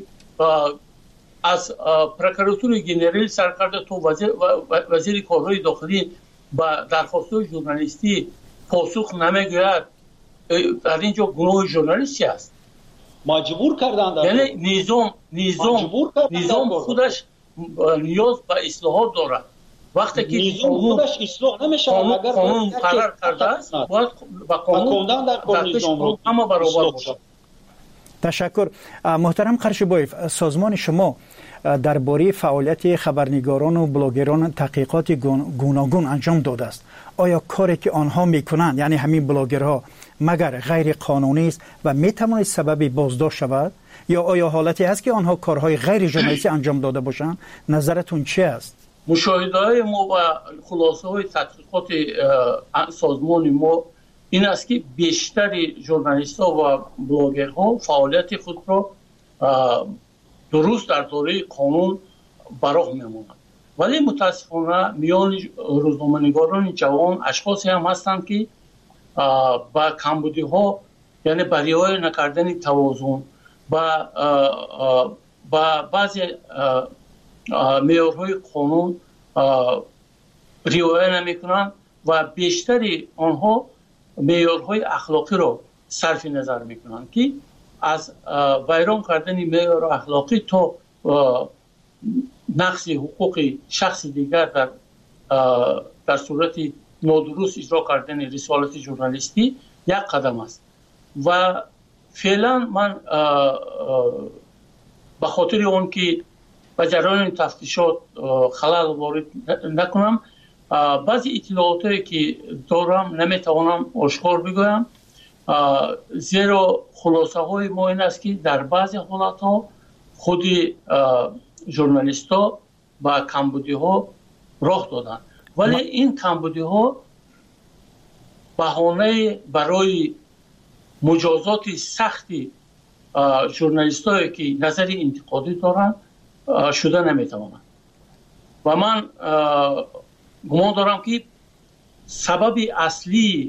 از پروکراتور گنرال سرکرده تو وزیر, وزیر کارهای داخلی با درخواست‌های ژورنالیستی پاسخ نمیگوید در اینجا گناه ژورنالیستی است. مجبور کردند یعنی نظام نظام نظام خودش نیاز به اصلاحات دارد. وقتی که نظام خودش اصلاح نمیشه اگر قانون قرار کرده است باید با قانون در نظام رو اما برابر باشد. تشکر. محترم قرشبایف سازمان شما درباره فعالیت خبرنگاران و بلاگران تحقیقات گوناگون انجام داده است. آیا کاری که آنها میکنند یعنی همین بلاگرها مگر غیر قانونی است و میتواند سبب بازداشت شود یا آیا حالتی هست که آنها کارهای غیر ژورنالیستی انجام داده باشند؟ نظرتون چی است؟ مشاهده‌های ما و خلاصه‌های تحقیقات سازمان ما این است که بیشتر ژورنالیست‌ها و بلاگرها فعالیت خود را درست در دایره قانون براه می‌مانند. ولی متاسفانه میان روزنامه‌نگاران جوان اشخاصی هم هستند که با کمبودی‌ها یعنی برای نکردن توازن با با بعضی معیارهای قانون رعایت نمی‌کنند و بیشتری آنها معیارهای اخلاقی رو صرف نظر میکنند که از ویران کردن معیار اخلاقی تا نقض حقوق شخص دیگر در در صورت نادرست اجرا کردن رسالت ژورنالیستی یک قدم است و فعلا من به خاطر اون که به جریان تفتیشات خلل وارد نکنم بعضی اطلاعاتی که دارم نمیتوانم آشکار بگویم زیرا خلاصه های ما این است که در بعضی حالت ها خود ژورنالیست ها با کمبودی ها راه دادن ولی این کمبودی ها بهانه برای مجازات سختی ژورنالیست هایی که نظر انتقادی دارن شده نمیتوانند و من گمان دارم که سبب اصلی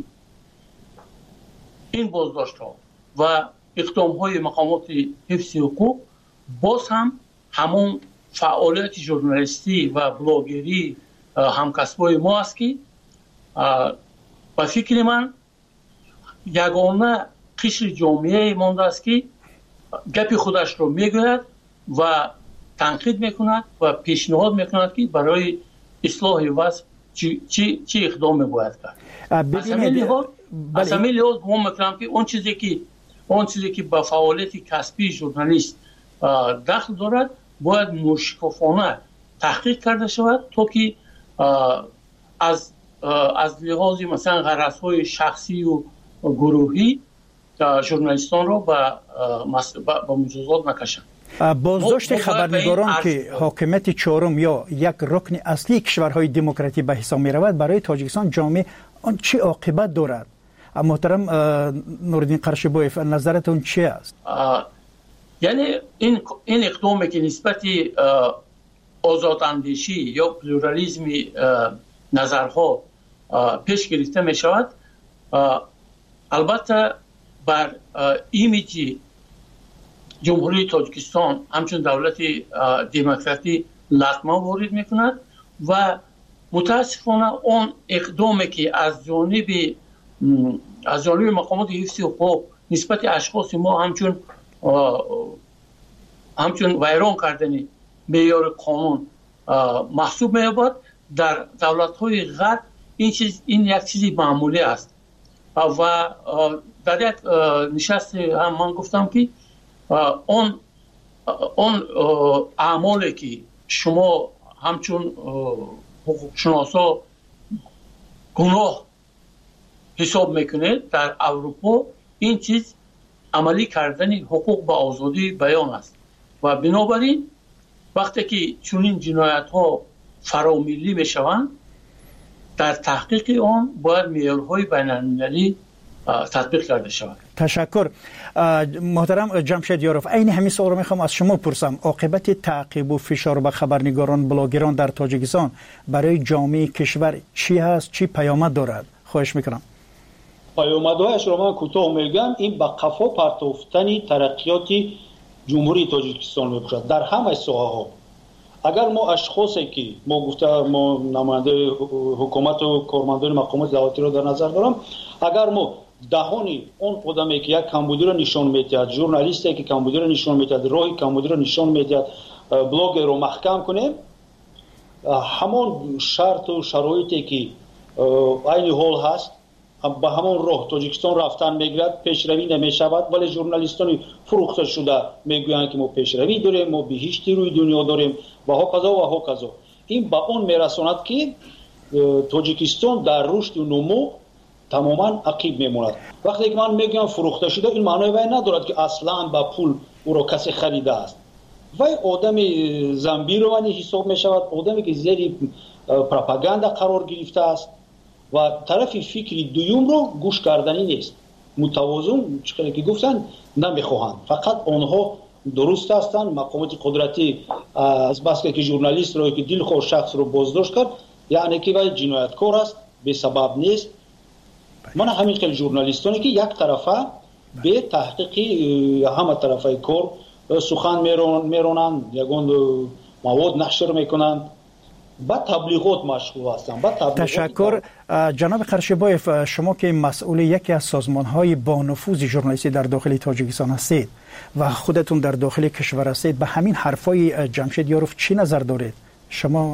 این بازداشت ها و اقدام های مقامات حفظ حقوق باز هم همون فعالیت ژورنالیستی و بلاگری همکسبای ما است که با فکر من یگانه قشر جامعه مانده است که گپ خودش رو میگوید و تنقید میکند و پیشنهاد میکند که برای اصلاح وضع چی چی چی اقدام باید کرد. از همین لحاظ از همین لحاظ گمان میکنم که اون چیزی که اون چیزی که با فعالیت کسبی ژورنالیست دخل دارد باید مشکفانه تحقیق کرده شود تا که از از لحاظ مثلا غرض‌های شخصی و گروهی ژورنالیستان را به با مجازات نکشند. بازداشت خبرنگاران که حاکمیت چهارم یا یک رکن اصلی کشورهای دموکراتیک به حساب می رود برای تاجیکستان جامعه آن چه عاقبت دارد؟ محترم نورالدین قرشبویف نظرتون چی است؟ یعنی این این اقدامی که نسبت آزاداندیشی یا پلورالیسم نظرها پیش گرفته می شود البته بر ایمیج جمهوری تاجیکستان همچون دولت دموکراتی لطمه وارد می کند و متاسفانه اون اقدامی که از جانب از جانب مقامات حفظ حقوق نسبت اشخاص ما همچون همچون ویران کردن معیار قانون محسوب می‌یابد در دولت‌های غرب این چیز این یک چیزی معمولی است و در یک نشست هم من گفتم که اون اون اعمالی که شما همچون حقوق شناسا گناه حساب میکنید در اروپا این چیز عملی کردن حقوق به آزادی بیان است و بنابراین وقتی که چنین جنایت ها فراملی میشوند در تحقیق آن باید معیارهای بین‌المللی تطبیق کرده شود. تشکر. محترم جمشید یاروف، این همین سوال رو میخوام از شما پرسم. عاقبت تعقیب و فشار به خبرنگاران بلاگران در تاجیکستان برای جامعه کشور چی هست؟ چی پیامد دارد؟ خواهش میکنم. پیامدهایش رو من کوتاه میگم. این به قفا پرتافتن ترقیات جمهوری تاجیکستان میباشد در همه ساحه‌ها. اگر ما اشخاصی که ما گفته ما نماینده حکومت و کارمندان مقامات دولتی رو در نظر دارم، اگر ما دهانی اون آدمی که یک کمبودی رو نشان میدهد، ژورنالیستی که کمبودی رو نشان میدهد، راه کمبودی رو نشان میدهد، بلاگ رو محکم کنیم، همون شرط و شرایطی که این حال هست به همون راه تاجیکستان رفتن میگیرد، پیشروی نمیشود. ولی ژورنالیستان فروخته شده میگویند که ما پیشروی داریم، ما بهشتی روی دنیا داریم و ها کذا و ها کذا. این با اون میرساند که تاجیکستان در رشد و نمو تماما عقیب میموند. وقتی که من میگم فروخته شده، این معنی وای ندارد که اصلا با پول او را کسی خریده است. وای آدم زنبیروانی حساب میشود، آدمی که زیر پروپاگاندا قرار گرفته است و طرف فکری دوم رو گوش کردنی نیست. متوازن چقدر که گفتن نمیخواهند، فقط آنها درست هستند. مقامات قدرتی از بس که ژورنالیست رو که دلخواه شخص رو بازداشت کرد، یعنی که وای جنایتکار است، به سبب نیست. من همین خیلی ژورنالیستانی که یک طرفه به تحقیق همه طرفه کار سخن میرونند، یگان مواد نشر میکنند با تبلیغات مشغول هستند. با تبلیغات تشکر جناب قرشبایف، شما که مسئول یکی از سازمان‌های با نفوذ ژورنالیستی در داخل تاجیکستان هستید و خودتون در داخل کشور هستید، به همین حرفای جمشید یاروف چی نظر دارید؟ شما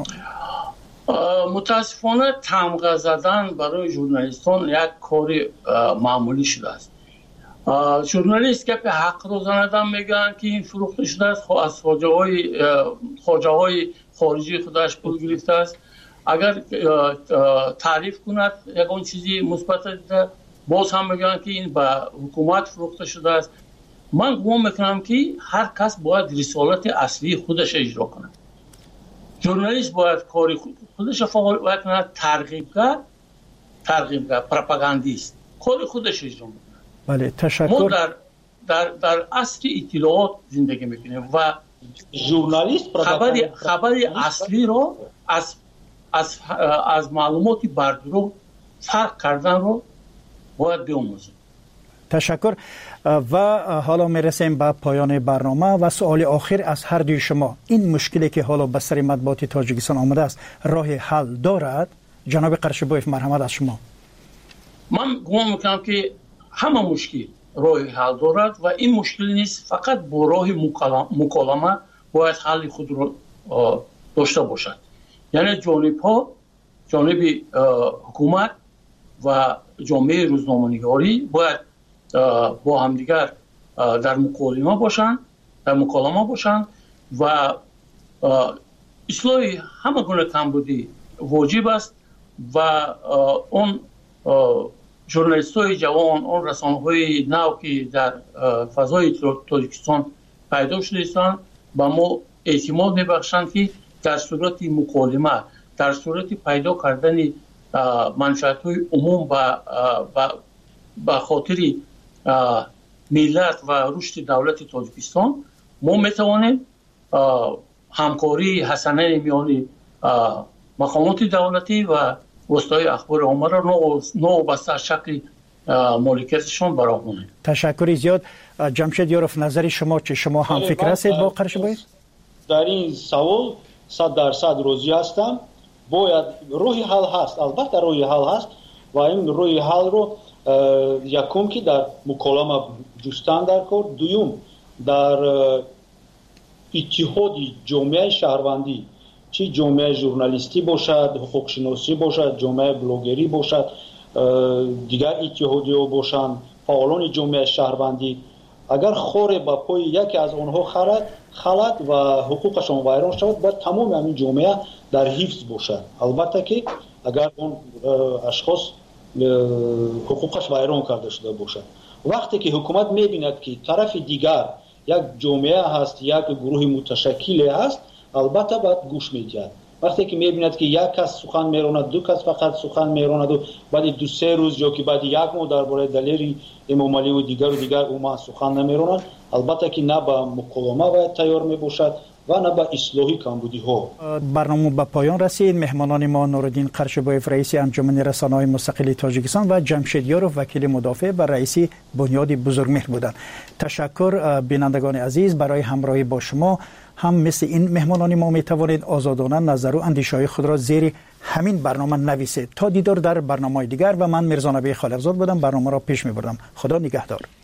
متاسفانه تمغه زدن برای ژورنالیستان یک کار معمولی شده است. ژورنالیست که به حق روزانه میگن که این فروخته شده است، از خواجه‌های خواجه‌های خارجی خودش پول گرفته است. اگر تعریف کند یکون چیزی مثبت دیده، باز هم میگن که این به حکومت فروخته شده است. من گمان میکنم که هر کس باید رسالت اصلی خودش اجرا کنه. ژورنالیست باید کاری خودش فعال کنه، ترغیبگر، ترغیبگر، پروپاگاندیست، کاری خودش اجرا میکنه. بله تشکر. ما در در در عصر اطلاعات زندگی میکنیم و ژورنالیست خبری خبری اصلی رو از از از معلوماتی بردرو فرق کردن رو باید بیاموزیم. تشکر. و حالا میرسیم به پایان برنامه و سوال آخر از هر دوی شما، این مشکلی که حالا به سر مطبوعات تاجیکستان آمده است راه حل دارد؟ جناب قرشبایف مرحمت از شما. من گمان میکنم که همه مشکل راه حل دارد و این مشکل نیست، فقط با راه مکالمه باید حل خود رو داشته باشد. یعنی جانب ها، جانب حکومت و جامعه روزنامه‌نگاری باید با همدیگر در مکالمه باشند، در مکالمه باشند و اصلاح همه گونه کمبودی واجب است و اون ژورنالیست‌های جوان، اون رسانه‌های نو که در فضای تاجیکستان پیدا شده‌اند با ما اعتماد می‌بخشند که در صورت مکالمه، در صورت پیدا کردن منفعت‌های عموم و به خاطر ملت و رشد دولت تاجیکستان ما می‌توانیم همکاری حسنه میان مقامات دولتی و وسایل اخبار عامه را نوبسته از شکل مالکیتشان براگونیم. تشکر زیاد. جمشید یاروف، نظر شما چه؟ شما هم فکر هستید با قرشبایف؟ در این سوال صد درصد راضی هستم. باید روی حل هست، البته روی حل هست و این روی حل رو یکم که در مکالمه جستن در کار، دوم در اتحاد جامعه شهروندی، چی جامعه ژورنالیستی باشد، حقوق شناسی باشد، جامعه بلاگری باشد، دیگر اتحادیه باشند، فعالان جامعه شهروندی، اگر خور با پای یکی از آنها خرد خلط و حقوقشان ویران شود، باید تمام همین جامعه در حفظ باشد. البته که اگر اون اشخاص حقوقش ویران کرده شده باشد، وقتی که حکومت میبیند که طرف دیگر یک جامعه هست، یک گروه متشکل هست، البته باید گوش میدهد. وقتی که میبیند که یک کس سخن میراند، دو کس فقط سخن میراند و بعد دو سه روز یا که بعد یک ماه درباره دلیل امام علی و دیگر و دیگر اوما سخن نمیراند، البته که نه به مکالمه باید تیار میباشد و نه به اصلاحی کمبودی ها. برنامه به پایان رسید. مهمانان ما نوردین قرشبایف رئیس انجمن رسانه‌های مستقل تاجیکستان و جمشید یاروف وکیل مدافع بر رئیس بنیاد بزرگمهر بودند. تشکر بینندگان عزیز برای همراهی با شما. هم مثل این مهمانان ما می توانید آزادانه نظر و اندیشه‌های خود را زیر همین برنامه نویسید. تا دیدار در برنامه‌های دیگر و من میرزا نبی خالقزاد بودم، برنامه را پیش می‌بردم. خدا نگهدار.